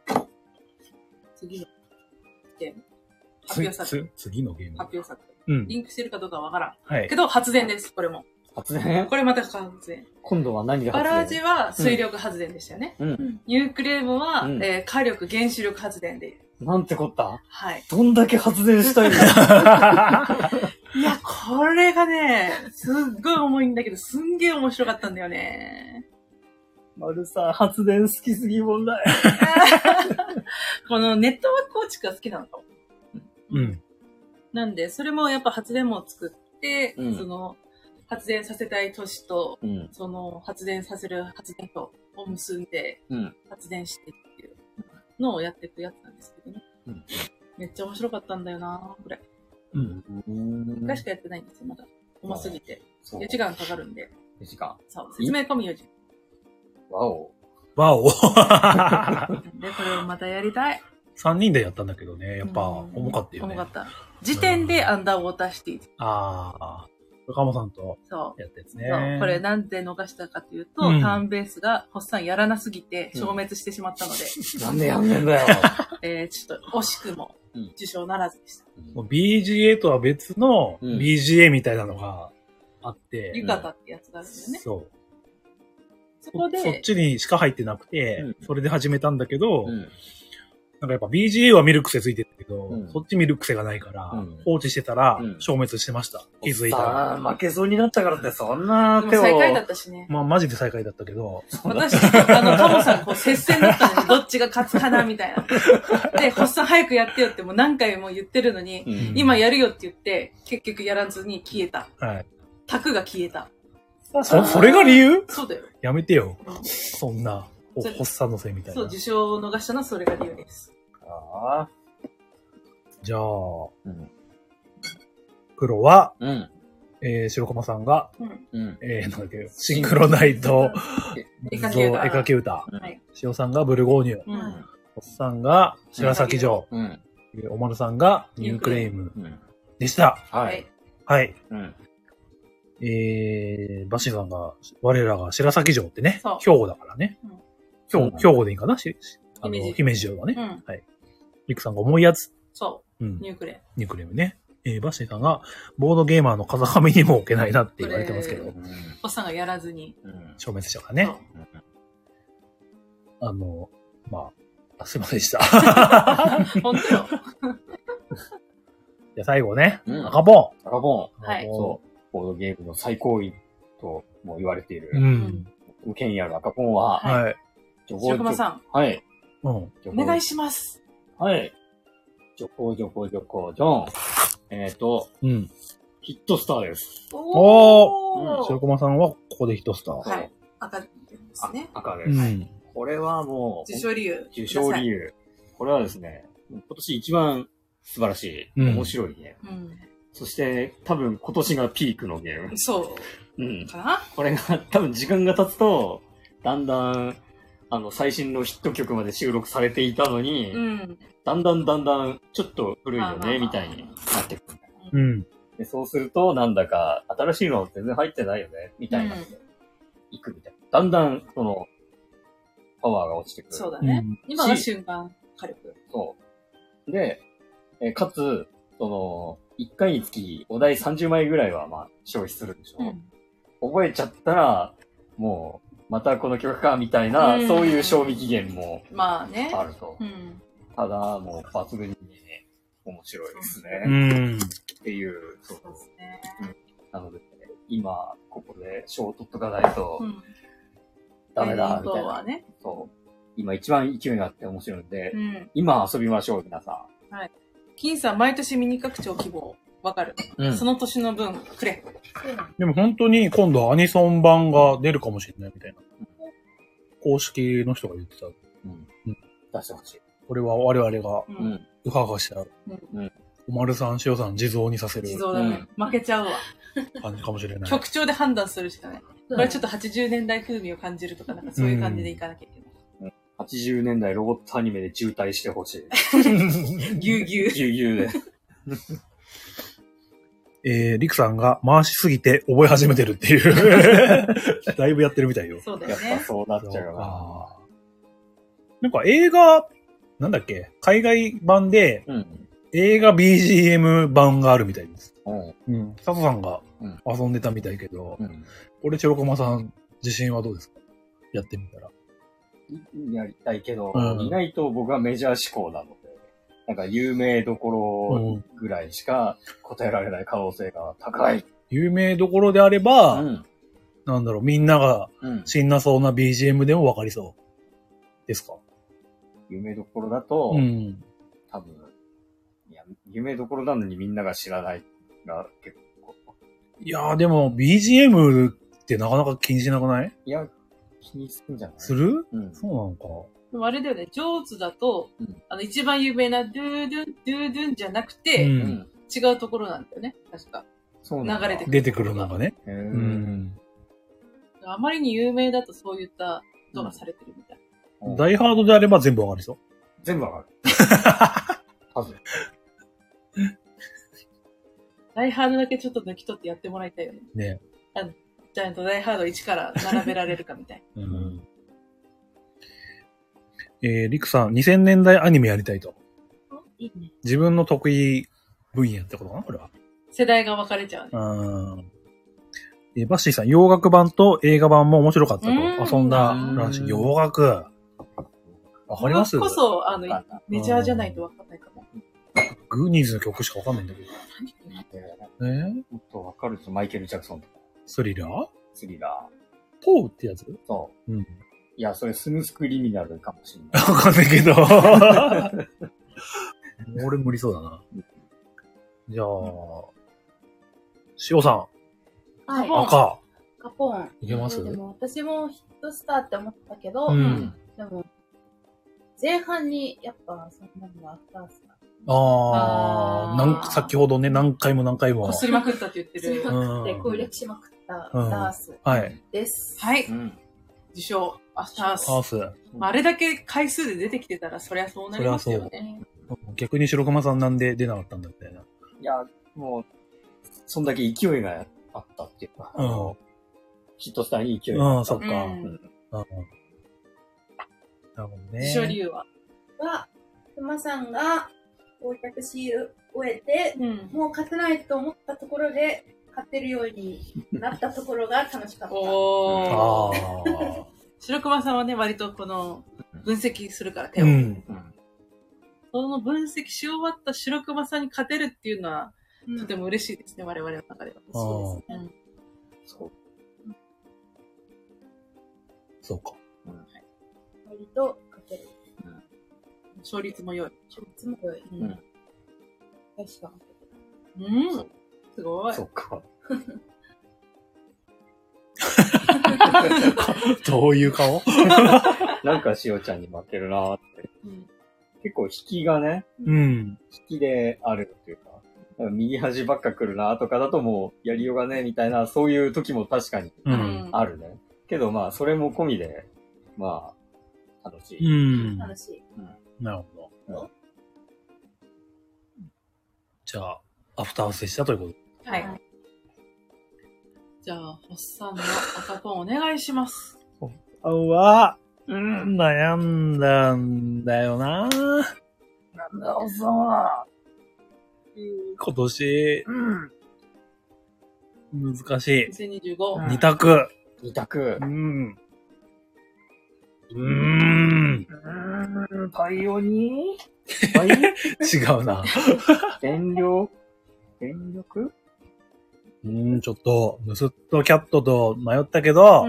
次のゲーム。発表作。 次のゲーム。 発表作。うん、リンクしてるかどうかわからん。はい。けど、発電です、これも。 発電これまた発電。 今度は何が発電バラージは水力発電でしたよね。うん。ニュークレームは、うん、えー、火力、原子力発電で。 なんてこったはい。 どんだけ発電したいんだいや、これがね、すっごい重いんだけど、すんげえ面白かったんだよね。 まるさん、発電好きすぎ問題。 このネットワーク構築が好きなのかも。 うん。 なんで、それもやっぱ発電網を作って、うん、その、発電させたい都市と、うん、その、発電させる発電所を結んで、うん、発電してっていうのをやっていくやつなんですけどね。うん、めっちゃ面白かったんだよなこれ。うん。いっかいしかやってないんですよ、まだ。重すぎて。よじかんかかるんで。よじかんそう。説明込みよじ。 わお。 わお。 で、これをまたやりたい。 さんにんでやったんだけどね、やっぱ重かったよね。 重かった。時点でアンダーウォーターシティ。 ああ。カモさんとやったやつね。そう。 これなんで逃したかというと、うん、ターンベースがホッサンやらなすぎて消滅してしまったので。 うん、なんでやんねんだよ。 えー、ちょっと惜しくも受賞ならずでした。 うん、ビージーエー とは別の ビージーエー みたいなのがあって。 ユカタってやつがあるんだよね。 そう。 そこでそ。そっちにしか入ってなくて、それで始めたんだけど、なんかやっぱ ビージーエー は見る癖ついてるけど、うん、そっち見る癖がないから、うん、放置してたら消滅してました。うん、気づいたら。 負けそうになったからってそんな手を。 最下位だったしね。 まあマジで最下位だったけど。 私、あの、カモさんこう接戦だったのにどっちが勝つかなみたいな。で、ホッサン早くやってよってもう何回も言ってるのに、うん、今やるよって言って、結局やらずに消えた。はい。タクが消えた。 そ、それが理由？ そうだよ。 やめてよ。うん、そんな、ホッサンのせいみたいな。 そう、受賞を逃したのはそれが理由です。 ああ。じゃあ、うん、黒は、うん、えー、白駒さんが、うん、えー、なんだっけ、シンクロナイト、絵描き歌。塩さんがブルゴーニュ。うん、おっさんが白崎城。うん、おまるさんがニュークレームでした。 はい。 はい。うん、えー、バシさんが、我らが白崎城ってね、兵庫だからね。兵庫でいいかなあの、姫路城はね。うん、はい。リクさんが重いやつ。 そう。うん。ニュークレーム。 ニュークレームね。えー、バッシーさんが、ボードゲーマーの風上にも置けないなって言われてますけど。 おっさんがやらずに。 消滅しちゃうからね。あの、まあ、すいませんでした。 本当よ。 じゃあ最後ね。うん、赤ボン。赤ボン。はい。 そう。ボードゲームの最高位とも言われている。うん。権威ある赤ボンは、 はい。 白駒さん。 はい。 うん。お願いします。 はい。ジョコジョコジョコジョン。えっ、ー、と、うん。ヒットスターです。 おー。白駒さんはここでヒットスター。 はい。赤ですね。 赤です。うん。これはもう、 受賞理由。 受賞理由。これはですね、今年一番素晴らしい、うん、面白いゲーム。うん。そして、多分今年がピークのゲーム。 そう。うん。かな？ これが多分時間が経つと、だんだん、あの、最新のヒット曲まで収録されていたのに、うん、だんだんだんだん、ちょっと古いよね、みたいになってくる。うん。で、そうすると、なんだか、新しいの全然入ってないよね、みたいな、うん、いくみたいな。だんだん、その、パワーが落ちてくる。 そうだね。うん、今が瞬間火力。 そう。で、えかつ、その、いっかいにつきお題さんじゅうまいぐらいは、まあ、消費するんでしょ。うん、覚えちゃったら、もう、またこの曲か、みたいな、うん、そういう賞味期限も、まあね。あると。うん、ただ、もう、抜群に、ね、面白いですね。うん。っていう、そうですね。うん。なので、ね、今、ここで賞を取っとかないと、うん、ダメだ、みたいな。ね、そう。今一番勢いがあって面白いんで、うん、今遊びましょう、皆さん。 はい。金さん、毎年ミニ拡張希望。 わかる、うん。その年の分くれ。 でも本当に今度アニソン版が出るかもしれないみたいな。公式の人が言ってた。うん。 うん、出してほしい。 これは我々が、うはうはしてある。うん。おまるさん、しおさん、地蔵にさせる。 地蔵だね。うん、負けちゃうわ。 感じかもしれない。 曲調で判断するしかない。これちょっとはちじゅうねんだい風味を感じるとか、なんかそういう感じでいかなきゃいけない。 うん、はちじゅうねんだいロボットアニメで渋滞してほしい。 ぎゅうぎゅう。 ぎゅうぎゅうで。 えー、リクさんが回しすぎて覚え始めてるっていう。だいぶやってるみたいよ。 そうだよね。 やっぱそうなっちゃうよな。 なんか映画、なんだっけ海外版で、うん、映画 ビージーエム 版があるみたいです。うん。佐藤さんが遊んでたみたいけど、うん、これ、チョロコマさん、自信はどうですか？やってみたら。 やりたいけど、うん、意外と僕はメジャー志向なので、なんか有名どころぐらいしか答えられない可能性が高い。 有名どころであれば、うん、なんだろう、みんなが死んなそうな ビージーエム でもわかりそうですか？ 有名どころだと、うん、多分、いや、有名どころなのにみんなが知らないが結構。 いやーでも ビージーエム ってなかなか気にしなくない？ いや、気にするんじゃない？ する？うん。そうなのか。 でもあれだよね、ジョーズだと、うん、あの一番有名なドゥードゥン、ドゥードゥンじゃなくて、うん、違うところなんだよね、確か。そうなんだ。 流れてくる。出てくるのがね。へー。うん。 あまりに有名だとそういったことがされてるみたい。 うん、ダイハードであれば全部わかりそう。 全部わかる。はず。 ダイハードだけちょっと抜き取ってやってもらいたいよね。ね。あの、ちゃんとダイハードいちから並べられるかみたいな。うん。 えー、リクさん、にせんねんだいアニメやりたいと。 いいね。 自分の得意分野ってことかなこれは。 世代が分かれちゃうね。 うん。えー、バッシーさん、洋楽版と映画版も面白かったと。遊んだらしい。洋楽。わかります？ こそ、あの、メジャーじゃないとわかんないかも。 グーニーズの曲しかわかんないんだけど。 何？えー、もっとわかるとマイケル・ジャクソンとか。 スリラー？ スリラー。ポーってやつ？ そう。うん。いや、それスムースクリミナルかもしれない。 わかんないけど。俺無理そうだな。じゃあ、しおさん。 はい。 赤。 カポーン。 いけます？ でも私もヒットスターって思ったけど、うん、でも、前半にやっぱそんなのがあったんすか？ ああ、なん先ほどね、何回も何回も。 こすりまくったって言ってる。 こすりまくって攻略しまくったダースです。 はい。自称、アスタース。アース。あれだけ回数で出てきてたら、そりゃそうなりますよね。 逆に白熊さんなんで出なかったんだみたいな。いや、もう、そんだけ勢いがあったっていうか、うん、ヒットスターに勢いがあった。うん、そっか。うん。なるほどね。自称理由はは、熊さんが攻略し終えて、うん、もう勝てないと思ったところで、勝てるようになったところが楽しかった。おー。白熊さんはね、割とこの、分析するから手を。うん、その分析し終わった白熊さんに勝てるっていうのは、うん、とても嬉しいですね、我々の中では。そうですね。そう。 そうか。 うん、割と勝てる。 うん、勝率も良い。 勝率も良い。うん。確かに。うん。すごい。 そっか。 どういう顔？ なんかしおちゃんに負けるなーって、うん。結構引きがね、 うん、 引きであるっていうか、右端ばっか来るなとかだともうやりようがねみたいな、そういう時も確かにあるね。うん、けどまあそれも込みで、まあ楽しい。 うん、 楽しい。 うん、なるほど。うん、じゃあアフター合わせしたということで。 はい。じゃあ、ホッサンの赤ポンお願いします。 ホッサンは、うん、悩んだんだよな。なんだ、ホッサンは。今年、うん、難しい。 にせんにじゅうご。 二択。 二択。 うん。うーん。 うーん、パイオニーパイ違うな。 電力電力うーん、ちょっと、ムスッとキャットと迷ったけど、うん。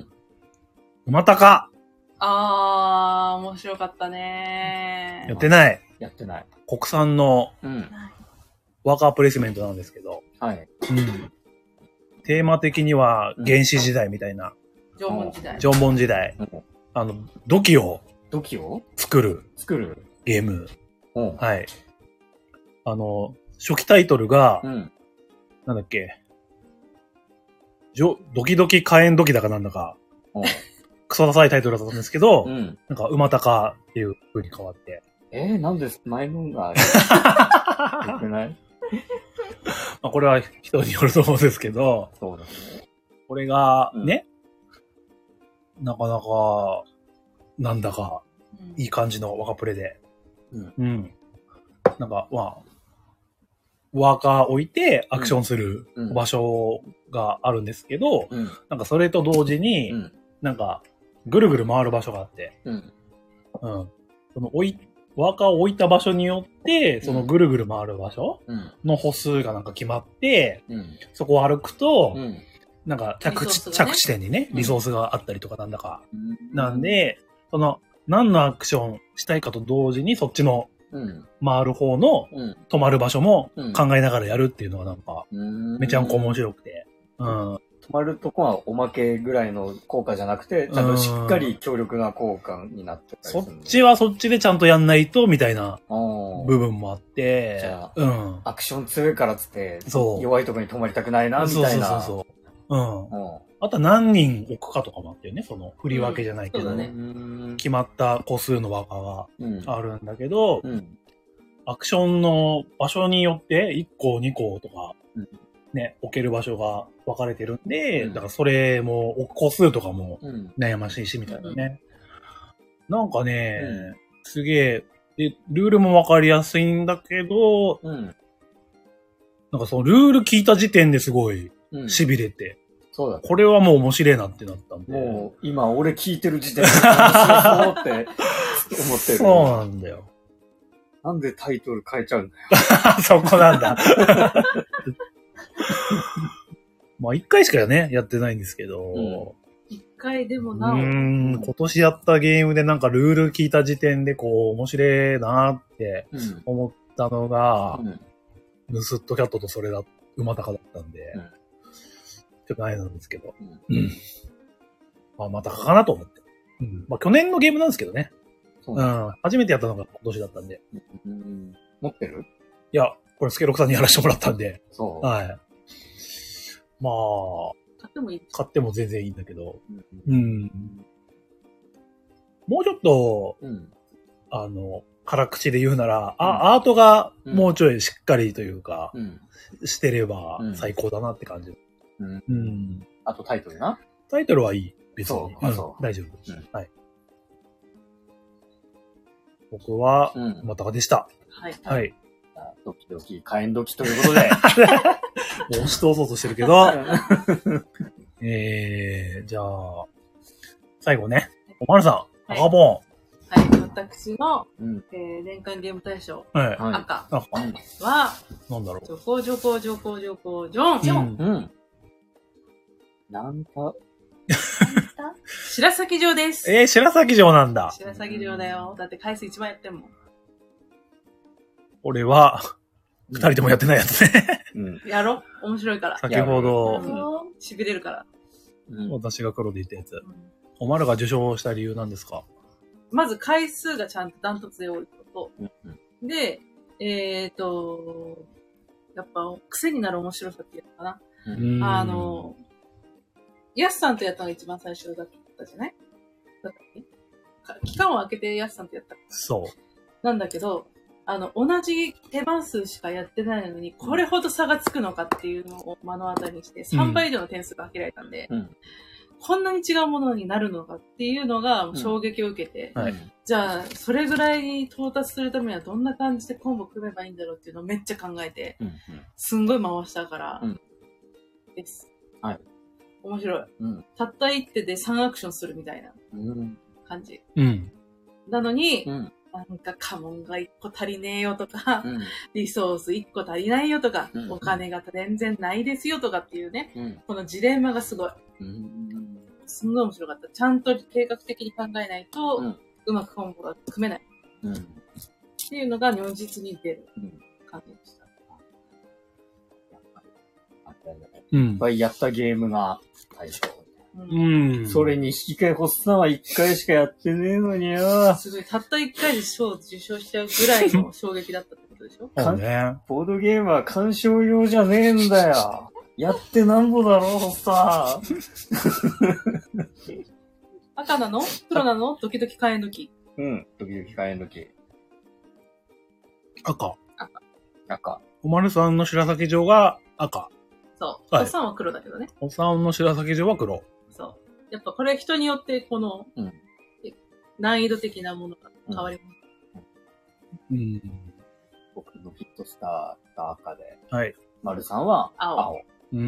馬高。 あー、面白かったねー。やってない。 やってない。 国産の、 うん。 ワーカープレイスメントなんですけど。はい。うん。テーマ的には原始時代みたいな。 縄文時代。 縄文時代。あの、土器を。 土器を作る。 作る。 ゲーム。はい。あの、初期タイトルが、うん、なんだっけ。ドキドキ火炎土器だかなんだか。クソダサいタイトルだったんですけど、うん、なんか、馬高っていう風に変わって。 えー、なんで前のがよくないまあこれは人によると思うんですけど、 そうですね。 これがね、うん、なかなか、なんだか、いい感じのワカプレで。うん。うん。なんか、まあ、ワーカー置いてアクションする場所があるんですけど、うん、なんかそれと同時に、うん、なんか、ぐるぐる回る場所があって、うん。うん。その置い、ワーカーを置いた場所によって、そのぐるぐる回る場所の歩数がなんか決まって、うん、そこを歩くと、うん、なんか着地、ね、着地点にね、リソースがあったりとかなんだか。うん、なんで、その、何のアクションしたいかと同時に、そっちの回る方の止まる場所も考えながらやるっていうのがなんか、めちゃんこ面白くて。うん。 止まるとこはおまけぐらいの効果じゃなくて、ちゃんとしっかり強力な効果になってたりする。 そっちはそっちでちゃんとやんないと、みたいな部分もあって。 じゃあ、うん。アクション強いからっつって、そう。弱いところに止まりたくないな、みたいな。そうそうそう。うん。うん、 あとは何人置くかとかもあってよね、その振り分けじゃないけど、うんね、決まった個数のワーカーがあるんだけど、うん、アクションの場所によっていっこ、にことか、ね、置ける場所が分かれてるんで、うん、だからそれも、個数とかも悩ましいし、みたいなね。うん、なんかね、うん、すげえ、で、ルールも分かりやすいんだけど、うん、なんかそのルール聞いた時点ですごい痺れて、うん、そうだ、ね、これはもう面白いなってなったんで。 もう、今俺聞いてる時点で面白そうって思ってる。 そうなんだよ。 なんでタイトル変えちゃうんだよ。 そこなんだ。まあ一回しかね、やってないんですけど。 一、うん、回でもなお。 うん、今年やったゲームでなんかルール聞いた時点でこう面白いなって思ったのが、うん、ヌスットキャットとそれだ、馬高だったんで、うん、ちょっとあれなんですけど。うん。まあまたかなと思って。うん。まあ去年のゲームなんですけどね。うん。初めてやったのが今年だったんで。 うん、持ってる？ いや、これスケロクさんにやらせてもらったんで。 そう。 はい。まあ。 買ってもいい？ 買っても全然いいんだけど。うん。うん、もうちょっと、うん、あの、辛口で言うなら、うん、あ、アートがもうちょいしっかりというか、うん、してれば最高だなって感じ。うん。うん。 あとタイトルな？ タイトルはいい。別に。そう。うん、そう大丈夫、うん。はい。僕は、またでした。 はい。 はい。 ドキドキ、火炎ドキということで。もう押し通そうとしてるけど。えー、じゃあ、最後ね。おまるさん、赤ボーン。 はい、私の、うんえー、年間ゲーム大賞、はい、赤は、 なんだろう。 ジョコジョコジョコジョコジョン。ジョン。うん。 なんた白崎城です。 えー、白崎城なんだ。 白崎城だよ。だって回数一番やってんもん。俺は、二人ともやってないやつね。 うん。やろ面白いから。 先ほど、 痺れるから。 うん、私が黒で言ったやつ。うん、おまるが受賞した理由なんですか？ まず回数がちゃんとダントツで多いこと。うんうん、で、えっ、ー、と、やっぱ癖になる面白さっていうのかな。うん、あの、ヤスさんとやったのが一番最初だったじゃない？だったっけ？期間を空けてヤスさんとやった。 そう。 なんだけど、あの、同じ手番数しかやってないのに、これほど差がつくのかっていうのを目の当たりにして、さんばい以上の点数が開けられたんで、うん、こんなに違うものになるのかっていうのが衝撃を受けて、うんはい、じゃあ、それぐらいに到達するためにはどんな感じでコンボ組めばいいんだろうっていうのをめっちゃ考えて、うんうん、すんごい回したから、うん、です。 はい。 面白い、うん。たった一手でさんアクションするみたいな感じ。 うん、 なのに、うんなんか家紋がいっこ足りねえよとか、うん、リソースいっこ足りないよとか、うん、お金が全然ないですよとかっていうね、うん、このジレンマがすごい。うん、すんごい面白かった。ちゃんと計画的に考えないと、うん、うまくコンボが組めない。うん、っていうのが如実に出る感じでした。 たいな、うん、いっぱいやったゲームが対象。うん。それに引き換え、ホッサンはいっかいしかやってねえのによ。 すごい、たったいっかいで賞を受賞しちゃうぐらいの衝撃だったってことでしょそうね。ボードゲームは鑑賞用じゃねえんだよ。やってなんぼだろ、ホッサン。 赤なの黒なのドキドキ火炎時。 うん、ドキドキ火炎時。 赤。 赤。 赤。 おまるさんの白崎城が赤。 そう。ホッサンは黒だけどね。 ホッサンの白崎城は黒。 そう。やっぱこれ人によってこの、うん、難易度的なものが変わります。 うん。うん、僕のヒットスターが赤で。 はい。 丸さんは青。 青。うん。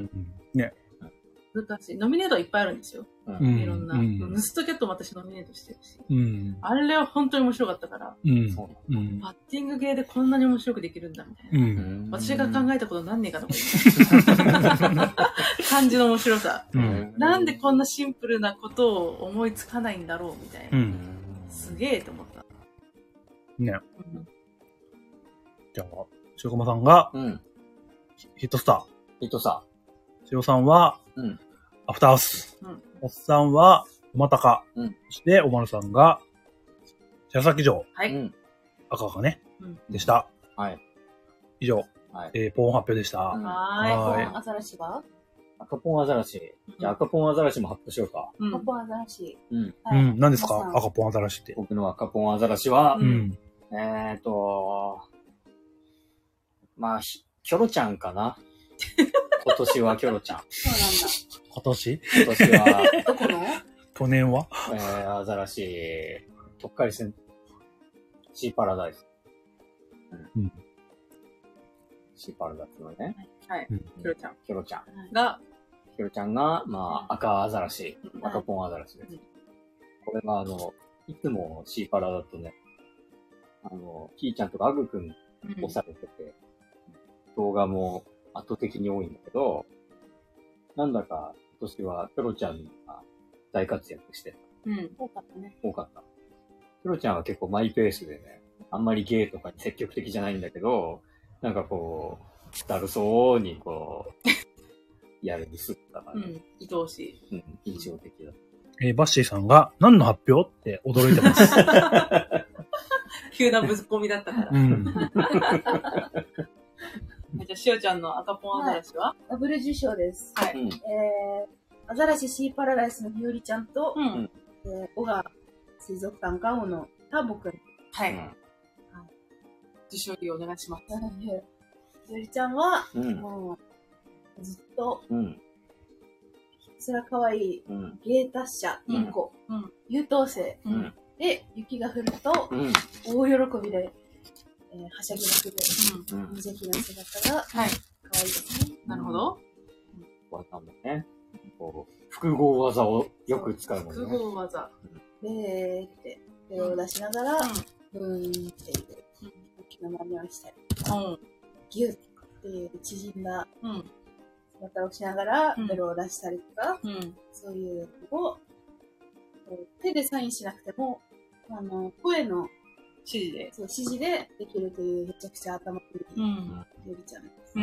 ね。 難しい。ノミネートはいっぱいあるんですよ。うん、いろんな。うん、ヌストキャットも私ノミネートしてるし。うん、あれは本当に面白かったから。うん、そううん、バッティングゲーでこんなに面白くできるんだみたいな。うん、私が考えたことなんねえかと思って感じの面白さ、うん。なんでこんなシンプルなことを思いつかないんだろうみたいな。うん、すげえと思った。 ね。うん、じゃあ、しおこまさんが、うん、ヒットスター。 ヒットスター。しおさんは、うん、アフターハウス。うん、おっさんは、おまたか。うん、そして、おまるさんが、白崎城。 はい。 赤がね、うん、でした。 はい。 以上、はい、えー、ポーン発表でした。 はい。はい。ポーンアザラシは赤ポンアザラシ。じゃあ赤ポンアザラシも発表しようか。 うん、赤ポンアザラシ。 うん。はい、うん。何ですか赤ポンアザラシって。 僕の赤ポンアザラシは、うん、えーと、まあ、キョロちゃんかな。今年はキョロちゃん。 そうなんだ。 今年今年は。 どこの去年はえー、アザラシ、とっかり戦、シーパラダイス。うん。うん、シーパラダイスのね。 はい。キョロちゃん。 キョロちゃん。 が、 キョロちゃんが、まあ、赤アザラシ、赤ポンアザラシです。これが、あの、いつもシーパラだとね、あの、キーちゃんとかアグくん押されてて、動画も圧倒的に多いんだけど、なんだか今年はキョロちゃんが大活躍してた。 うん。多かったね。 多かった。キョロちゃんは結構マイペースでね、あんまりゲーとかに積極的じゃないんだけど、なんかこう、だるそうにこう、やるにすったからね。 うん。愛おしい。 うん。印象的だ。 えー、バッシーさんが何の発表って驚いてます。 急なぶっ込みだったから。うん。じゃあ、しおちゃんの赤ポンアザラシは、はい、 ダブル受賞です。はい。えー、アザラシシーパラダイスのひよりちゃんと、うん。えー、小川水族館ガオのターボくん。 はい。うん、受賞理由お願いします。 ひよりちゃんは、うん、もう、ずっと、うん。ひたすら可愛い、うん、芸達者、インコ、うん、優等生、うん、で、雪が降ると、うん、大喜びで、えー、はしゃぎまくる、うん、無邪気な姿が、はい、可愛いですね。 なるほど。 これなんだね。こう、複合技をよく使うのね。 複合技。 でーって、手を出しながら、ブーンっていう、雪の真似をしたり、うん、ギュッっていう縮んだ、うん姿をしながら、ベロを出したりとか、うん、そういうのを、手でサインしなくても、あの、声の指示で、 そう、指示でできるという、めちゃくちゃ頭のいい、ゆりちゃんです。うん。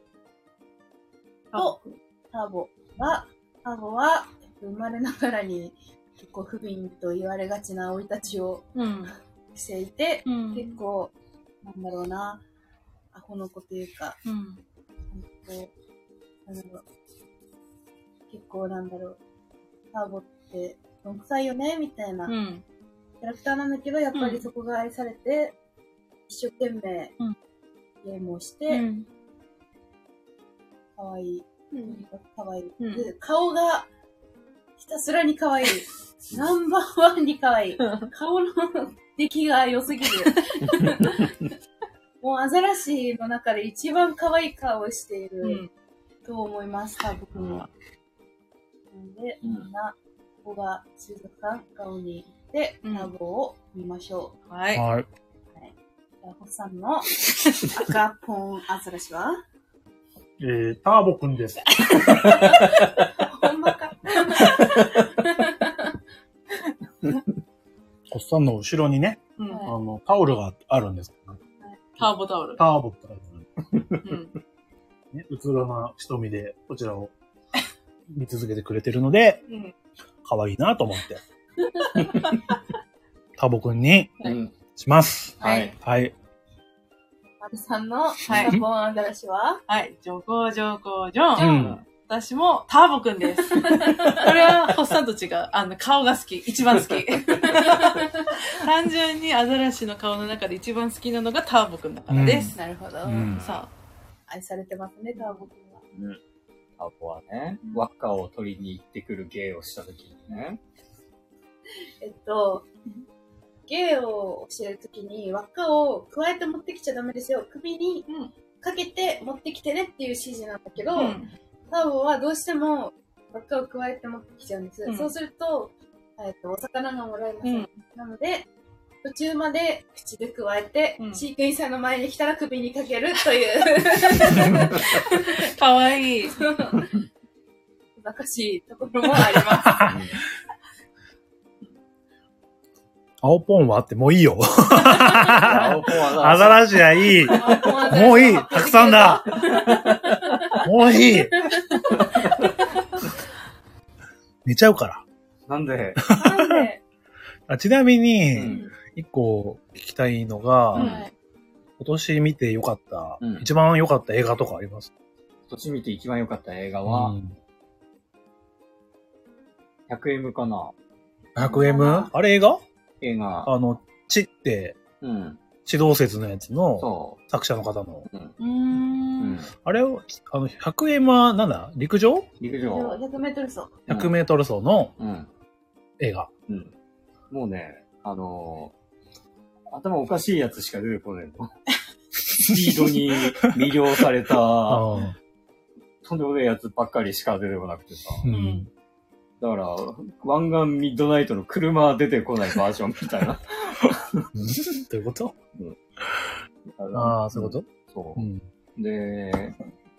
と、ターボは、ターボは、生まれながらに結構不憫と言われがちな生い立ちを、うん、していて、うん、結構、なんだろうな、アホの子というか、うん、なんだろう結構なんだろう、ターボってどんくさいよねみたいな、うん、キャラクターなんだけど、やっぱりそこが愛されて、うん、一生懸命ゲームをして、うん、かわいい、うん、かわいい、うん、で顔がひたすらにかわいいナンバーワンにかわいい顔の出来が良すぎるもうアザラシの中で一番可愛い顔をしている、うんと思いました、僕も。なので、みんな、ここが水族館顔に行って、ターボを見ましょう。はい。はい。はい。 じゃあ、ホッサンの赤ポンアザラシはえー、ターボくんです。 ほんまか。 ホッサンの後ろにね、うん、あの、タオルがあるんですけど、ね。 ターボタオル。 ターボタオル。うんね、 うつろな瞳でこちらを見続けてくれてるので、うん、可愛いなと思って。タボくんに、します。 はい。 はい。 丸さんの、はい。ボンアザラシははい。ジョコジョコジョン。うん。私もターボくんです。これはホッサンと違う。あの、顔が好き。一番好き。単純にアザラシの顔の中で一番好きなのがターボくんだからです。 うん、なるほど。 うん、さあ。愛されてますね、ターボくんは。 うん。ターボはね、輪っかを取りに行ってくる芸をしたときにね。 えっと、芸を教えるときに輪っかを加えて持ってきちゃダメですよ。首にかけて持ってきてねっていう指示なんだけど、うんターボはどうしても輪っかを加えて持ってきちゃうんです。うん、そうすると、えっと、お魚がもらえません。うん、なので、途中まで口で加えて、うん、飼育員さんの前に来たら首にかけるという。 かわいい。 難しいところもあります。 青ポンはあってもういいよ。アザラシはいい。もういい。たくさんだ。もういい。寝ちゃうから。 なんでなんであちなみに、一個聞きたいのが、うん、今年見てよかった、うん、一番良かった映画とかあります？ 今年見て一番良かった映画は、うん、ひゃくエム かな。 ひゃくエム？ あれ映画？ 映画。 あの、地って、うん。地動説のやつの作者の方の。うん。うんあれを、あの、ひゃくエム はなんだ陸上陸上。 ひゃくメートル走。 ひゃくメートル走の映画。 うん。うん、もうね、あのー、頭おかしいやつしか出てこないの。スピードに魅了された、とんでもないやつばっかりしか出てこなくてさ。うん。だから、湾岸ミッドナイトの車は出てこないバージョンみたいな。 どういうこと、うん、ああ、そういうことそう、うん。で、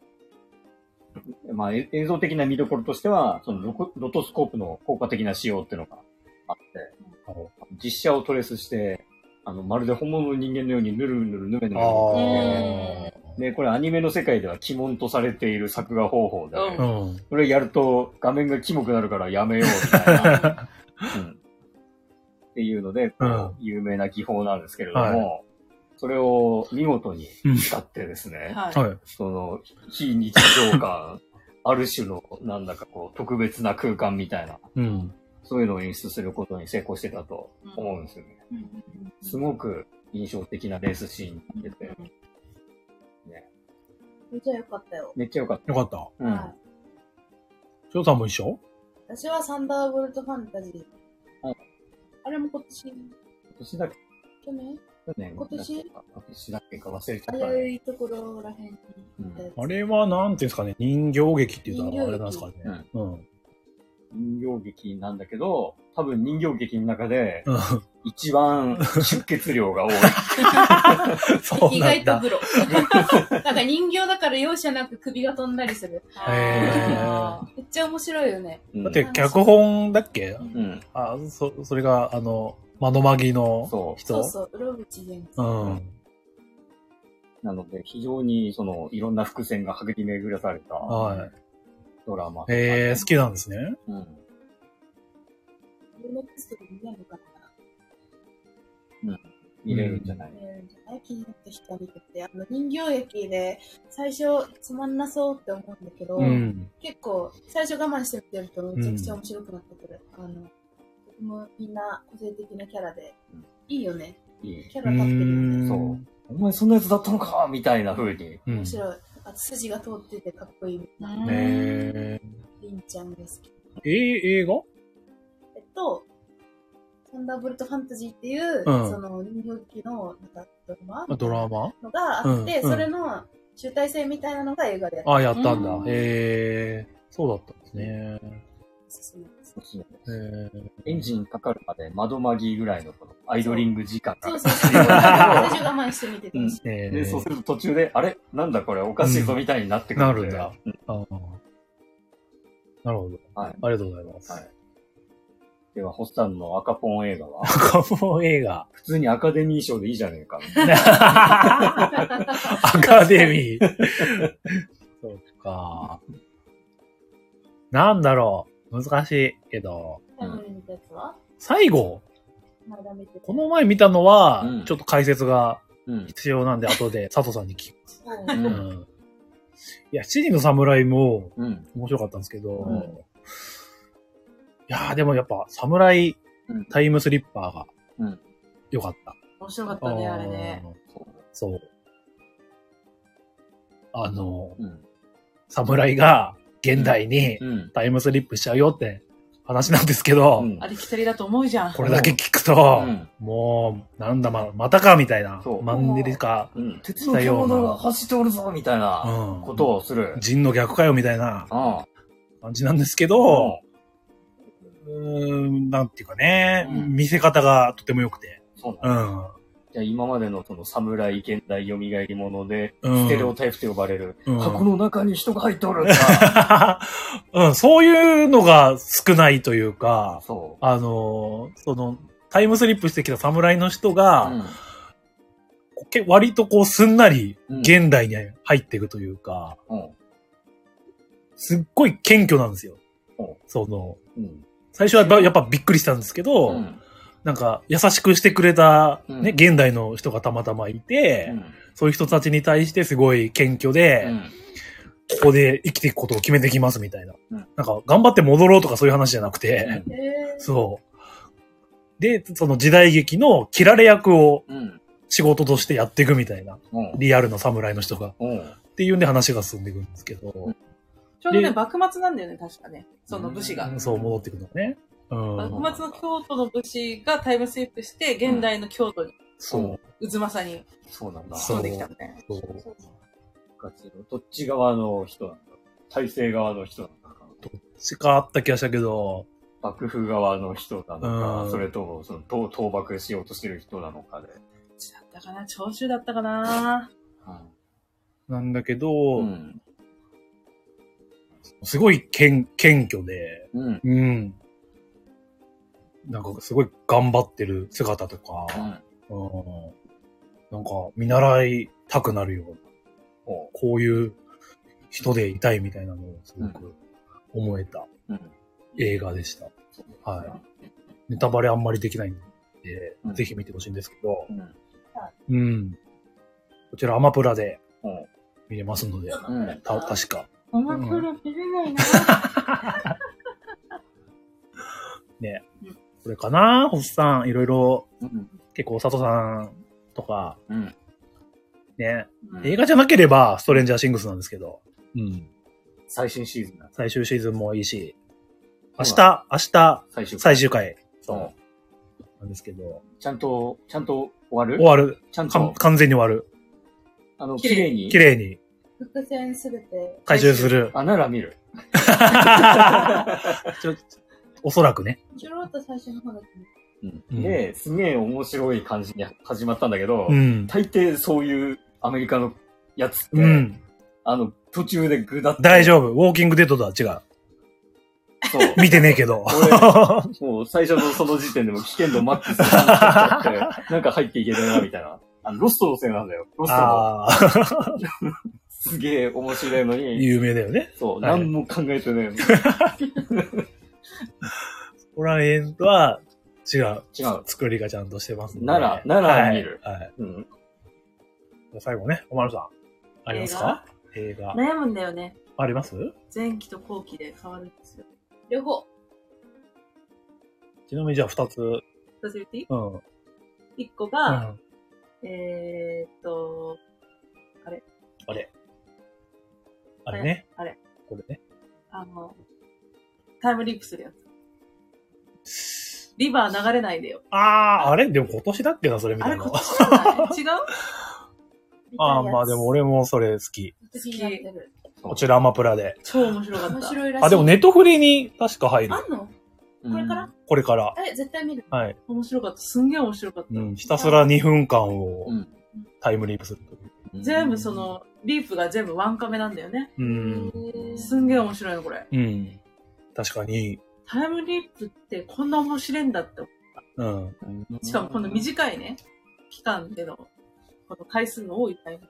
まあ、映像的な見どころとしては、そのロコロトスコープの効果的な仕様っていうのがあって、うん、実写をトレースして、あの、まるで本物の人間のようにぬるぬるぬめぬめで、これアニメの世界では鬼門とされている作画方法で、うん、これやると画面がキモくなるからやめようみたいな、うん、っていうので、こう有名な技法なんですけれども、はい、それを見事に使ってですね、はい、その非日常感、ある種のなんだかこう特別な空間みたいな、うん、そういうのを演出することに成功してたと思うんですよね。すごく印象的なレースシーンになってて、 ね、めっちゃ良かったよ。 めっちゃ良かった。 良かった。うん。翔さんも一緒？ 私はサンダーボルトファンタジー。はい。あれも今年。今年だっけ？ 去年？ 去年。 今年？ 今年だっけか忘れちゃった、 ね。早いところらへんに行ったやつ、うん。あれはなんていうんですかね、人形劇って言ったらあれなんですかね。うん。うん人形劇なんだけど、多分人形劇の中で、一番出血量が多い。 意外とグロ。なんか人形だから容赦なく首が飛んだりする。めっちゃ面白いよね。 だって脚本だっけ、うん、あそ、それが、あの、窓マギの人。 そうそう、うろぶちでん。 うん。なので、非常に、その、いろんな伏線がはぐり巡らされた。はい。ドラマ。 ええー、好きなんですね。うん。 ユーネクストで見れるかな。うん。見れるんじゃない、 見れるんじゃない気になった人見てて、あの人形劇で最初つまんなそうって思うんだけど、うん、結構最初我慢してってやるとめちゃくちゃ面白くなってくる。うん、あの、とてもみんな個性的なキャラで、うん、いいよね。いい。キャラ立ってるよね。 そう。お前そんなやつだったのかみたいな風に。 面白い。あと筋が通っててかっこいいみたいな。へー。りんちゃんですけど。 えー、映画えっと、サンダーボルトファンタジーっていう、うん、その人形劇のなんかドラマドラマのがあって、うん、それの集大成みたいなのが映画でやった。 あ、やったんだ。へ、うん、えー。そうだったんですね。 おすすめです。おすすめです。エンジンかかるまで窓マギぐらいのこのアイドリング時間が。 そうそうそう。最初我慢して見てたし、 うんえー。で、そうすると途中で、あれなんだこれおかしいぞみたいになってくる、 うん。なるんだ。うん、あなるほど。はい。ありがとうございます。はい。 では、ホッサンの赤ポン映画は赤ポン映画。 普通にアカデミー賞でいいじゃねえか。 アカデミー。そうか、なんだろう、難しいけど。 最後に見たやつは最後この前見たのは、うん、ちょっと解説が必要なんで、うん、後で佐藤さんに聞きます。うん、いや、七人の侍も面白かったんですけど、うん、いやーでもやっぱ侍タイムスリッパーが良かった。 面白かったね、あれね。 そう。あの、うん、侍が現代にタイムスリップしちゃうよって話なんですけど、うん、 ありきたりだと思うじゃん。 これだけ聞くと、うん、もう、なんだま、またかみたいな、マンネリか、 うん、鉄の獣が走っておるぞみたいなことをする。 人の逆かよみたいな感じなんですけど、うーん、なんていうかね、見せ方がとても良くて。 そうなんです。うんじゃ今までのその侍現代蘇り物で、ステレオタイプと呼ばれる、うん、箱の中に人が入っておるとか、 うん、そういうのが少ないというか、そうあの、その、タイムスリップしてきた侍の人が、うん、割とこうすんなり現代に入っていくというか、うん、すっごい謙虚なんですよ。うん、その、うん、最初はやっぱびっくりしたんですけど、うんなんか、優しくしてくれた、ね、うん、現代の人がたまたまいて、うん、そういう人たちに対してすごい謙虚で、うん、ここで生きていくことを決めてきますみたいな。うん、なんか、頑張って戻ろうとかそういう話じゃなくて、うん、そう。で、その時代劇の切られ役を仕事としてやっていくみたいな、うん、リアルな侍の人が、うん。っていうんで話が進んでいくんですけど。うん、 ちょうどね、幕末なんだよね、確かね。その武士が。 うん、そう、戻っていくのね。 幕末の京都の武士がタイムスリップして、現代の京都に、そう。渦政に、 そうなんだ。 飛んできたみたいな。そう。 どっち側の人なんだ体制側の人なんだどっちかあった気がしたけど、 幕府側の人なのか、それとも、その、倒幕しようとしてる人なのかで。どっちだったかな長州だったかな、 うん、なんだけど、うん、すごい謙虚で、うん。うんなんかすごい頑張ってる姿とか、うん、なんか見習いたくなるような、うん、こういう人でいたいみたいなのをすごく思えた映画でした。うん、はい。ネタバレあんまりできないんで、うん、ぜひ見てほしいんですけど、うん。うん、こちらアマプラで見れますので、うん、た確か。 アマプラ見れないな。 ね。うんこれかなホスさん、いろいろ、うん、結構佐藤さんとか、うん、ね、うん、映画じゃなければストレンジャーシングスなんですけど、うん。 最新シーズンだ。 最終シーズンもいいし、明日、明日、最終回。最終回。そう。なんですけど。 ちゃんと、ちゃんと終わる終わる。ちゃんと。完全に終わる。 あの、綺麗に。 綺麗に。 伏線すべて。 回収する。 あ、なら見る。 ちょおそらくね。 ちょろっと最初の方だったね。うん。で、すげえ面白い感じに始まったんだけど、うん、大抵そういうアメリカのやつって、うん、あの、途中でグダって。 大丈夫。ウォーキングデッドとは違う。そう。見てねえけど。 俺、もう最初のその時点でも危険度マックスになっちゃって、なんか入っていけないな、みたいな。あの、ロストのせいなんだよ。ロストの。すげえ面白いのに。 有名だよね。 そう。はい、何も考えてない。 そこら辺とは違う。 違う。 作りがちゃんとしてますね。 なら、なら見る。 はい。はい、うん。最後ね、おまるさん。ありますか映画。 悩むんだよね。 あります前期と後期で変わるんですよ。両方。 ちなみにじゃあ二つ。 二つ言っていいうん。一個が、うん、えーっと、あれ。 あれ。あれね。 あれ。 これね。 あの、タイムリープするやつ。リバー流れないでよ。 あー、あれでも今年だっけな、それみたいな。 あれ今年じゃない違うあー、まあでも俺もそれ好き。 好き。 こちらアマプラで。 超面白かった。面白いらしい。 あ、でもネットフリに確か入る。 あんのこれから、うん、 これから。 え、絶対見る。 はい。 面白かった。すんげえ面白かった。 うん。ひたすらにふんかんをタイムリープするという。 うん、全部その、リープが全部ワンカメなんだよね。うん。すんげえ面白いの、これ。 うん。確かに。 タイムリープってこんな面白いんだって思った。うん。しかもこの短いね、期間での、この回数の多いタイムリープ。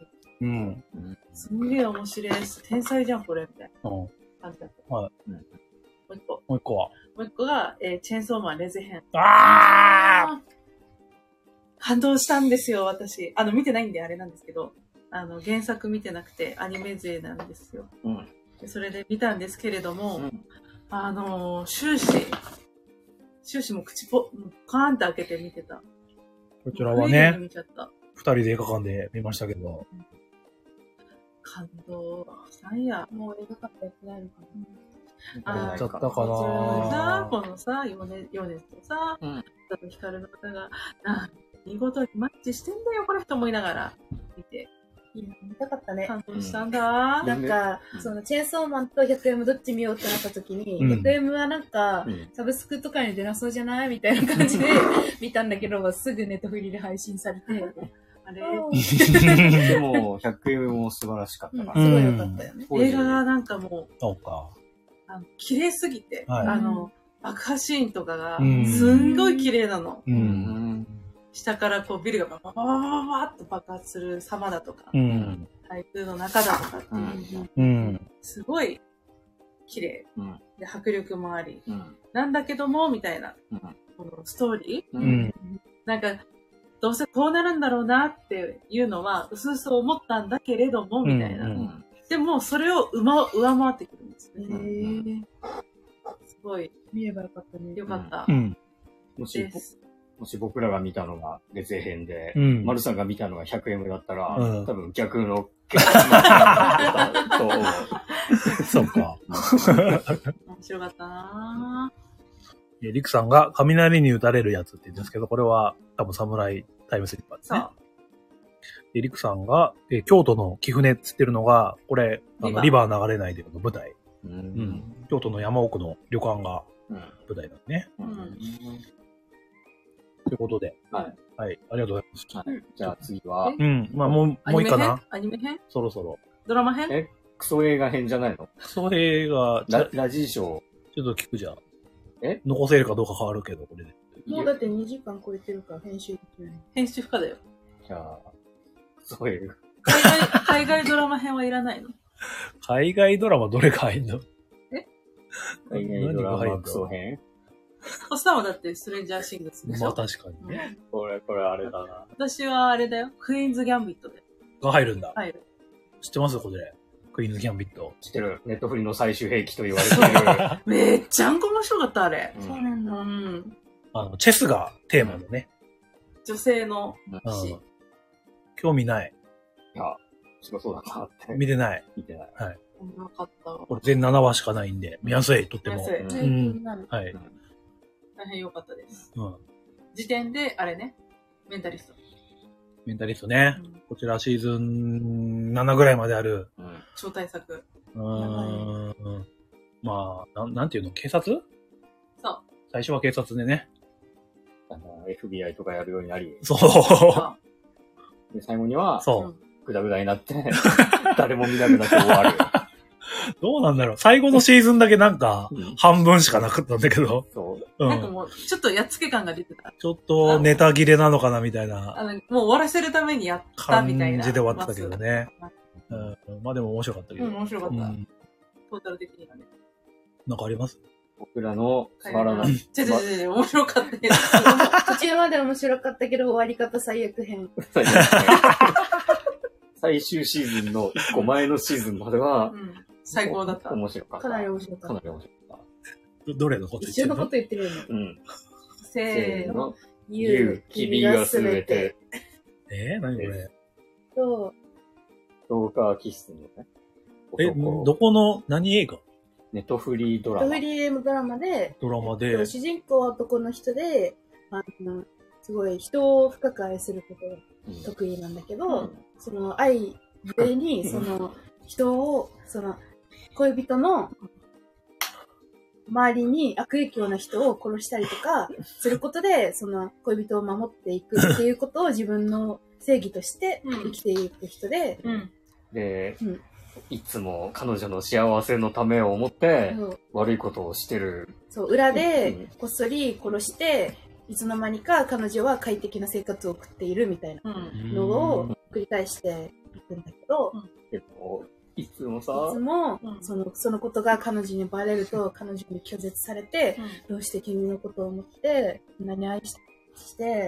うん。すんげえ面白いです。天才じゃん、これ、みたいな感じだった。はい。もう一個。 もう一個はもう一個が、えー、チェーンソーマンレゼ編。 あー感動したんですよ、私。あの、見てないんであれなんですけど、あの、原作見てなくて、アニメ勢なんですよ。うん。でそれで見たんですけれども、うん、あのー、終始、終始も口ポ、カーンって開けて見てた。 こちらはね、二人で映画館で見ましたけど。うん、 感動したんや。もう映画館でやってないのかな。 ああ、ちゃったかなさ、 このさ、ヨネ、ヨネとさ、うん、ヒカルの方が、な、見事にマッチしてんだよ、これと思いながら見て。 いや、見たかったね。 感動したんだ、 うん、なんか、うん、その、チェーンソーマンと ひゃくエム どっち見ようってなった時に、うん、ひゃくエム はなんか、うん、サブスクとかに出なそうじゃないみたいな感じで見たんだけど、すぐネットフリで配信されて、あれでも、ひゃくエム も素晴らしかったから、 すごい良かったよね。 映画がなんかもう、 そうか。 あの綺麗すぎて、はい、あの、爆破シーンとかが、すんごい綺麗なの。うんうん下からこうビルがババババババッと爆発する様だとか、うん、台風の中だとかっていう、うん、すごい綺麗、うん、で迫力もあり、うん、なんだけどもみたいな、うん、このストーリー、うん、なんかどうせこうなるんだろうなっていうのはうすうす思ったんだけれどもみたいな、うんうん、でもそれを上回ってくるんですね。へすごい見ればよかったね。 よかった。 うん、もしもし僕らが見たのがレゼ編で、うん、マルさんが見たのが ひゃくエム だったら、うん、多分逆の結果になったと思う。 そうか。 面白かったなぁ。リクさんが雷に打たれるやつって言うんですけど、これは多分サムライタイムスリッパーですね。そうでリクさんが、え京都の貴船っつってるのが、これ、あのリバー流れないでの舞台、うんうん。京都の山奥の旅館が舞台なんですね。うんうんということで。はい。はい。ありがとうございます。はい。 じゃあ次は。 うん。まあもう、もういいかな。 アニメ編そろそろ。 ドラマ編えクソ映画編じゃないのクソ映画。 ラ、ラジーショー。 ちょっと聞くじゃん。え残せるかどうか変わるけど、これで。 もうだってにじかん超えてるから、編集できない。 編集不可だよ。 じゃあ、クソ映画。 海外、海外ドラマ編はいらないの海外ドラマどれか入んのえ海外ドラマクソ編おっさんはだってストレンジャーシングスでしょ。 まあ確かにね。 これ、これあれだな。 私はあれだよ。クイーンズ・ギャンビットで。 が入るんだ。 入る。 知ってますこれ。クイーンズ・ギャンビット。 知ってる。ネットフリの最終兵器と言われている。 めっちゃんこ面白かった、あれ。 うん、そうなんだ。うん。あの、チェスがテーマのね。 女性の詩、うん。興味ない。 いや、すごそうだなって。 見てない。 見てない。 はい。 なかった。 これ全ななわしかないんで、見やすい、とっても。 見やすい。 うん。はい。 大変良かったです。うん。時点で、あれね、メンタリスト。 メンタリストね。うん、こちらシーズンななぐらいまである。 うん、超大作。 うーん。まあ、なん、なんていうの警察そう。 最初は警察でね。 あの、エフビーアイ とかやるようになり。 そう。 で、最後には、 そう。 グダグダになって、誰も見なくなって終わる。 どうなんだろう最後のシーズンだけなんか、半分しかなかったんだけど。 そう。うん、なんかもう、ちょっとやっつけ感が出てた。 ちょっとネタ切れなのかなみたいな。 あの、もう終わらせるためにやったみたいな。 感じで終わってたけどね。うん、まあでも面白かったけど。 うん、面白かった。うん、トータル的にはね。 なんかあります僕らの変わらない。 ちょちょちょ、面白かったです。 途中まで面白かったけど、終わり方最悪編。 最悪編。最終シーズンのいっこまえのシーズンまでは、うん、 最高だった。 面白かった。 かなり面白かった。 かなり面白かった。 どれのこと言ってるの？ 一緒のこと言ってるよね。 うん。 せーの。 You、君がすべて。 えー、何これ？ そう。 ストーカー気質のね。 え、どこの、何映画？ ネトフリードラマ。 ネトフリードラマで、 ドラマで、 主人公は男の人で、あの、すごい人を深く愛することが得意なんだけど、うん、その愛ゆえに、その人を、その恋人の周りに悪影響な人を殺したりとかすることで、その恋人を守っていくっていうことを自分の正義として生きていく人で、 うん、 で、うん、いつも彼女の幸せのためを思って悪いことをしてる。 そう、裏でこっそり殺して、いつの間にか彼女は快適な生活を送っているみたいなのを繰り返して行くんだけど、 でも、いつもさ、 いつも、その、そのことが彼女にバレると、彼女に拒絶されて、どうして君のことを思って、こんなに愛して、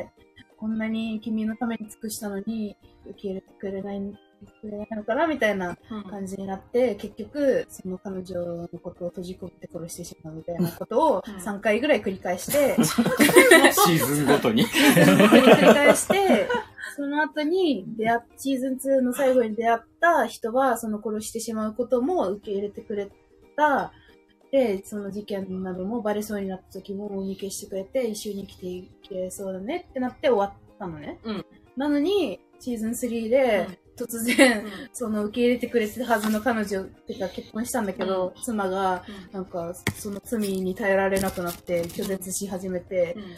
こんなに君のために尽くしたのに、受け入れてくれない、くれないのかなみたいな感じになって、うん、結局、その彼女のことを閉じ込めて殺してしまうみたいなことをさんかいぐらい繰り返して、うん、 シーズンごとに。 繰り返して、その後に出会っ、シーズンツーの最後に出会った人は、その殺してしまうことも受け入れてくれた。で、その事件などもバレそうになった時ももみ消してくれて、一緒に生きていけそうだねってなって終わったのね。うん、なのに、シーズンスリーで、突然、うん、その受け入れてくれてたはずの彼女ってか結婚したんだけど、うん、妻が、なんか、その罪に耐えられなくなって拒絶し始めて、うん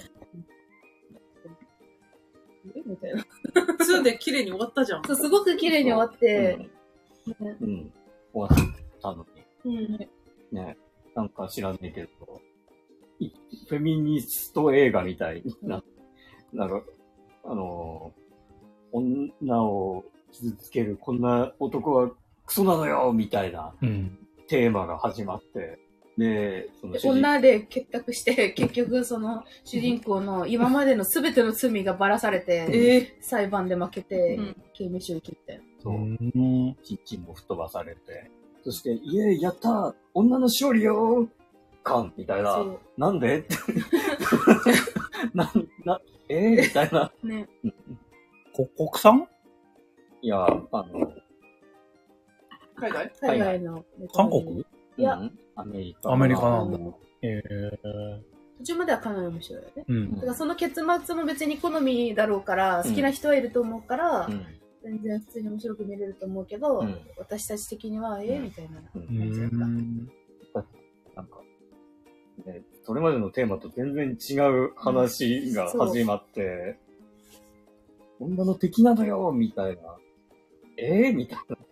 みたいな。 ツーで綺麗に終わったじゃん。 そう、すごく綺麗に終わって、 うん。ね、うん、終わったのに。うん。ね、なんか知らねえけど、フェミニスト映画みたいな、うん、なんか、あのー、女を傷つける、こんな男はクソなのよみたいな、テーマが始まって、で、その女で結託して、結局その主人公の今までの全ての罪がばらされて、裁判で負けて、刑務所行きみたいな。 そう。チンチンも吹っ飛ばされて、そして、イエーイやったー女の勝利よーカンみたいな。なんでって。な、な、えー、みたいな。ね。 こ、国産いや、あの、 海外海外の。 韓国いや、 アメリカ。 アメリカなんだ。へー。途中まではかなり面白いよね。うん。だからその結末も別に好みだろうから、好きな人はいると思うから、うん、全然普通に面白く見れると思うけど、うん、私たち的には、えー、みたいな感じだった。 なんか、ね、それまでのテーマと全然違う話が始まって、うん、女の敵なのよみたいな。えー、みたいな。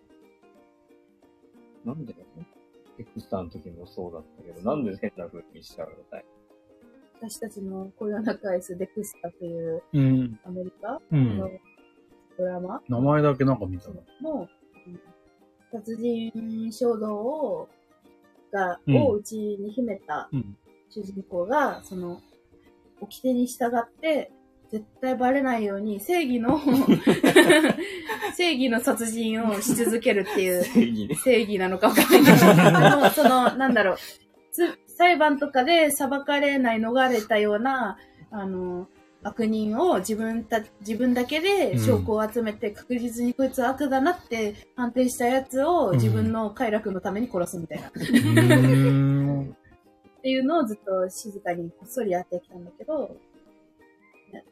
なんでねエクスターの時もそうだったけど、なんで変な風にしちゃうのかい。 私たちのこよなく愛すデクスタという、うん、アメリカのドラマ、 うん、名前だけなんか見たの。 もう、殺人衝動を、が、うん、を内に秘めた主人公が、その、掟に従って、絶対バレないように正義の正義の殺人をし続けるっていう正義、ね、正義なのかわかんないけどそのなんだろう裁判とかで裁かれない逃れたようなあの悪人を自分た自分だけで証拠を集めて、うん、確実にこいつは悪だなって判定したやつを自分の快楽のために殺すみたいな、うん、っていうのをずっと静かにこっそりやってきたんだけどね。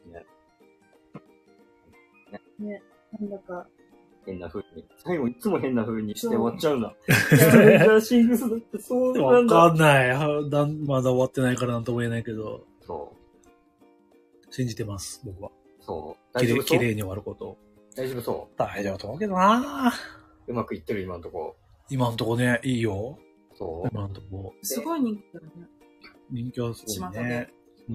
ね。ね。なんだか。 変な風に。最後いつも変な風にして終わっちゃうな。アベンジャーシングスだってそうなんだ。 わかんない。まだ終わってないからなんとも言えないけど。そう。信じてます、僕は。 そう。綺麗、綺麗に終わることを。 大丈夫そう。 大丈夫と思うけどなうまくいってる今のとこ。 今のとこね、いいよ。 そう。 今のとこ。 すごい人気だね。 人気はすごいね。 うん。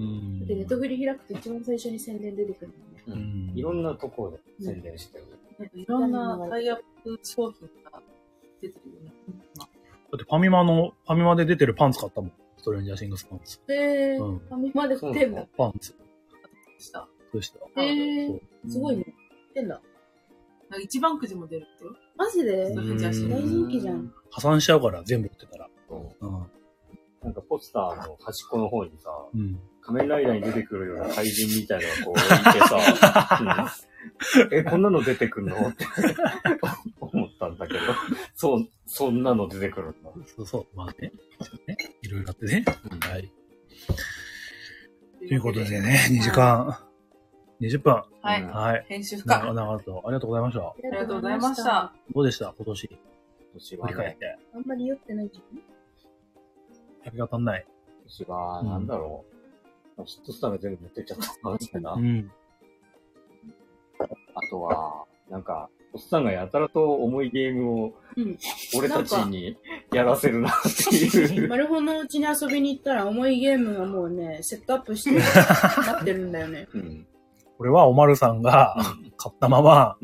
で、ネットフリ開くと一番最初に宣伝出てくるんだよね。うん。いろんなところで宣伝してる。 いろんなタイアップ商品が出てるよね。 だってファミマの、ファミマで出てるパンツ買ったもん。ストレンジャーシングスパンツ。 へー。うん、ファミマで売ってんだ。 パンツ。 した。 そうした。 へー。すごいね。売ってんだ。 一番くじも出るってよ。 マジで大人気じゃん。 破産しちゃうから全部売ってたら。 そう。うん。なんかポスターの端っこの方にさ、うん、仮面ライダーに出てくるような怪人みたいなのがこう置いてさ、うん、え、こんなの出てくんのって思ったんだけど、そう、そんなの出てくるんだ。 そうそう、まあね。ねいろいろあってね。うん、はい。ということでね、にじかん、にじゅっぷん。 はい。 はい。 編集不可。 長々とありがとうございました。 ありがとうございました。 どうでした今年。今年は、ね。振り返って。 あんまり酔ってないじゃん。 旅が足んない。 私は、なんだろう。ヒットスターが全部持ってっちゃったみたいな。うん。あとは、なんか、おっさんがやたらと重いゲームを、俺たちにやらせるなっていう。 マルホのうちに遊びに行ったら重いゲームがもうね、セットアップして待ってるんだよね。うん。 これはおまるさんが買ったまま、うん、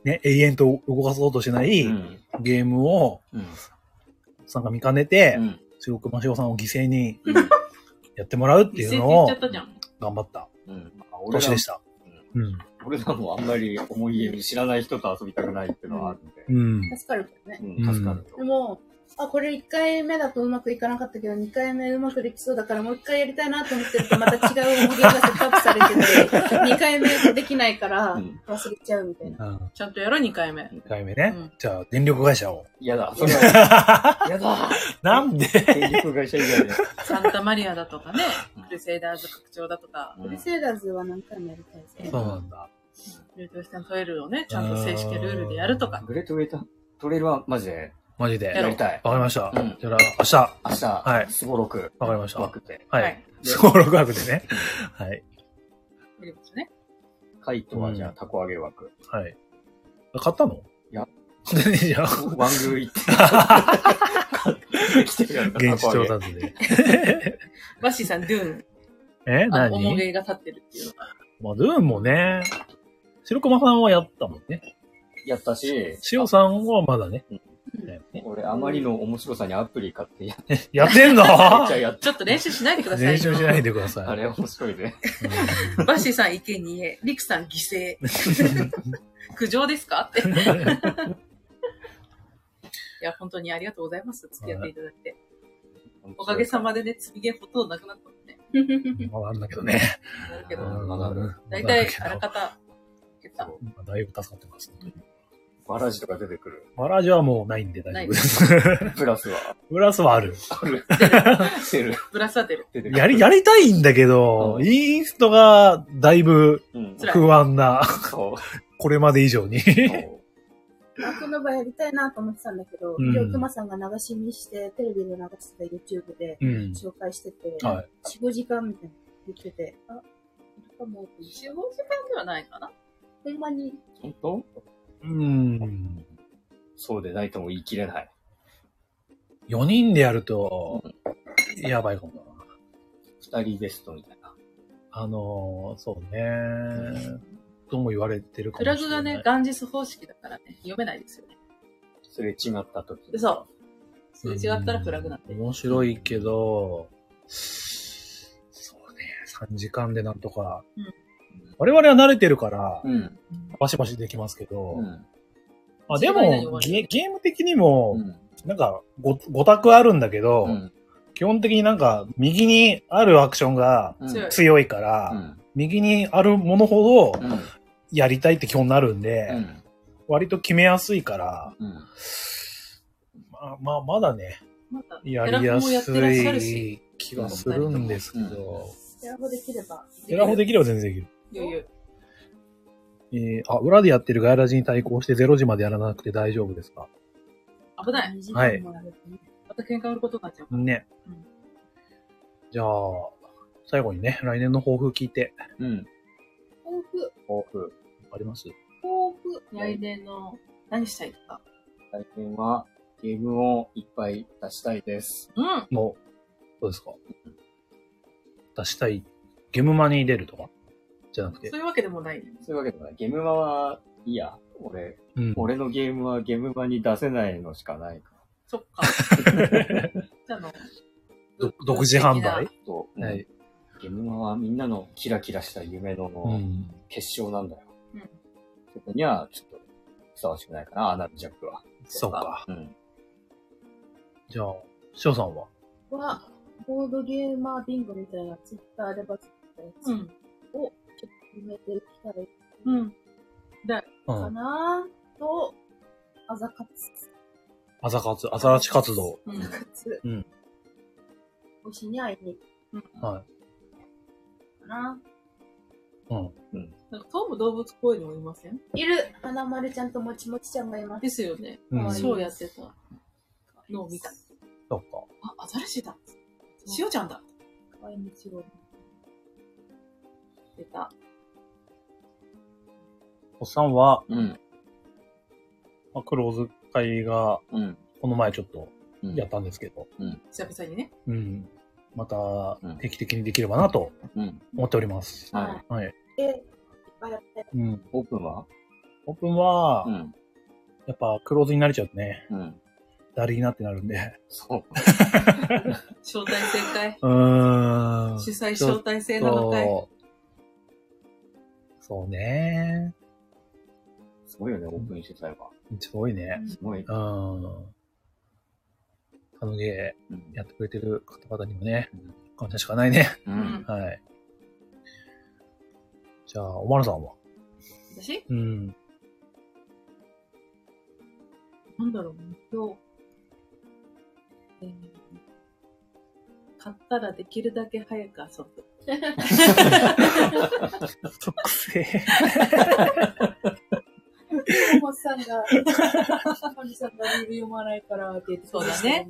ね、永遠と動かそうとしないゲームを、さんが見かねて、白熊翔さんを犠牲にやってもらうっていうのを、頑張った年でした。 俺らもあんまり思い入れ知らない人と遊びたくないっていうのはあるんで。 うん、助かるけどね。 うん、助かると。 でも、あ、これいっかいめだとうまくいかなかったけど、にかいめうまくできそうだからもういっかいやりたいなと思ってると、また違うゲームがセットアップされてて、にかいめできないから忘れちゃうみたいな。うん、 ちゃんとやろう、にかいめ。 にかいめね。うん、じゃあ、電力会社を。 嫌だ。それは。嫌だ。 なんで電力会社以外で。 サンタマリアだとかね、クルセイダーズ拡張だとか。 クルセイダーズは何回もやりたいですね。 そうなんだ。 グレートウェスタントレイルをね、ちゃんと正式ルールでやるとか。 グレートウェスタントレイルはマジで。 マジで。 やりたい。 わかりました。うん、じゃあ、明日。 明日。はい。スゴロク。 わかりました。 枠で。 はい。スゴロク枠でね。はい。 やりますね。 カイトはじゃあ、タコ揚げ枠。 はい。買ったの？ いや。 じゃあ、 ワングー行って。来てるやん。現地調達で。 バッシーさん、ドゥーン。 え何？ 重げが立ってるっていうのが。 まあ、ドゥーンもね、白熊さんはやったもんね。 やったし、 塩さんはまだね。うん、 俺、あまりの面白さにアプリ買ってやって。 やってんの？ ちょっと練習しないでください。 練習しないでください。 あれ面白いね。 バッシーさん、生贄。リクさん、犠牲。苦情ですかって。いや、本当にありがとうございます。付き合っていただいて。おかげさまでね、積みゲーほとんどなくなったもんね。 まだあるんだけどね。 あるけど。だいたいあらかた。 だいぶ助かってます。 バラジとか出てくる。 バラジはもうないんで大丈夫です。 プラスはプラスはある。 ある。出る。 プラスは出る。 やり、やりたいんだけど、インストがだいぶ不安な。これまで以上に。 僕の場合やりたいなと思ってたんだけど、りょうくまさんが流し見して、テレビで流してた YouTube で紹介してて、よん、ごじかんみたいな言ってて、あ、 よん、ごじかんではないかな。 ほんまに。 本当？ うーん。 そうでないとも言い切れない。 よにんでやると、やばいかもな。 ふたりベストみたいな。 あのー、そうね、うん、とも言われてるかもしれない。 フラグがね、ガンジス方式だからね、読めないですよね。 すれ違った時。 そう。すれ違ったらフラグなんて。 面白いけど、そうね、さんじかんでなんとか、うん、我々は慣れてるから、うん、バシバシできますけど、うん、あでもゲ、ゲーム的にも、うん、なんかご、ご択あるんだけど、うん、基本的になんか、右にあるアクションが強いから、うん、右にあるものほど、やりたいって基本になるんで、うん、割と決めやすいから、うん、まあ、まあ、まだね、ま、やりやすい気がするんですけど、 テラフォできれば。 テラフォできれば全然できる。余裕。えー、あ、裏でやってるガイラジに対抗してゼロじまでやらなくて大丈夫ですか？ 危ない。 はい。 また喧嘩売ることになっちゃうから。 ね。うん、じゃあ、最後にね、来年の抱負聞いて。 うん。 抱負。 抱負。 あります？ 抱負。来年の何したいですか？ 来年はゲームをいっぱい出したいです。 うん。 もう、どうですか？出したい。ゲームマに出るとかじゃなくて。 そういうわけでもない。 そういうわけでもない。ゲームマはいいや。俺、うん、俺のゲームはゲームマに出せないのしかないから。 そっか。じゃあの、 独自販売そう、はい。ゲームマはみんなのキラキラした夢の結晶なんだよ。うん、そこにはちょっとふさわしくないかな、アナルジャックは。 そうか。うん、じゃあ、ショウさんはは、ボードゲーマービンゴみたいなツイッターでバズったやつをちょっと決めていきたい。 うん。だ、 かなぁと、あざかつ。 あざかつ、あざらち活動。 あざかつ。 うん。 推しに会いに。 うん。はい。 かなうん。 うん。なんか、東武動物公園にもいません？ いる。花丸ちゃんともちもちちゃんがいます。 ですよね。うん。ショーやってたのを見た。 そうか。 あ、アザラシだ。しおちゃんだ。 かわいいにちご。 出た。 おっさんは、 うん。 まあ、クローズ会が、うん。この前ちょっと、やったんですけど。 うん。久々にね。 うん。また、定期的にできればなと、思っております。 はい。 はい。 え、いっぱいやって。 うん。 オープンはオープンは、うん、やっぱクローズになれちゃうとね、うん、だるいなってなるんで。 そう。 招待制かい。うーん。主催招待制なのかい。 そうね。 すごいよね、オープン主催は。 すごいね。 すごい。 うん。タヌゲーやってくれてる方々にもね、うん、感謝しかないね。うん。はい。じゃあ、おまるさんは？ 私？ うん。 なんだろう、今日、えー、買ったらできるだけ早く遊ぶ。 特性。 おさんが、おじさんがリール読まないからって言ってそうだね。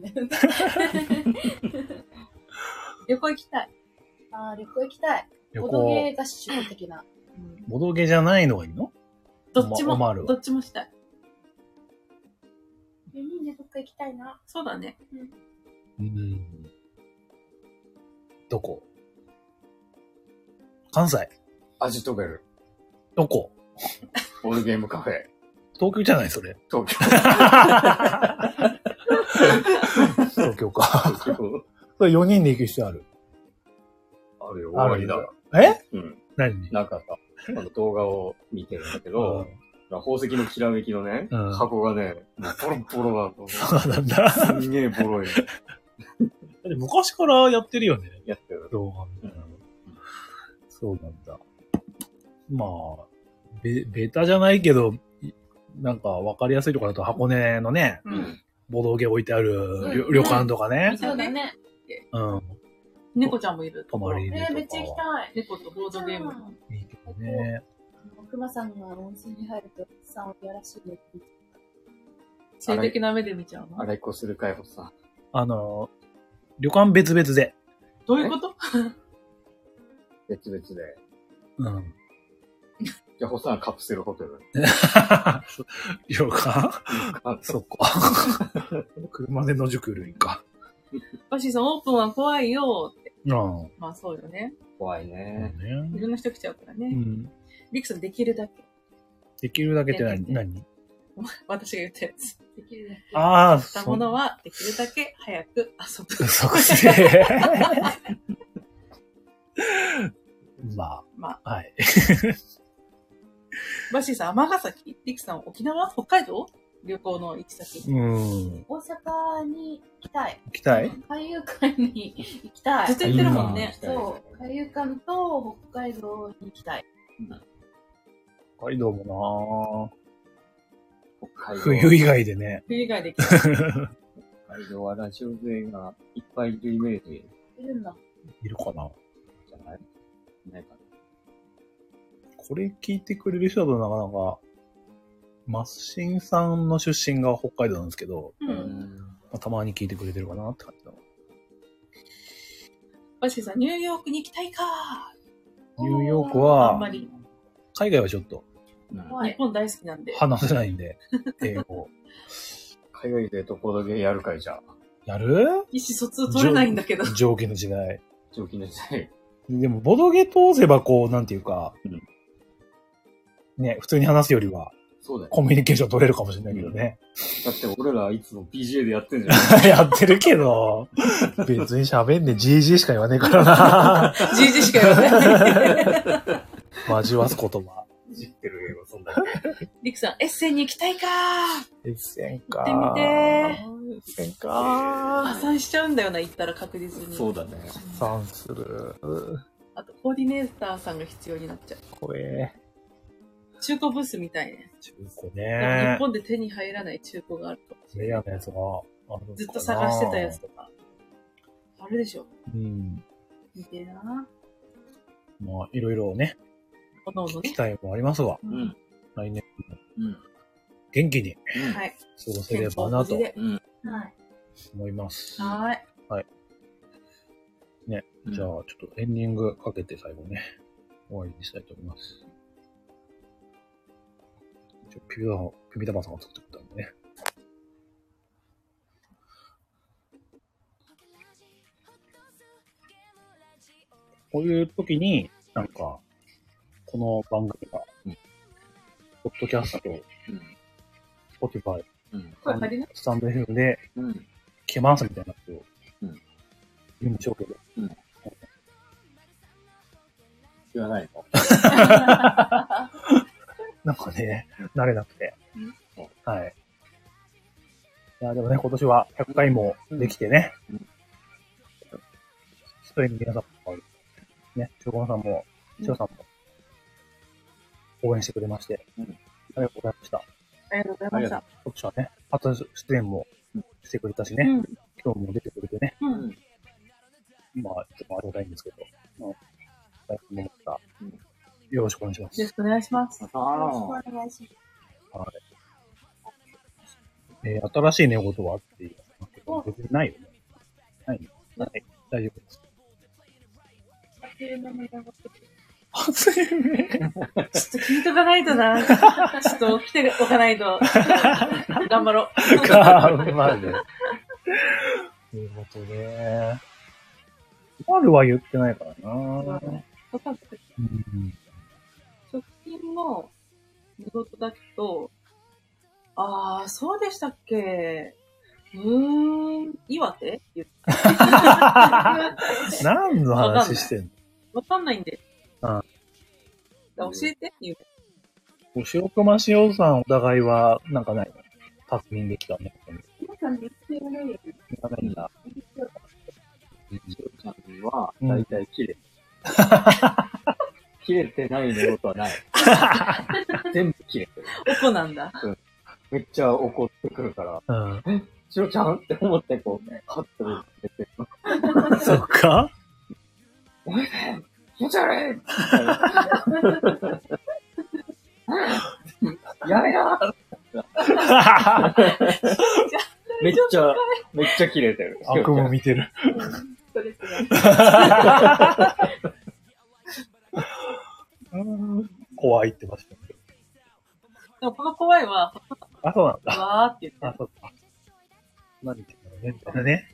旅行行きたい。 ああ、旅行行きたい。ボドゲ合宿的な。 ボドゲじゃないのがいいの？ どっちも、どっちもしたい。 よにんでどっか行きたいな。 そうだね。 うん。うん、どこ？関西。 アジトベル。 どこ？ ボードゲームカフェ。 東京じゃないそれ。 東京。 東京か。それよにんで行く必要ある？ あるよ、終わりだ。 え？ うん。 何？ なんかさ、あの動画を見てるんだけど、うん、宝石のきらめきのね、うん、箱がね、もうボロボロなの。 そうなんだ。 すんげえボロい。 昔からやってるよね。 やってる。 動画みたいな。そうなんだ。まあ、ベ、ベタじゃないけど、なんか分かりやすいところだと箱根のね、うん、ボドゲ置いてある、うん、旅館とかね。 そうだね。 うん。 猫ちゃんもいる。 泊まり入れとか。 えー、めっちゃ行きたい。 猫とボードゲーム。 いいけどね。 熊さんが温泉に入ると、さんをやらしいね。 性的な目で見ちゃうの？ あらいこするかいほさ。 あの、旅館別々で。 どういうこと？ 別々で。 うん。 じゃあ、ほさんカプセルホテル。 旅館？そっか。車で野宿類か。 バシーさん、オープンは怖いよって。 うん。 まあそうよね。 怖いね。 いろんな人来ちゃうからね。うん。リクさん、できるだけ。 できるだけって何？何？ 私が言ったやつ。できるだけ。 ああ、 そう。ものは、できるだけ早く遊ぶ。 そうですね。まあ。 まあ。 はい。 バシーさん、尼崎？リクさん、沖縄？北海道？旅行の行き先。 うん。 大阪に行きたい。 行きたい？ 海遊館に行きたい。 ずっと行ってるもんね。 そう。海遊館と北海道に行きたい。 北海道もなぁ。 北海道。 冬以外でね。 冬以外で行きたい。 北海道はラジオ勢がいっぱいいるイメージ。 いるんだ。 いるかな？ じゃない？いないかな。 これ聞いてくれる人だとなかなか、マッシンさんの出身が北海道なんですけど、うん、まあ、たまに聞いてくれてるかなって感じだ。 バシーさん、ニューヨークに行きたいかニューヨークは、 あんまり海外はちょっと、 うん、日本大好きなんで。 話せないんで、英語。 海外でどこだけやるかいじゃ。 やる？ 意思疎通取れないんだけど。 上気の時代。 上気の時代。 でも、ボドゲ通せばこう、なんていうか、うん、ね、普通に話すよりは、 そうだよ。 コミュニケーション取れるかもしれないけどね。 だって俺らいつも ピージェー でやってんじゃん。 やってるけど、別に喋んね ジージー しか言わねえからな。 ジージー しか言わない。 交わす言葉。 知ってるよ、そんな。 リクさん、エッセンに行きたいかエッセンか行ってみてエッセンか破産しちゃうんだよな、行ったら確実に。 そうだね。 破産する。 あと、コーディネーターさんが必要になっちゃう。 怖え。 中古ブースみたいね。 中古ね。 日本で手に入らない中古があるかもしれない。 レアなやつがある。 ずっと探してたやつとか。あるでしょ。 うん。 見てえな。 まあ、いろいろね。 おのおのね。 期待もありますが。 うん。 来年も。うん。 元気に。 はい。 過ごせればなと。 うん。はい。 思います。 はい。 はい。ね。じゃあ、ちょっとエンディングかけて最後ね、終わりにしたいと思います。ピピタパン、ピピタパンさんが作ってくれたんでね。こういう時に、なんか、この番組が、 ポッドキャスト、うん、スポティファイ、 うん、 スタンド エフエム で、聞けますみたいなことを言うんでしょうけど。うん、 言わないのなんかね、慣れなくて。はい。いや、でもね、今年はひゃっかいもできてね。一人に皆さんも、ね、しょうごさんも、しおさんも、応援してくれまして、うん、ありがとうございました。 ありがとうございました。 今年はね、初出演もしてくれたしね、うん、今日も出てくれてね、うん、まあ、いつもありがたいんですけど、うん、大変思った、うん。よろしくお願いします。 よろしくお願いします。 よろしくお願いします。 はい。えー、新しい寝言はって言いますけど、別にないよね。ないね。はい。大丈夫です。初夢ちょっと聞いとかないとな。ちょっと来ておかないと。頑張ろう。 頑張る。ということで、丸は言ってないからな。うん、 直近の寝言だと、ああ、そうでしたっけ。うーん、岩手言った。 何の話してんの？ わかんないんで。 うん。 教えて言う。 お白熊しおさんお互いは、なんかないの？確認できたね。 皆さんできてないよ。 いかないんだ。 しおちゃんは、だいたい切れ。切れてない寝言はない。全部切れてる。 怒なんだ。 うん。めっちゃ怒ってくるから。 うん。 え、しおちゃんって思ってこう、ハッと出てる。 そっか？ お前ね、気持ち悪いやめなめっちゃ、めっちゃ切れてる。 悪夢見てる。 ストレス怖いってましたけど。 でもこの怖いは、 あ、そうなんだ。 わーって言って。 あ、そうか。何言ってんだろうね、みたいなね。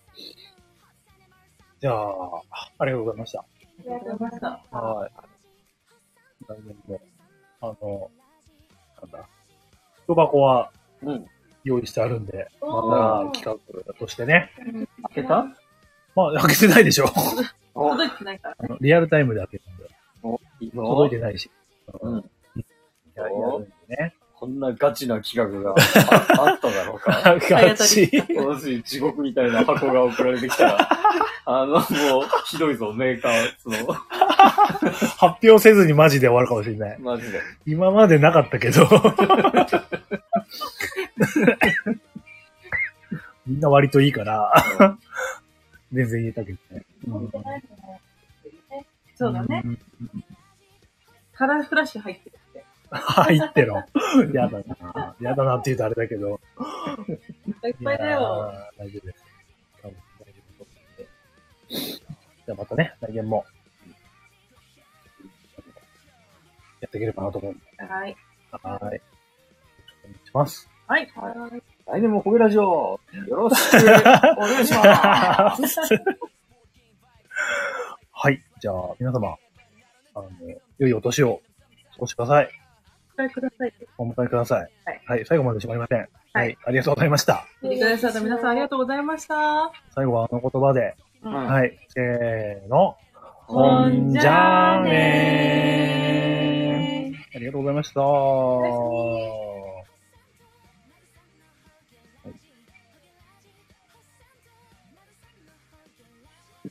じゃあ、ありがとうございました。 ありがとうございました。 はい。来年も、あの、なんだ、人箱は用意してあるんで、うん、また企画としてね。 開けた？ まあ、開けてないでしょ。 届いてないから。 あのリアルタイムで開けたんで。 お、いいぞ。 届いてないし。 うん。 やるんでね。 こんなガチな企画が あ, あっただろうか。 ガチ。 私、地獄みたいな箱が送られてきたら、あの、もう、ひどいぞ、メーカー、その。 発表せずにマジで終わるかもしれない。 マジで。 今までなかったけど。みんな割といいから、全然言えたけどね。うん、 そうだね。カラーフラッシュ入ってるって。 入ってろ。やだな。やだなって言うとあれだけど。 いっぱいだよ。 大丈夫です。多分大丈夫で。じゃあまたね、来年もやっていければなと思うんで。 はい。 はい。お願いします。 はい。 来年もホゲラジオよろしくお願いします。 はい。じゃあ、皆様、あの、良いお年をお過ごしください。 お迎えください。 お迎えください。 はい。 はい。最後まで閉まりません。はい。はい、ありがとうございました。 見てくださった皆さんありがとうございました。 最後はあの言葉で、うん、はい。せーの。 ほんじゃーねー。 ありがとうございました。